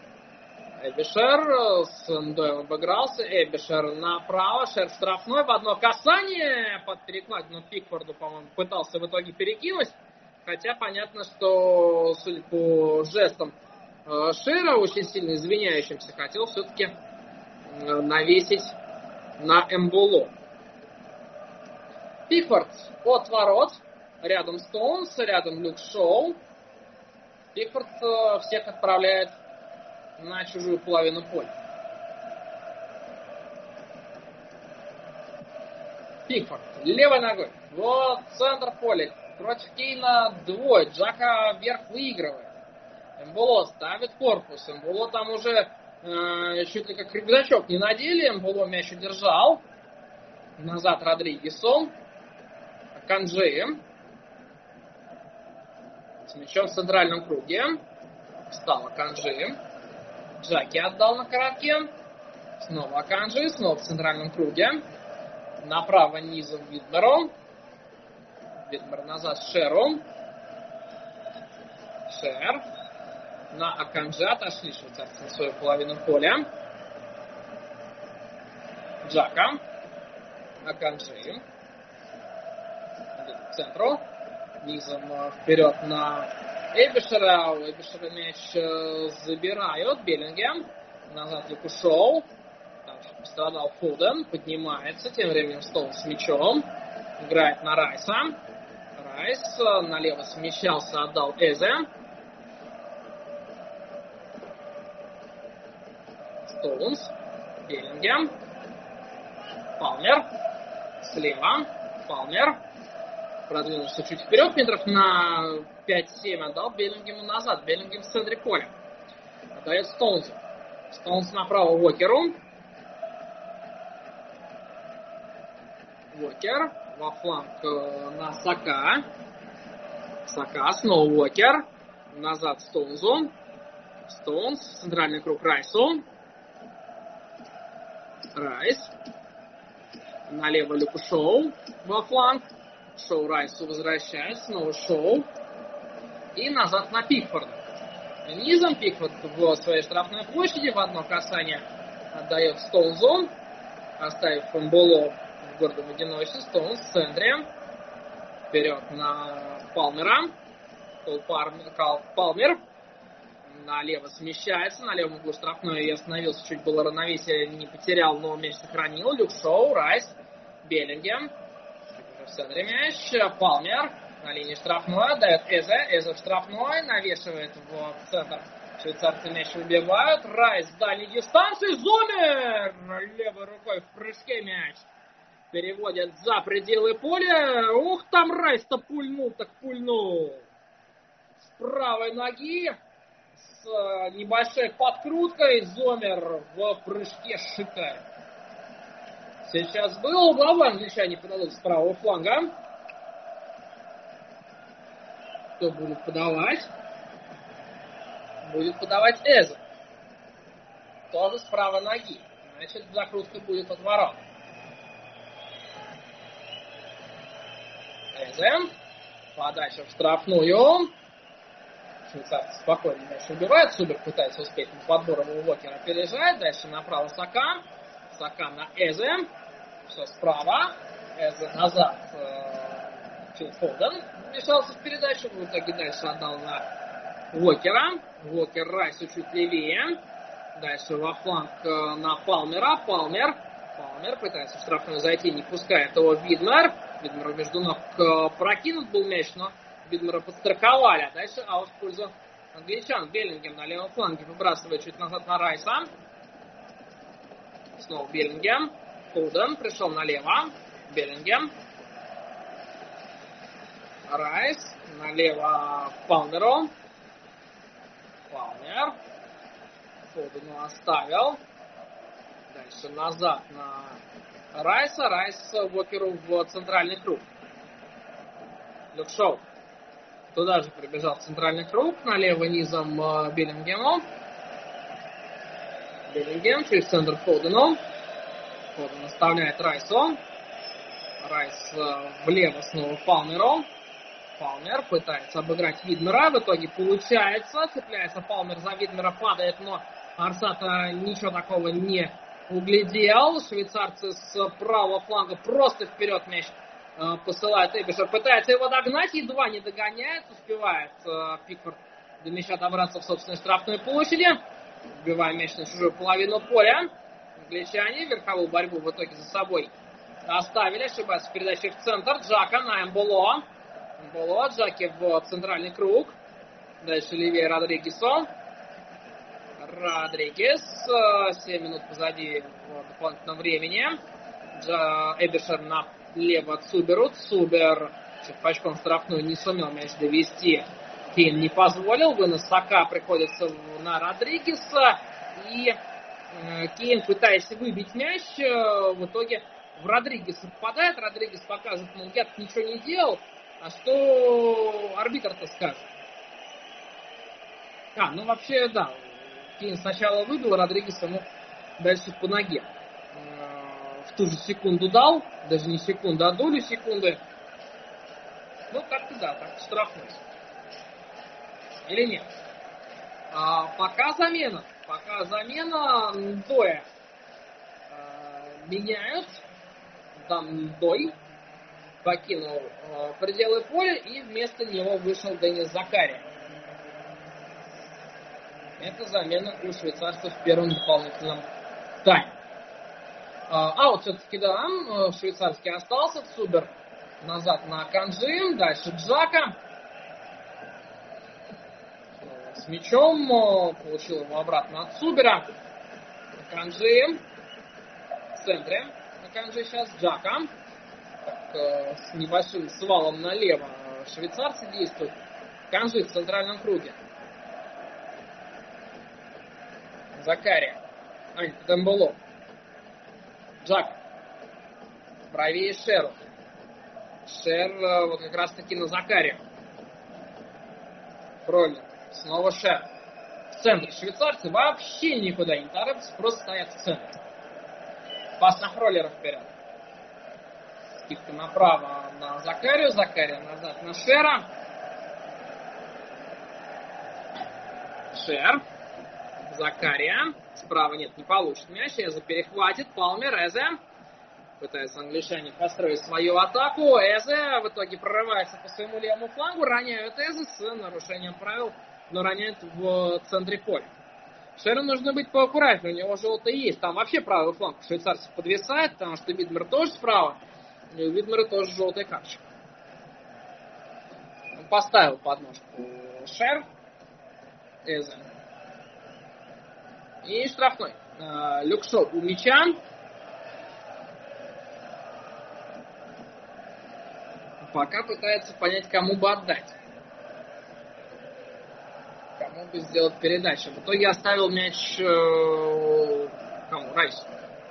Эбишер с Ндоем обыгрался. Эбишер направо. Шер штрафной в одно касание. Под перекладину Пикфорду, по-моему, пытался в итоге перекинуть. Хотя понятно, что, судя по жестам Шера, очень сильно извиняющимся, хотел все-таки навесить на Эмболо. Пикфорд от ворот. Рядом Стоунс, рядом Люк Шоу. Пикфорд всех отправляет на чужую половину поля. Пикфорд левой ногой. Вот центр поля. Против Кейна двое. Джака вверх выигрывает. Эмболо ставит корпус. Эмболо там уже чуть ли как рюкзачок не надели. Эмболо мяч удержал. Назад Родригесу. Канджи. С мячом в центральном круге. Встала Канджи. Джаки отдал на коротке. Снова Канджи. Снова в центральном круге. Направо низом Видмеру. Видмер назад Шеру. Шер. На Аканджи отошли швейцарцы на свою половину поля. Джака. Аканджи. К центру. Низом вперед на Эбишера. У Эбишера мяч забирают. Беллингем. Назад Люку Шоу. Там пострадал Фуден. Поднимается. Тем временем Стоун с мячом. Играет на Райса. Райс налево смещался. Отдал Эзе. Стоунс. Беллингем. Палмер. Слева. Палмер. Продвинулся чуть вперед, метров на 5-7, отдал Беллингему назад. Беллингем в центре поля. Отдает Стоунсу. Стоунс направо Уокеру. Уокер во фланг на Сака. Сака, снова Уокер. Назад Стоунсу. Стоунс, центральный круг Райсу. Райс. Налево Люку Шоу во фланг. Шоу Райсу возвращает. Снова Шоу. И назад на Пикфорда. Низом Пикфорд в своей штрафной площади в одно касание отдает Стоунсу. Оставив Эмболо в гордом одиночестве. Стоунс в центре. Вперед на Палмера. Палмер. Налево смещается. На левом углу штрафной и остановился. Чуть было равновесие не потерял, но мяч сохранил. Люк Шоу. Райс. Беллингем. В центре мяч. Палмер на линии штрафной. Отдает Эзе. Эзе в штрафной. Навешивает в центр. Швейцарцы мяч выбивают. Райс с дальней дистанции. Зомер! Левой рукой в прыжке мяч переводят за пределы поля. Ух, там Райс-то пульнул, так пульнул. С правой ноги. С небольшой подкруткой. Зомер в прыжке шикарен. Сейчас был угловой, англичане подадут с правого фланга. Кто будет подавать? Будет подавать Эзе. Тоже с правой ноги. Значит, закрутка будет от ворот. Эзе. Подача в штрафную. Швейцарцы спокойно мяч убивают. Субер пытается успеть на подбор его Уокера опережает. Дальше направо Сака. Сака на Эзе. Все справа. Эзе назад. Фил Фоден вмешался в передачу. В итоге дальше отдал на Уокера. Уокер Райсу чуть левее. Дальше во фланг на Палмера. Палмер пытается в штрафную зайти. Не пускает его Видмер. Видмеру между ног прокинут был мяч, но Видмера подстраховали. А дальше аут в пользу англичан. Беллингем на левом фланге выбрасывает чуть назад на Райса. Снова Беллингем. Фуден пришел налево. Беллингем. Райс. Налево Палмеру. Палмер. Фудену оставил. Дальше назад на Райса. Райс Уокеру в центральный круг. Люк Шоу. Туда же прибежал в центральный круг. Налево низом Беллингему. Беллингем через центр Фодену. Фоден оставляет Райсу. Райс влево снова Палмеру. Палмер пытается обыграть Видмера, в итоге получается, цепляется Палмер за Видмера, падает, но Арсата ничего такого не углядел. Швейцарцы с правого фланга просто вперед мяч посылают. Эбишер пытается его догнать, едва не догоняет, успевает Пикфорд до мяча добраться в собственной штрафной площади, вбивая мяч на чужую половину поля. Англичане верховую борьбу в итоге за собой оставили, ошибается в передаче в центр. Джака на Эмболо. Эмболо, Джаки в центральный круг. Дальше левее Родригесу. Родригес. 7 минут позади в дополнительном времени. Эбишер налево Цуберу. Цубер чуть пачком штрафную не сумел мяч довести. Кейн не позволил. Вынос Сака приходится на Родригеса. И Кейн, пытаясь выбить мяч, в итоге в Родригеса попадает. Родригес показывает, мол, я ничего не делал. А что арбитр-то скажет? Ну вообще, да. Кейн сначала выбил Родригеса, но дальше по ноге. В ту же секунду дал. Даже не секунду, а долю секунды. Ну, как-то да, так штрафной. Или нет? Пока замена. Доя меняют. Дой покинул пределы поля, и вместо него вышел Денис Закария. Это замена у швейцарцев в первом дополнительном тайме. Вот все-таки, да, швейцарский остался. Цубер назад на Канжи. Дальше Джака. С мячом. Получил его обратно от Цубера. Канжи. В центре. На Канжи сейчас Джака. Так, с небольшим свалом налево швейцарцы действуют. Канжи в центральном круге. Закария. Демболо. Джак. Правее Шер. Шер вот как раз таки на Закарию. Пролет. Снова Шер. В центре. Швейцарцы вообще никуда не торопятся, просто стоят в центре. Пас на Фроллера вперед. Скидка направо на Закарию. Закария назад на Шера. Шер. Закария. Справа нет, не получит мяч. Эзе перехватит. Палмер. Эзе. Пытаются англичане построить свою атаку. Эзе в итоге прорывается по своему левому флангу. Роняют Эзе с нарушением правил, но роняют в центре поля. Шеру нужно быть поаккуратнее. У него желтый есть. Там вообще правый фланг швейцарцев подвисает, потому что Видмер тоже справа. И у Видмера тоже желтая карточка. Он поставил подножку Шер. Эзе. И штрафной. Люкшо у мяча. Пока пытается понять, кому бы отдать. Кому бы сделать передачу. В итоге оставил мяч кому? Райс.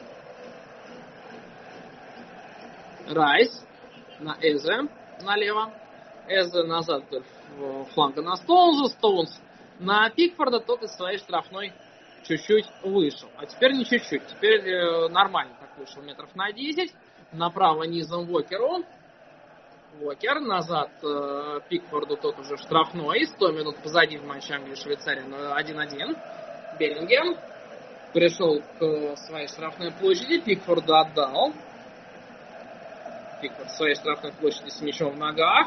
Райс на Эзе налево. Эзе назад в фланга на Стоунза. Стоунс на Пикфорда. Тот из своей штрафной чуть-чуть вышел. А теперь не чуть-чуть. Теперь нормально так вышел. Метров на 10. Направо низом Уокеру. Уокер назад Пикфорду, тот уже штрафной. 100 минут позади в матче Англия-Швейцария 1-1. Беллингем пришел к своей штрафной площади. Пикфорду отдал. Пикфорд в своей штрафной площади с мячом в ногах.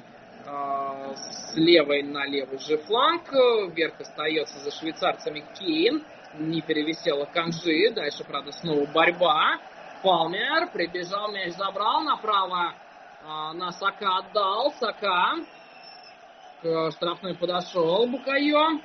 С левой на левый же фланг. Вверх остается за швейцарцами Кейн. Не перевисела Канжи. Дальше, правда, снова борьба. Палмер прибежал, мяч забрал. Направо на Сака отдал. Сака. К штрафной подошел Букайо.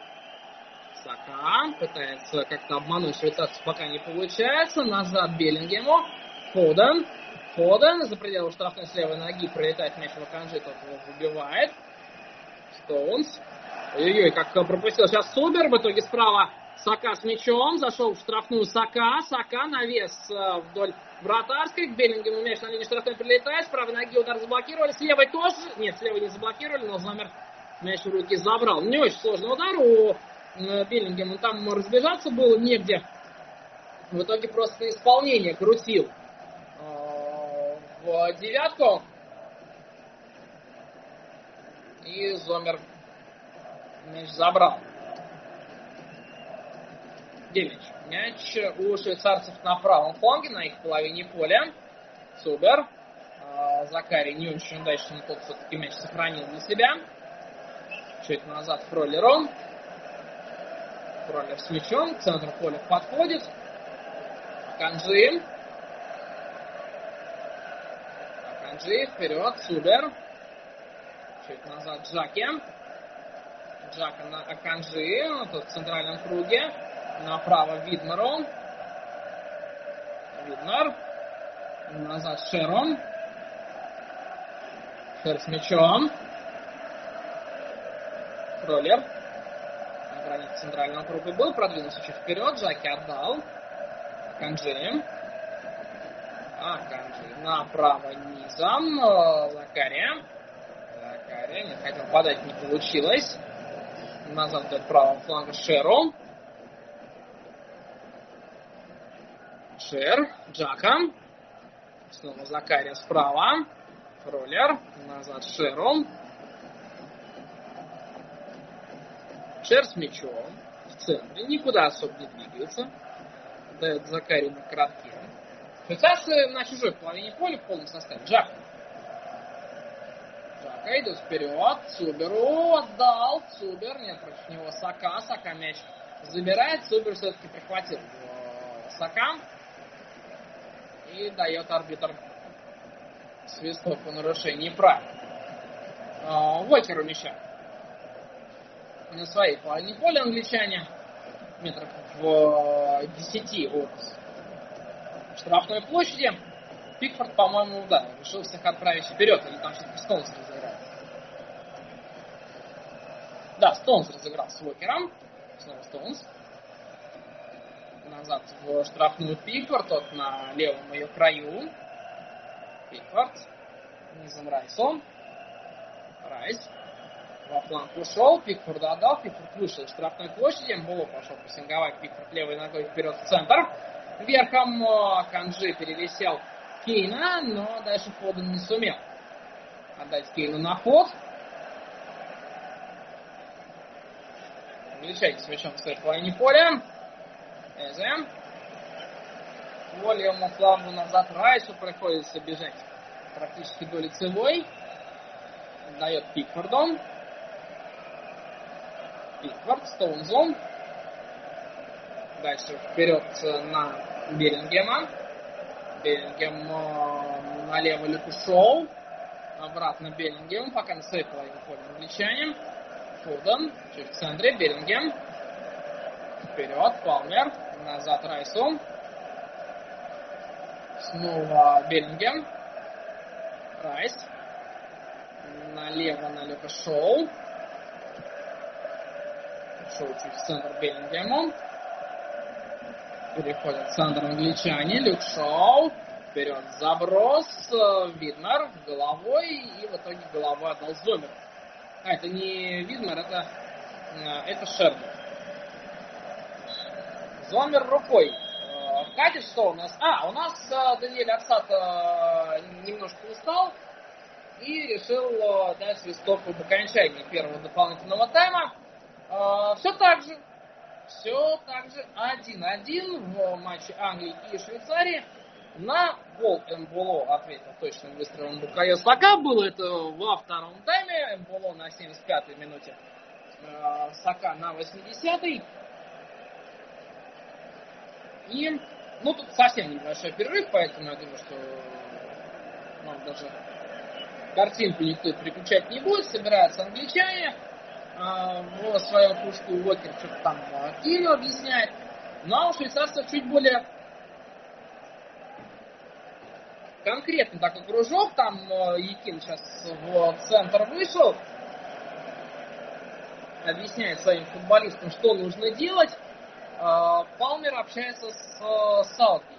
Сака пытается как-то обмануть швейцарцев, пока не получается. Назад Беллингему. Фоден за пределы штрафной с левой ноги пролетает мяч в Канжи, тот его выбивает. Стоунс. Ой-ой-ой, как пропустил сейчас Субер. В итоге справа Сака с мячом. Зашел в штрафную Сака. Сака навес вдоль вратарской. К Беллингему мяч на линии штрафной прилетает. С правой ноги удар заблокировали. С левой тоже. Нет, с левой не заблокировали, но Зомер мяч в руки забрал. Не очень сложный удар у Беллингема. Там разбежаться было негде. В итоге просто исполнение крутил в девятку. И Зомер мяч забрал. Где мяч? Мяч у швейцарцев на правом фланге, на их половине поля. Цубер. Закари не очень удачно, но тот все-таки мяч сохранил для себя. Чуть назад Фроллеру. Фроллер с мячом. К центру поля подходит. Аканджи. Аканджи вперед. Цубер. Чуть назад Джаки. Джака на Аканджи. Тут в центральном круге. Направо Видмеру. Видмер. Назад Шерон. Шер с мячом. Фроллер. На границе центрального круга был. Продвинулся чуть вперед. Джаки отдал. Аканджи. Аканджи. Направо низом. Закария. Закария. Не хотел подать, не получилось. Назад вдоль правого фланга Шеру. Шер. Джака. Снова Закария справа. Фроллер. Назад Шеру. Шер с мячом. В центре. Никуда особо не двигается. Дает Закарию на коротке. Швейцарцы на чужой половине поля в полном составе. Джака. Джака идет вперед. Цуберу отдал. Цубер. Нет против него Сака. Сака мяч забирает. Цубер все-таки прихватил Сака. И дает арбитр свисток по нарушению правил. Уокер у мяча. На своей половине поля англичане. Метров в 10 от штрафной площади. Пикфорд, по-моему, да, решил всех отправить вперед. Или там все-таки Стоунс разыграл. Да, Стоунс разыграл с Уокером. Снова Стоунс. Назад в штрафную Пикфорд. Тот на левом ее краю. Пикфорд. Низом Райсом. Райс. Во фланг ушел. Пикфорд отдал. Пикфорд вышел из штрафной площади. Мболо пошел прессинговать. Пикфорд левой ногой вперед в центр. Верхом Канджи перевисел Кейна, но дальше Фоден не сумел отдать Кейну на ход. Англичане с мячом в своей половине поля. Эзе. По левому флангу назад Райсу приходится бежать практически до лицевой. Дает Пикфорду. Пикфорд, Стоунзон. Дальше вперед на Беллингема. Беллингем налево ушел. Обратно Беллингем. Пока на своей половине поля англичане. Фоден. Чуть в центре. Беллингем. Вперед. Палмер. Назад Райсу. Снова Беллингем. Райс. Налево на Люка Шоу. Шоу чуть в центр Беллингему. Переходит в центр англичане. Люк Шоу. Вперед заброс. Видмер головой. И в итоге головой отдал Зомер. Это не Видмер, это Шербер. Зомер рукой. Катит, что у нас? У нас Даниэль Арсат немножко устал. И решил дать свисток об окончании первого дополнительного тайма. Все так же 1-1 в матче Англии и Швейцарии. На гол Эмболо ответил точным выстрелом Букайо Сака. Было это во втором тайме. Эмболо на 75-й минуте. Сака на 80-й. И, тут совсем небольшой перерыв, поэтому я думаю, что нам даже картинку никто переключать не будет. Собираются англичане. В своем кружку Уокер что-то там Кину объясняет. Но у швейцарцев чуть более конкретный такой кружок. Там Якин сейчас в центр вышел. Объясняет своим футболистам, что нужно делать. Палмер общается с Саутгейт.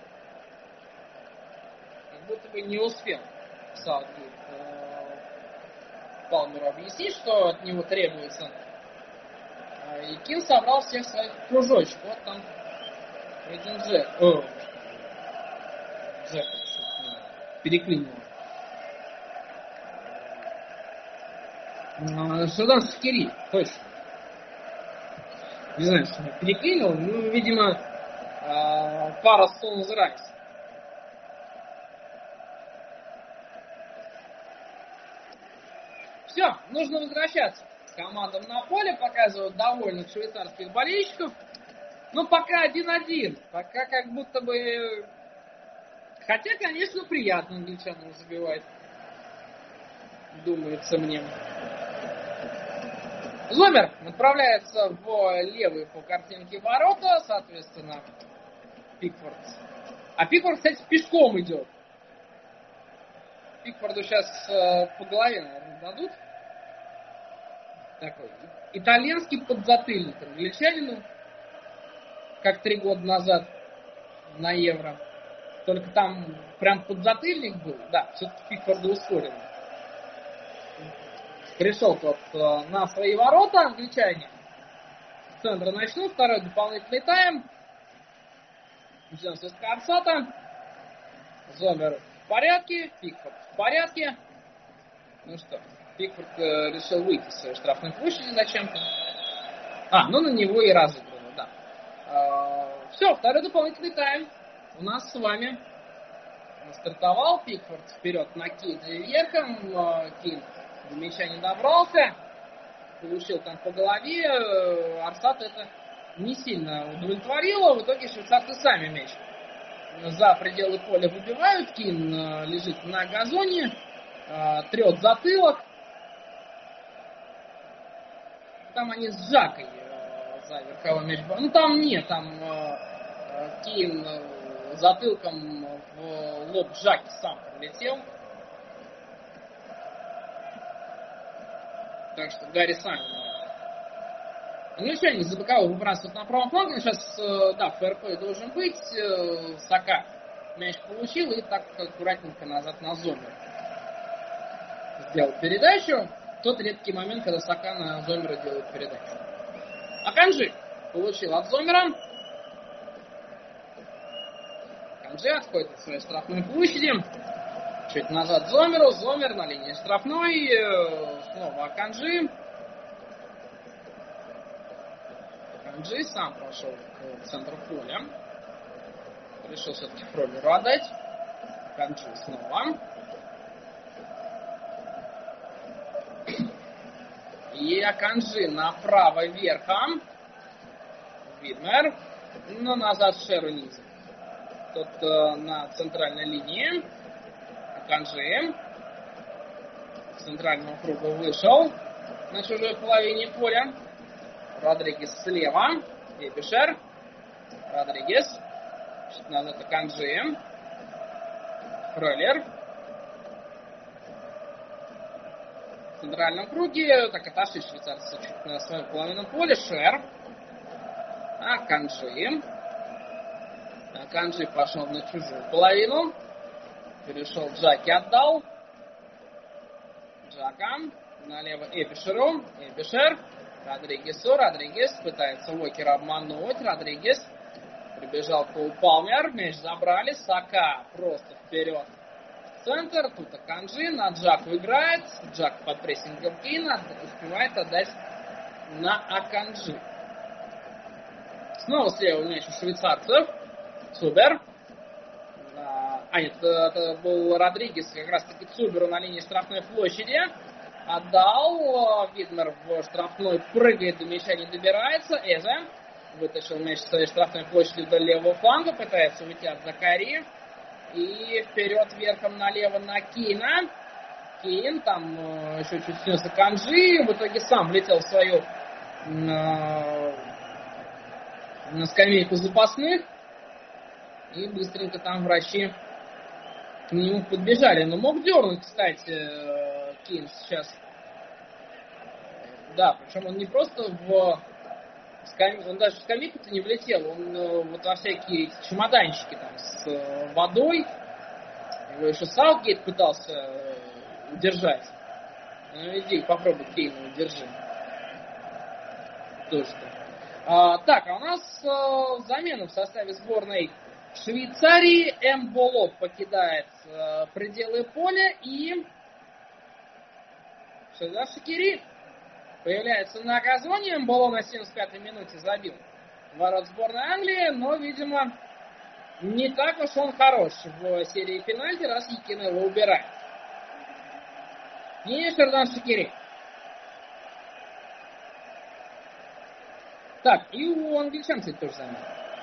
Как будто бы не успел Саутгейт Палмеру объяснить, что от него требуется. И Кин собрал всех своих кружочек. Вот там один Джек. Джек переклинил. Шердан Шакири, точно. Не знаю, что я переклинил. Ну, видимо, пара Stones Rise. Все, нужно возвращаться к командам на поле. Показывают довольных швейцарских болельщиков. Ну, пока 1-1. Пока как будто бы... Хотя, конечно, приятно англичанам забивать. Думается мне. Зомер отправляется в левый по картинке ворота, соответственно, Пикфорд. А Пикфорд, кстати, пешком идет. Пикфорду сейчас по голове, наверное, дадут. Такой итальянский подзатыльник англичанину, как 3 года назад на Евро. Только там прям подзатыльник был. Да, все-таки Пикфорда ускорили. Пришел тот на свои ворота, англичане. С центра начнут, второй дополнительный тайм. Ждем со Скорсата. Зомер в порядке, Пикфорд в порядке. Ну что, Пикфорд решил выйти с своей штрафной площади зачем-то. Ну на него и разыграно, да. Все, второй дополнительный тайм у нас с вами стартовал. Пикфорд вперед на Кейне верхом. Кейн до мяча не добрался. Получил там по голове. Арсат это не сильно удовлетворило. В итоге швейцарцы сами мяч за пределы поля выбивают. Кейн лежит на газоне. Трет затылок. Там они с Джакой за верховой мяч. Ну там нет, там Кейн затылком в лоб Джаки сам прилетел. Так что Гарри Саммин. Англичане за боковой выбрасывают на правом фланге. Сейчас, да, фэрплей должен быть. Сака мяч получил и так аккуратненько назад на Зомер. Сделал передачу. Тот редкий момент, когда Сака на Зомера делает передачу. Аканджи получил от Зомера. Аканджи отходит от своей штрафной площади. Чуть назад Зомеру. Зомер на линии штрафной. Снова Аканджи. Аканджи сам прошел к центру поля. Решил все-таки Фроллеру отдать. Аканджи снова. И Аканджи направо верхом. Видмер. Но назад Шеру низом. Тот на центральной линии. Аканджи. С центрального круга вышел. На чужой половине поля. Родригес слева. Эбишер. Родригес. Чуть назад Аканджи. Фроллер. В центральном круге. Так отошли швейцарцы чуть на свою половину поля. Шер. Аканджи. Аканджи пошел на чужую половину. Перешел Джаки, отдал. Джака. Налево Эбишеру. Эбишер. Родригесу. Родригес пытается Уокера обмануть. Родригес. Прибежал Кол Палмер. Мяч забрали. Сака просто вперед. Центр. Тут Аканджи. На Джаку играет. Джак под прессингом Кейна. Успевает отдать на Аканджи. Снова слева мяч у швейцарцев. Цубер. Нет, это был Родригес, как раз таки Цуберу на линии штрафной площади. Отдал. Видмер в штрафной прыгает, до мяча не добирается. Эзе вытащил мяч с своей штрафной площади до левого фланга. Пытается уйти от Закари. И вперед верхом налево на Кейна. Кейн там еще чуть снес Аканджи. В итоге сам влетел в свою на скамейку запасных. И быстренько там врачи к нему подбежали. Но мог дернуть, кстати, Кейн сейчас. Да, причем он не просто в скамейку, он даже в скамейку-то не влетел. Он вот во всякие чемоданчики там с водой. Его еще Саутгейт пытался удержать. Ну иди, попробуй Кейна удержи. Тоже так. Так, а у нас замена в составе сборной Швейцарии. Эмболов покидает пределы поля, и Шердан Шакири появляется на газоне. Мболо на 75-й минуте забил ворот сборной Англии, но, видимо, не так уж он хорош в серии пенальти, раз Якин его убирает. И Шердан Шакири. Так, и у англичан, кстати, тоже заметно.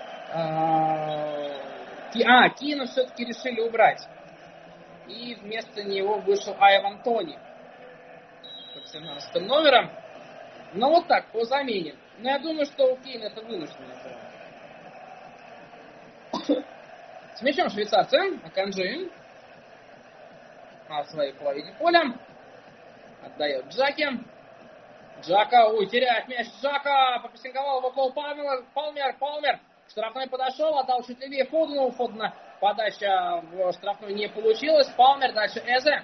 Кина все-таки решили убрать. И вместо него вышел Айван Тони под 17 номером. Но вот так, по замене. Но я думаю, что у Кейна это вынужденное было. С мячом швейцарцы. Аканджи. В своей половине поля. Отдает Джаки. Джака, теряет мяч Джака. Попрессинговал в угол Палмер. Штрафной подошел, отдал чуть левее Фодену. Фодена подача в штрафную не получилась. Палмер, дальше Эзе.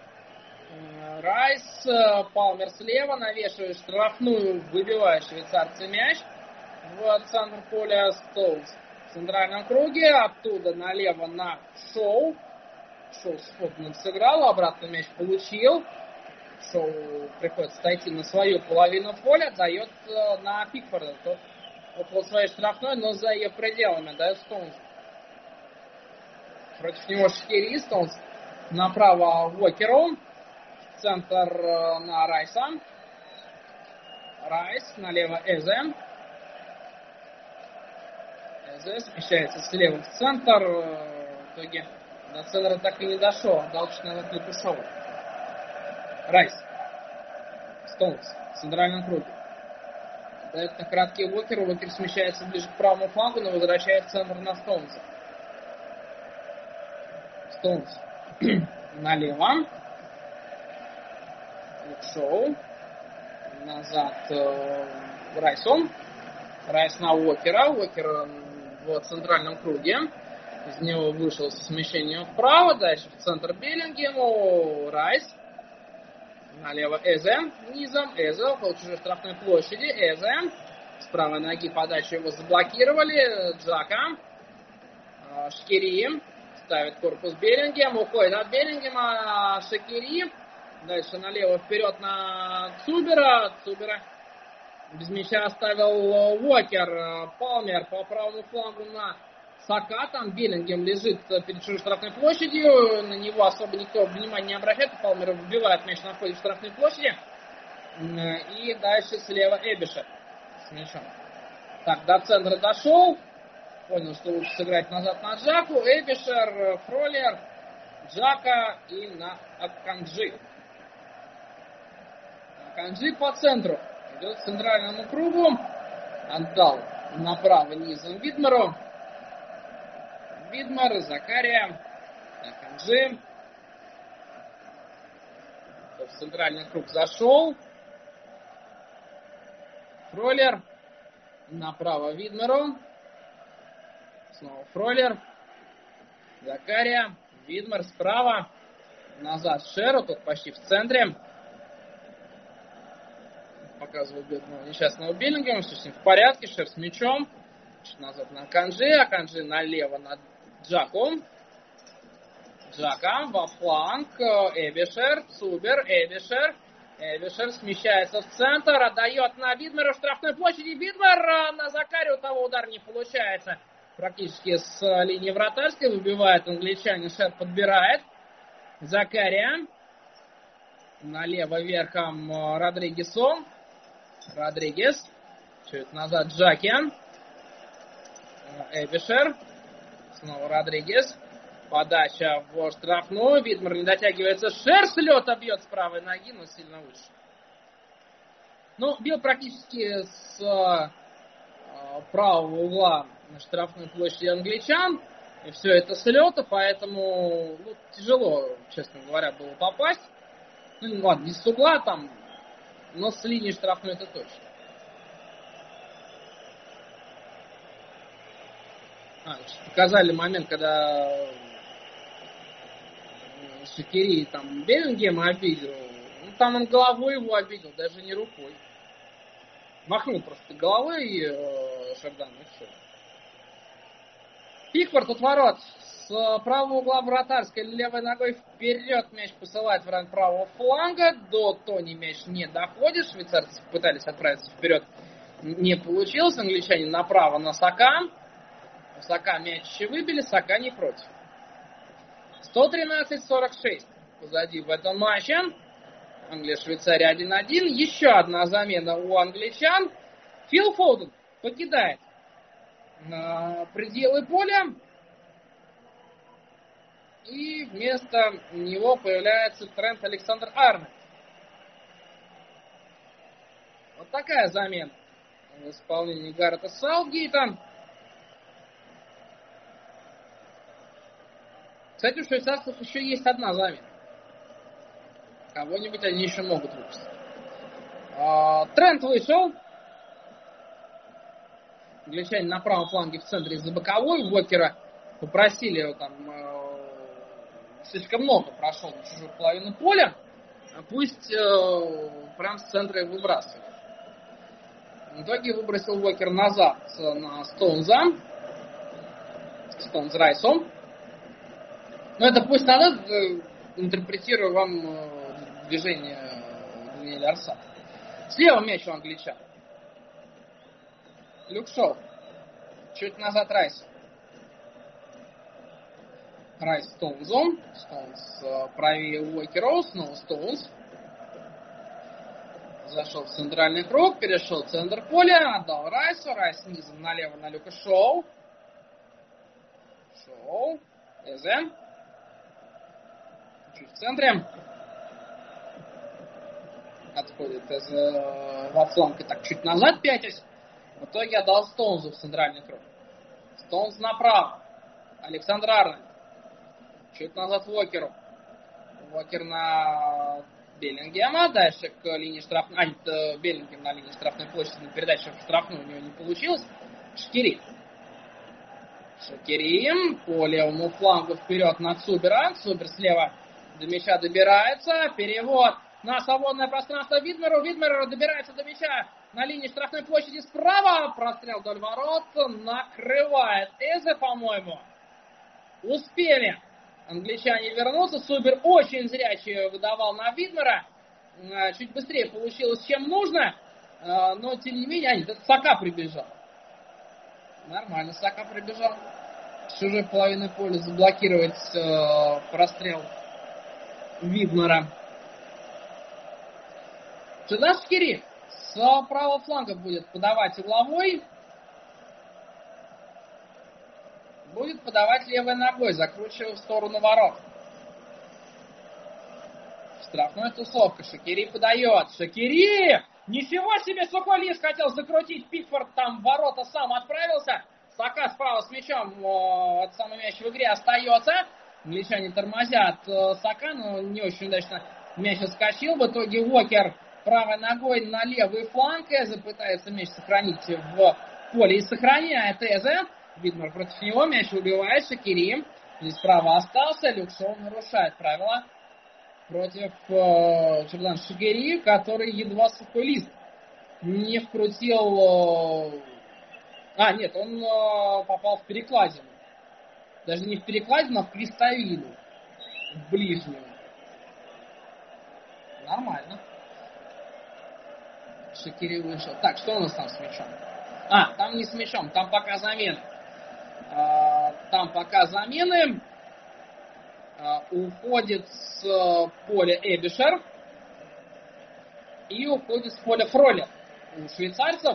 Райс, Палмер слева, навешивает штрафную, выбивает швейцарцы мяч в центр поля. Стоунс в центральном круге, оттуда налево на Шоу. Шоу с Фоденом сыграл, обратно мяч получил. Шоу приходится отойти на свою половину поля, дает на Пикфорда. Тот около своей штрафной, но за ее пределами дает Стоунс. Против него Шакири. Стоунс направо Уокеру. Центр на Райса. Райс налево Эзе. Эзе смещается слева в центр. В итоге до центра так и не дошел. Отдал чуть назад Лепушову. Райс. Стоунс в центральном круге. Дает на краткий Уокеру. Уокер смещается ближе к правому флангу, но возвращает центр на Стоунса. Стоунс налево. Шоу. Назад Райсом. Райс на Уокера. Уокер в центральном круге. Из него вышел со смещением вправо. Дальше в центр Беллингему. Райс. Налево Эзе. Низом. Эзе. Около чужой штрафной площади. Эзе. С правой ноги подачу его заблокировали. Джака. Шакири. Ставит корпус Беллингем. Уходит от Беллингема. Шакири. Дальше налево вперед на Цубера. Цубера без мяча оставил Уокер. Палмер по правому флангу на Сака. Там Беллингем лежит перед чужой штрафной площадью. На него особо никто внимания не обращает. Палмер выбивает мяч на входе в штрафной площади. И дальше слева Эбишер с мячом. Так, до центра дошел. Понял, что лучше сыграть назад на Джаку. Эбишер, Фроллер, Джака и на Аканджи. Аканджи по центру. Идет к центральному кругу. Отдал направо низом Видмеру. Видмер, Закария, Аканджи. В центральный круг зашел. Фроллер. Направо Видмеру. Снова Фроллер. Закария. Видмер справа. Назад Шеру. Тут почти в центре. Показывал бедного несчастного Беллингема. Все с ним в порядке. Шер с мячом. Чуть назад на Аканджи. Аканджи налево на Джаку. Джака во фланг. Эбишер. Цубер. Эбишер. Эбишер смещается в центр. Отдает на Видмера в штрафной площади. Видмер на Закарию. Того удар не получается. Практически с линии вратарской. Выбивает англичанин. Шер подбирает. Закария. Налево верхом Родригесу. Родригес. Чуть назад Джаки. Эбишер. Снова Родригес. Подача в штрафную. Видмер не дотягивается. Шер с лета бьет с правой ноги, но сильно выше. Ну, бил практически с правого угла на штрафной площади англичан. И все это с лета, поэтому тяжело, честно говоря, было попасть. Ну, ладно, не с угла там, но с линии штрафной это точно. Показали момент, когда Шакири там Беллингема обидел. Ну, там он головой его обидел, даже не рукой. Махнул просто головой Шердан, и все. Пикфорд от ворот С правого угла вратарской левой ногой вперед мяч посылает в район правого фланга. До Тони мяч не доходит. Швейцарцы пытались отправиться вперед. Не получилось. Англичане направо на Сака. У Сака мяч выбили. Сака не против. 113-46 позади в этом матче. Англия-Швейцария 1-1. Еще одна замена у англичан. Фил Фоуден покидает пределы поля. И вместо него появляется Трент Александр-Арнольд. Вот такая замена в исполнении Гаррета Саутгейта. Кстати, у швейцарцев еще есть одна замена. Кого-нибудь они еще могут выпустить. Трент вышел. Англичане на правом фланге в центре из-за боковой. Уокера попросили его там... слишком много прошел на чужую половину поля. Пусть прям с центра и выбрасывает. В итоге выбросил Уокер назад на Стоунза. Стоунз Райсом. Но это пусть надо, интерпретирую вам движение Даниэля Арса. Слева мяч у англичан. Люк Шоу. Чуть назад Райс. Райс Стоунзом. Стоунз правее Уокера. Снова Стоунз. Зашел в центральный круг. Перешел в центр поля. Отдал Райсу. Райс низом налево на Люка Шоу. Шоу. Эзе. Чуть в центре. Отходит во фланг и так чуть назад пятясь. В итоге отдал Стоунзу в центральный круг. Стоунз направо. Александр Арнольд. Чуть назад Уокеру. Уокер на Беллингема. Дальше к линии штрафной. Беллингем на линии штрафной площади. На передаче в штрафную у него не получилось. Шакири. Шакири. По левому флангу вперед на Цубера. Цубер слева до мяча добирается. Перевод на свободное пространство Видмеру. Видмер добирается до мяча на линии штрафной площади справа. Прострел вдоль ворот. Накрывает Эзе, по-моему. Успели англичане вернуться. Субер очень зрячий выдавал на Видмера. Чуть быстрее получилось, чем нужно. Но, тем не менее, это Сака прибежал. Нормально, Сака прибежал. С чужой половины поля заблокировать прострел Видмера. Сюда Шакири с правого фланга будет подавать угловой. Будет подавать левой ногой, закручивая в сторону ворот. Штрафная тусовка. Шакири подает. Шакири! Ничего себе, Соколис хотел закрутить. Пикфорд там в ворота сам отправился. Сака справа с мячом. От самого мяч в игре остается. Англичане тормозят Сака, но не очень удачно мяч отскочил. В итоге Уокер правой ногой на левый фланг. Эзе пытается мяч сохранить в поле и сохраняет Эзе. Видмер против него, мяч выбивает. Шакири здесь справа остался. Люк Шоу нарушает правила против Джордан Шакири, который едва сухой лист не вкрутил. Нет, он попал в перекладину. Даже не в перекладину, а в крестовину. В ближнюю. Нормально. Шакири вышел. Так, что у нас там с мячом? Там не с мячом, там пока замены. Уходит с поля Эбишер и уходит с поля Фролер у швейцарцев.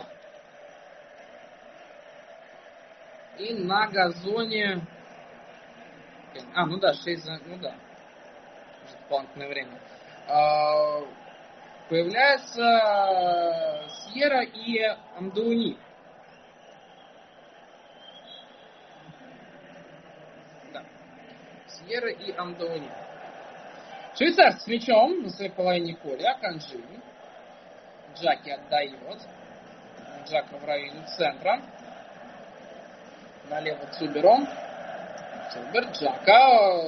И на газоне... 6 дополнительное время. Появляются Сьерра и Амдауни. Сьерра и Амдауни. Швейцарцы с мячом на своей половине поля. Канжи. Джаки отдает. Джака в районе центра. Налево Цубером. Цубер, Джака.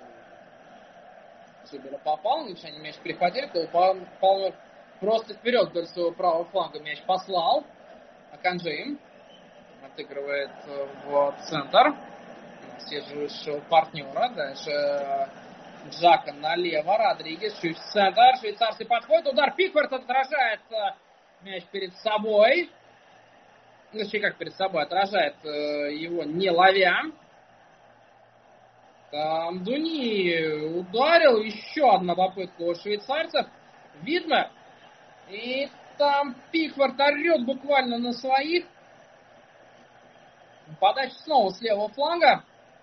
Цубера попал. Англичане мяч перехватили. Палмер просто вперед вдоль своего правого фланга мяч послал. Аканжи отыгрывает в центр. поддерживающего партнера. Дальше Джака налево, Родригес чуть в центр. Швейцарцы подходят, удар Пикфорд отражает мяч перед собой. Значит, как перед собой, отражает его не ловя. Там Дуни ударил, еще одна попытка у швейцарцев. Видно. И там Пикфорд орет буквально на своих. Подача снова с левого фланга.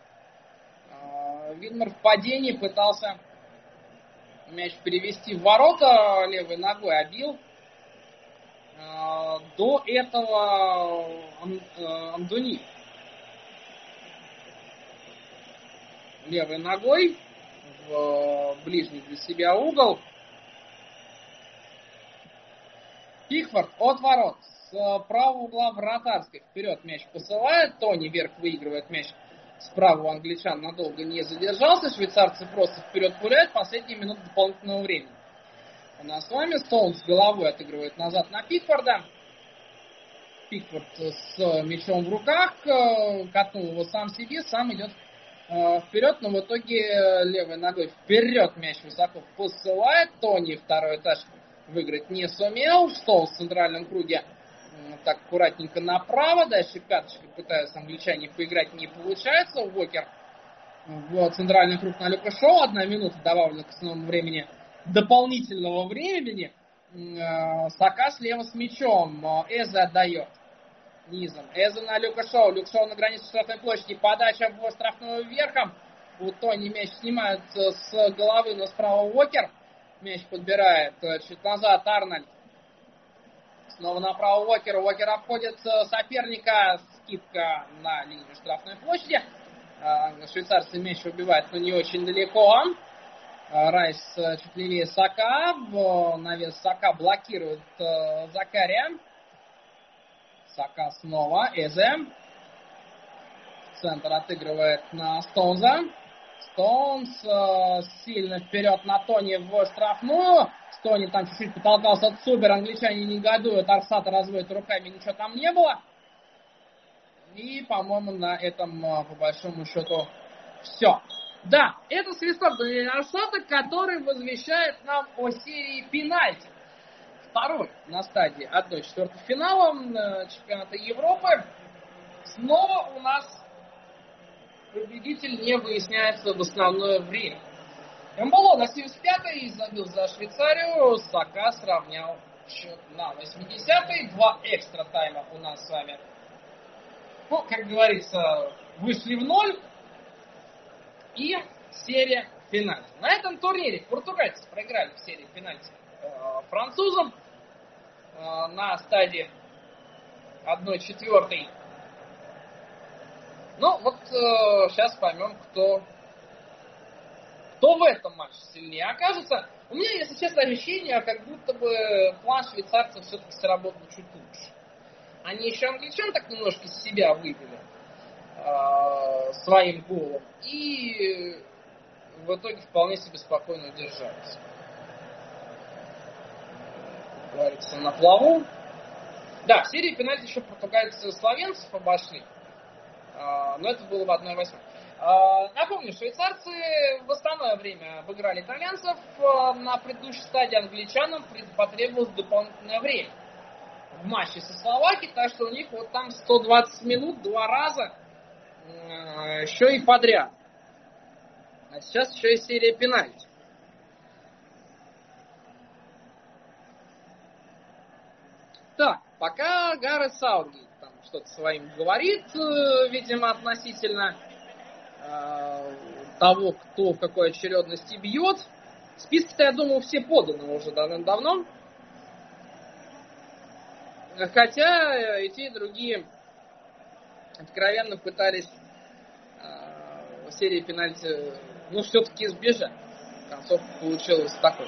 Видмар в падении пытался мяч перевести в ворота, левой ногой обил. До этого Андуни левой ногой в ближний для себя угол. Пикфорд от ворот с правого угла вратарской. Вперед мяч посылает. Тони вверх выигрывает мяч справа у англичан. Надолго не задержался. Швейцарцы просто вперед пуляют. Последние минуты дополнительного времени. У нас с вами Стоунс головой отыгрывает назад на Пикфорда. Пикфорд с мячом в руках. Катнул его сам себе. Сам идет вперед. Но в итоге левой ногой вперед мяч высоко посылает. Тони второй этаж выиграть не сумел. Стоунс в центральном круге так аккуратненько направо. Дальше пяточкой пытаются англичане поиграть. Не получается. Уокер в центральный круг на Люка Шоу. 1 минута добавлена к основному времени. Дополнительного времени. Сака слева с мячом. Эзе отдает низом. Эзе на Люка Шоу. Люк Шоу на границе штрафной площади. Подача в штрафную верхом. У Тони мяч снимается с головы, но справа Уокер. Мяч подбирает чуть назад Арнольд. Снова направо Уокер. Уокер обходит соперника. Скидка на линию штрафной площади. Швейцарцы мяч убивают, но не очень далеко. Райс чуть левее Сака. Навес Сака блокирует Закария. Сака снова. Эзе. Центр отыгрывает на Стоунза. Стоунс сильно вперед на Тони в штрафную. Тони там чуть-чуть потолкался от Субер. Англичане негодуют. Арсата разводит руками. Ничего там не было. И, по-моему, на этом, по большому счету, все. Да, это свисток Даниэля Арсата, который возвещает нам о серии пенальти. Второй на стадии 1/4 финала чемпионата Европы. Снова у нас победитель не выясняется в основное время. Эмболо на 75-й забил за Швейцарию. Сака сравнял счет на 80-й. 2 экстра тайма у нас с вами. Ну, как говорится, вышли в ноль. И серия пенальти. На этом турнире португальцы проиграли в серии пенальти французам на стадии 1/4. Ну, вот сейчас поймем, кто в этом матче сильнее окажется. У меня, если честно, ощущение, как будто бы план швейцарцев все-таки сработал чуть лучше. Они еще англичан так немножко из себя вывели своим голом. И в итоге вполне себе спокойно удержались. Говорится, на плаву. Да, в серии пенальти еще португальцы словенцев обошли. Но это было в 1/8. Напомню, швейцарцы в основное время обыграли итальянцев. На предыдущей стадии англичанам потребовалось дополнительное время в матче со Словакией, так что у них вот там 120 минут 2 раза еще и подряд. А сейчас еще и серия пенальти. Так, пока Гаррет Саутгейт там что-то своим говорит, видимо, относительно того, кто в какой очередности бьет. Списки-то, я думаю, все поданы уже давно. Хотя и те, и другие откровенно пытались в серии пенальти, все-таки избежать. Концовка получилась такой.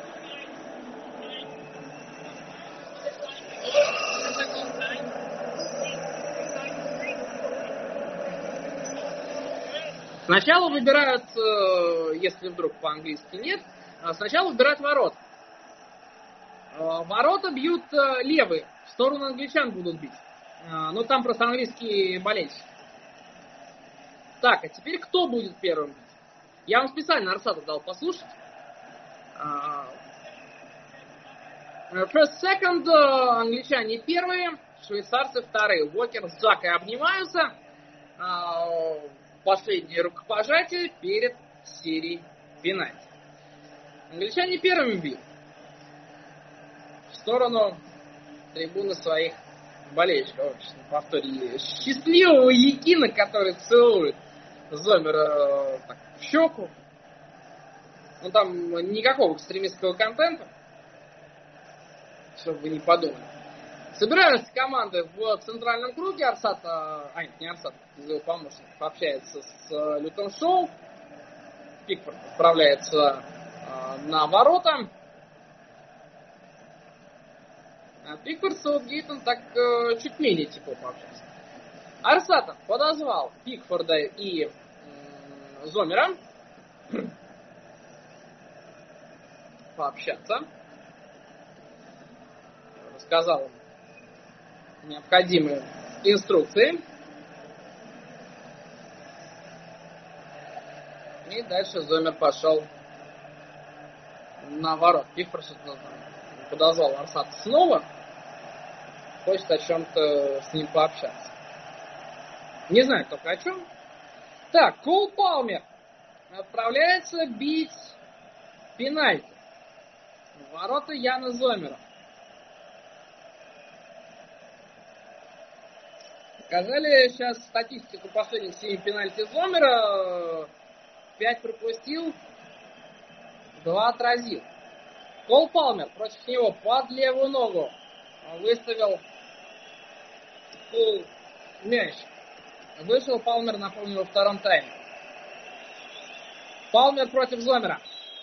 Сначала выбирают, если вдруг по-английски нет, сначала выбирают ворота. Ворота бьют левые, в сторону англичан будут бить. Там просто английские болельщики. Так, а теперь кто будет первым бить? Я вам специально Арсата дал послушать. First, second, англичане первые, швейцарцы вторые. Уокер с Джакой обнимаются. Последнее рукопожатие перед серией пенальти. Англичане первыми бьют в сторону трибуны своих болельщиков. Повторили счастливого Якина, который целует Зомера так, в щеку. Ну там никакого экстремистского контента, чтобы вы не подумали. Собираются команды в центральном круге. Арсат, не Арсат, его помощник, общается с Лютом Шоу. Пикфорд отправляется на ворота. А Пикфорд с Саутгейтом так чуть менее тепло пообщался. Арсатов подозвал Пикфорда и Зомера пообщаться. Рассказал им необходимые инструкции. И дальше Зомер пошел на ворот. Пикфорд подозвал Арсата снова. Хочет о чем-то с ним пообщаться. Не знаю только о чем. Так, Кол Палмер отправляется бить пенальти в ворота Яна Зомера. Показали сейчас статистику последних 7 пенальти Зомера. 5 пропустил, 2 отразил. Кол Палмер против него под левую ногу выставил мяч. Вышел Палмер, напомню, во втором тайме. Палмер против Зомера.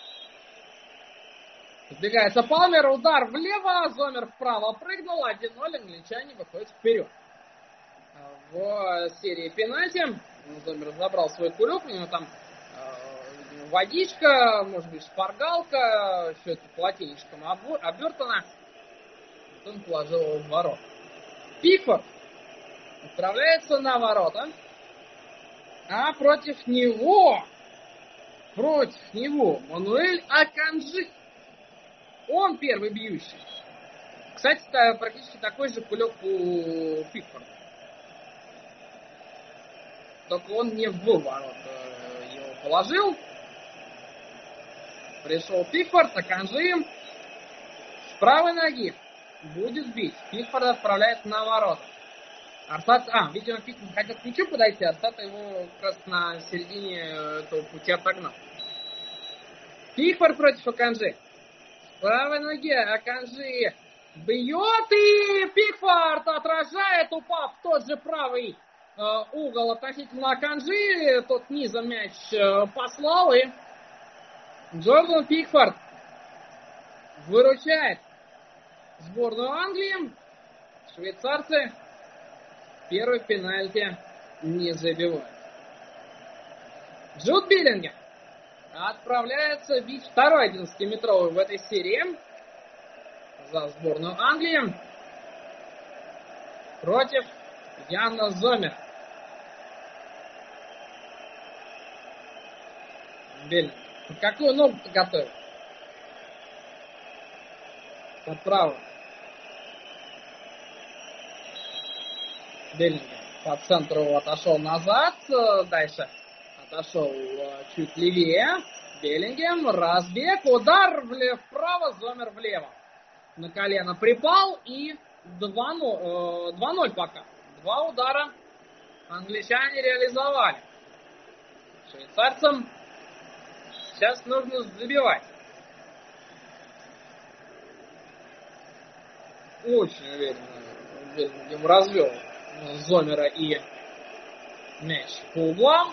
Сбегается Палмер, удар влево, Зомер вправо прыгнул, 1-0, англичане выходят вперед. В серии пенальти Зомер забрал свой кулек, у него там водичка, может быть шпаргалка, все это полотенечком обертано. Потом положил его в ворота. Пикфорд отправляется на ворота, а против него Мануэль Аканджи. Он первый бьющий. Кстати, практически такой же кулек у Пикфорда. Только он не в ворота его положил. Пришел Пикфорд, Аканджи с правой ноги будет бить. Пикфорд отправляет на ворота. Арсат, видимо, Пикфорд хотел к мячу подойти, Арсат его как раз на середине этого пути отогнал. Пикфорд против Аканджи. С правой ноги Аканджи бьет, и Пикфорд отражает, упав в тот же правый угол относительно Аканджи. Тот низом мяч послал, и Джордан Пикфорд выручает сборную Англии. Швейцарцы первый пенальти не забивают. Джуд Беллингем отправляется бить второй 11-метровый в этой серии за сборную Англии против Яна Зомера. Беллингем. Какую ногу-то готовит? Под правую. Беллингем по центру отошел назад. Дальше отошел чуть левее. Беллингем, разбег, удар вправо, Зомер влево. На колено припал и 2-0 пока. 2 удара англичане реализовали. Швейцарцам сейчас нужно забивать. Очень уверенно Беллингем развел Зомера и мяч по углам.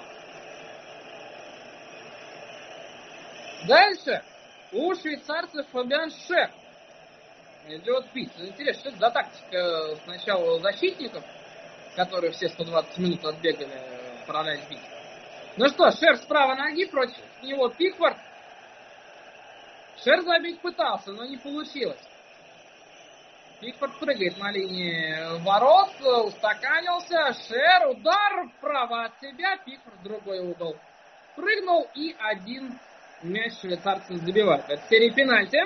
Дальше у швейцарцев Фабиан Шер идет бить. Интересно, что это за тактика сначала защитников, которые все 120 минут отбегали, отправлять бить. Ну что, Шер с правой ноги, против него Пикфорд. Шер забить пытался, но не получилось. Пикфорд прыгает на линии ворот, устаканился, Шер, удар вправо от себя, Пикфорд в другой угол. Прыгнул и один мяч швейцарцам забивает. Это серия пенальти.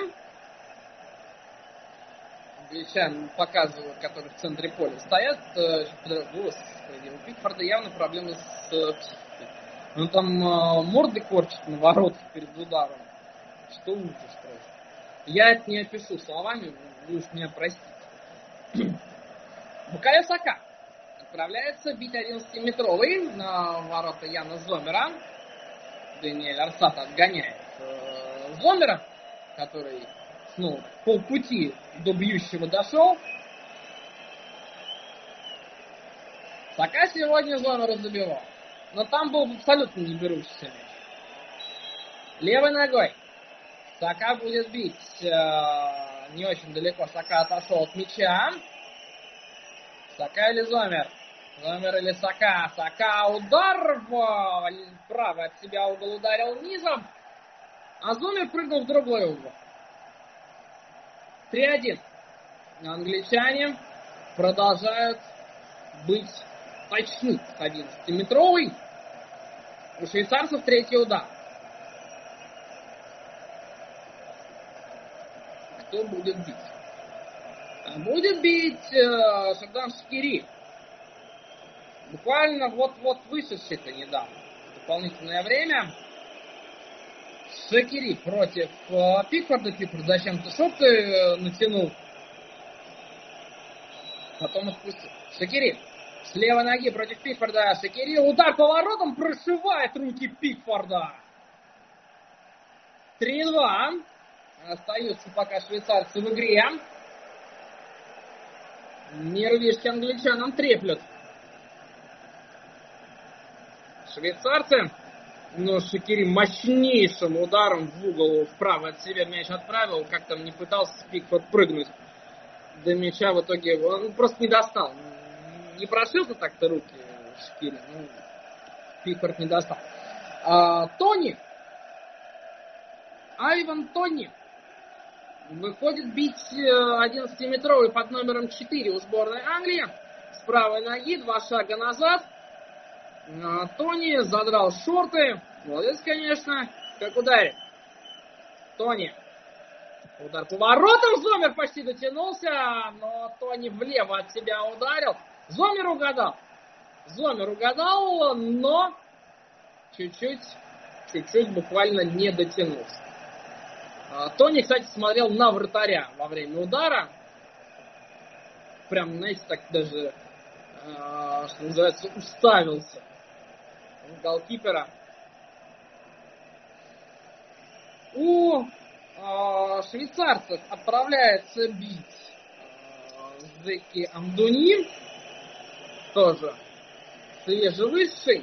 Англичан показывают, которые в центре поля стоят. Господи, у Пикфорда явно проблемы с психикой. Он там морды корчит на воротах перед ударом. Что ужас просто. Я это не опишу словами, вы уж меня простите. Букайо Сака отправляется бить 11-метровый на ворота Яна Зоммера. Даниэль Арсат отгоняет Зоммера, который полпути до бьющего дошел. Сака сегодня Зоммера забивал. Но там был абсолютно не берущийся мяч. Левой ногой Сака будет бить. Не очень далеко Сака отошел от мяча. Сака или Зоммер? Зоммер или Сака? Сака, удар вправо от себя угол ударил низом. А Зоммер прыгнул в другой угол. 3-1. Англичане продолжают быть точны. 11-метровый. У швейцарцев третий удар. Кто будет бить? Будет бить Шердан Шакири. Буквально вот вышедший-то недавно. Дополнительное время. Шакири против Пикфорда. Пикфорд зачем-то шорты натянул. Потом отпустил. Шакири. С левой ноги против Пикфорда. Шакири. Удар по воротам. Прошивает руки Пикфорда. 3-2. Остаются пока швейцарцы в игре. Нервишки англичанам треплют. Швейцарцы. Но Шакири мощнейшим ударом в угол вправо от себя мяч отправил. Как там не пытался Пикфорд прыгнуть до мяча. В итоге он просто не достал. Не прошил-то так-то руки Шакири. Пикфорд не достал. Тони. Айван Тони выходит бить 11-метровый под номером 4 у сборной Англии. С правой ноги, 2 шага назад. Тони задрал шорты. Молодец, конечно. Как ударит. Тони. Удар по воротам. Зоммер почти дотянулся. Но Тони влево от себя ударил. Зоммер угадал. Но чуть-чуть буквально не дотянулся. Тони, кстати, смотрел на вратаря во время удара. Прям, знаете, так даже, что называется, уставился в голкипера. У швейцарцев отправляется бить Зеки Амдуни. Тоже свежевысший.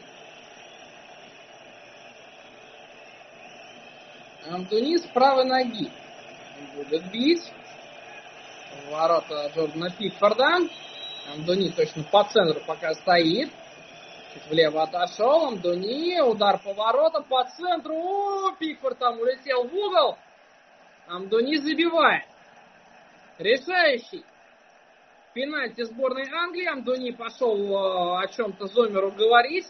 Амдуни с правой ноги будет бить ворота Джордана Пикфорда. Амдуни точно по центру пока стоит. Чуть влево отошел. Амдуни. Удар по воротам по центру. Пикфорд там улетел в угол. Амдуни забивает. Решающий пенальти сборной Англии. Амдуни пошел о чем-то Зоммеру говорить.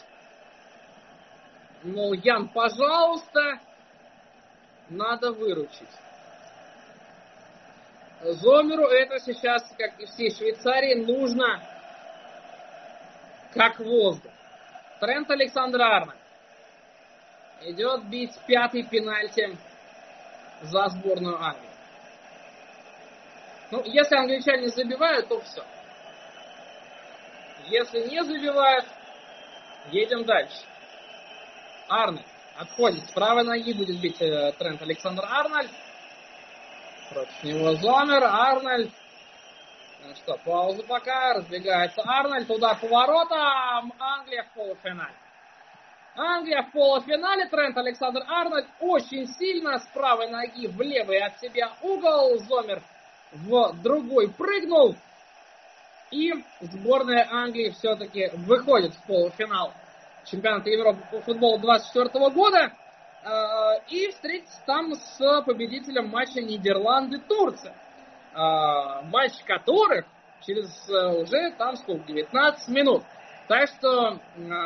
Мол, Ян, пожалуйста, надо выручить. Зоммеру это сейчас, как и всей Швейцарии, нужно как воздух. Трент Александр-Арнольд идет бить 5-й пенальти за сборную Англии. Если англичане забивают, то все. Если не забивают, едем дальше. Арнольд отходит. С правой ноги будет бить Трент Александр-Арнольд. Против него Зоммер. Арнольд. Пауза пока. Разбегается Арнольд. Удар по воротам. Англия в полуфинале. Трент Александр-Арнольд очень сильно с правой ноги в левый от себя угол. Зоммер в другой прыгнул. И сборная Англии все-таки выходит в полуфинал чемпионата Европы по футболу 2024 года. И встретится там с победителем матча Нидерланды-Турция. матч которых через уже там сколько, 19 минут. Так что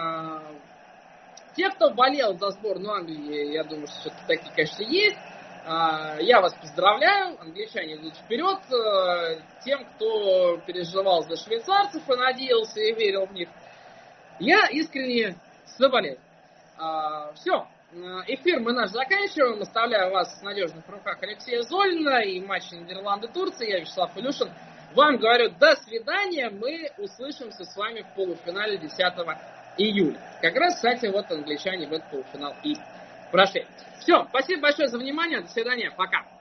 те, кто болел за сборную Англии, я думаю, что все-таки такие, конечно, есть. Я вас поздравляю, англичане идут вперед. Тем, кто переживал за швейцарцев и надеялся и верил в них, я искренне соболезную. Все, эфир мы наш заканчиваем. Оставляю вас в надежных руках Алексея Золина и матч Нидерланды-Турция. Я Вячеслав Илюшин. Вам говорю до свидания. Мы услышимся с вами в полуфинале 10 июля. Как раз, кстати, вот англичане в этот полуфинал и прошли. Все, спасибо большое за внимание. До свидания. Пока.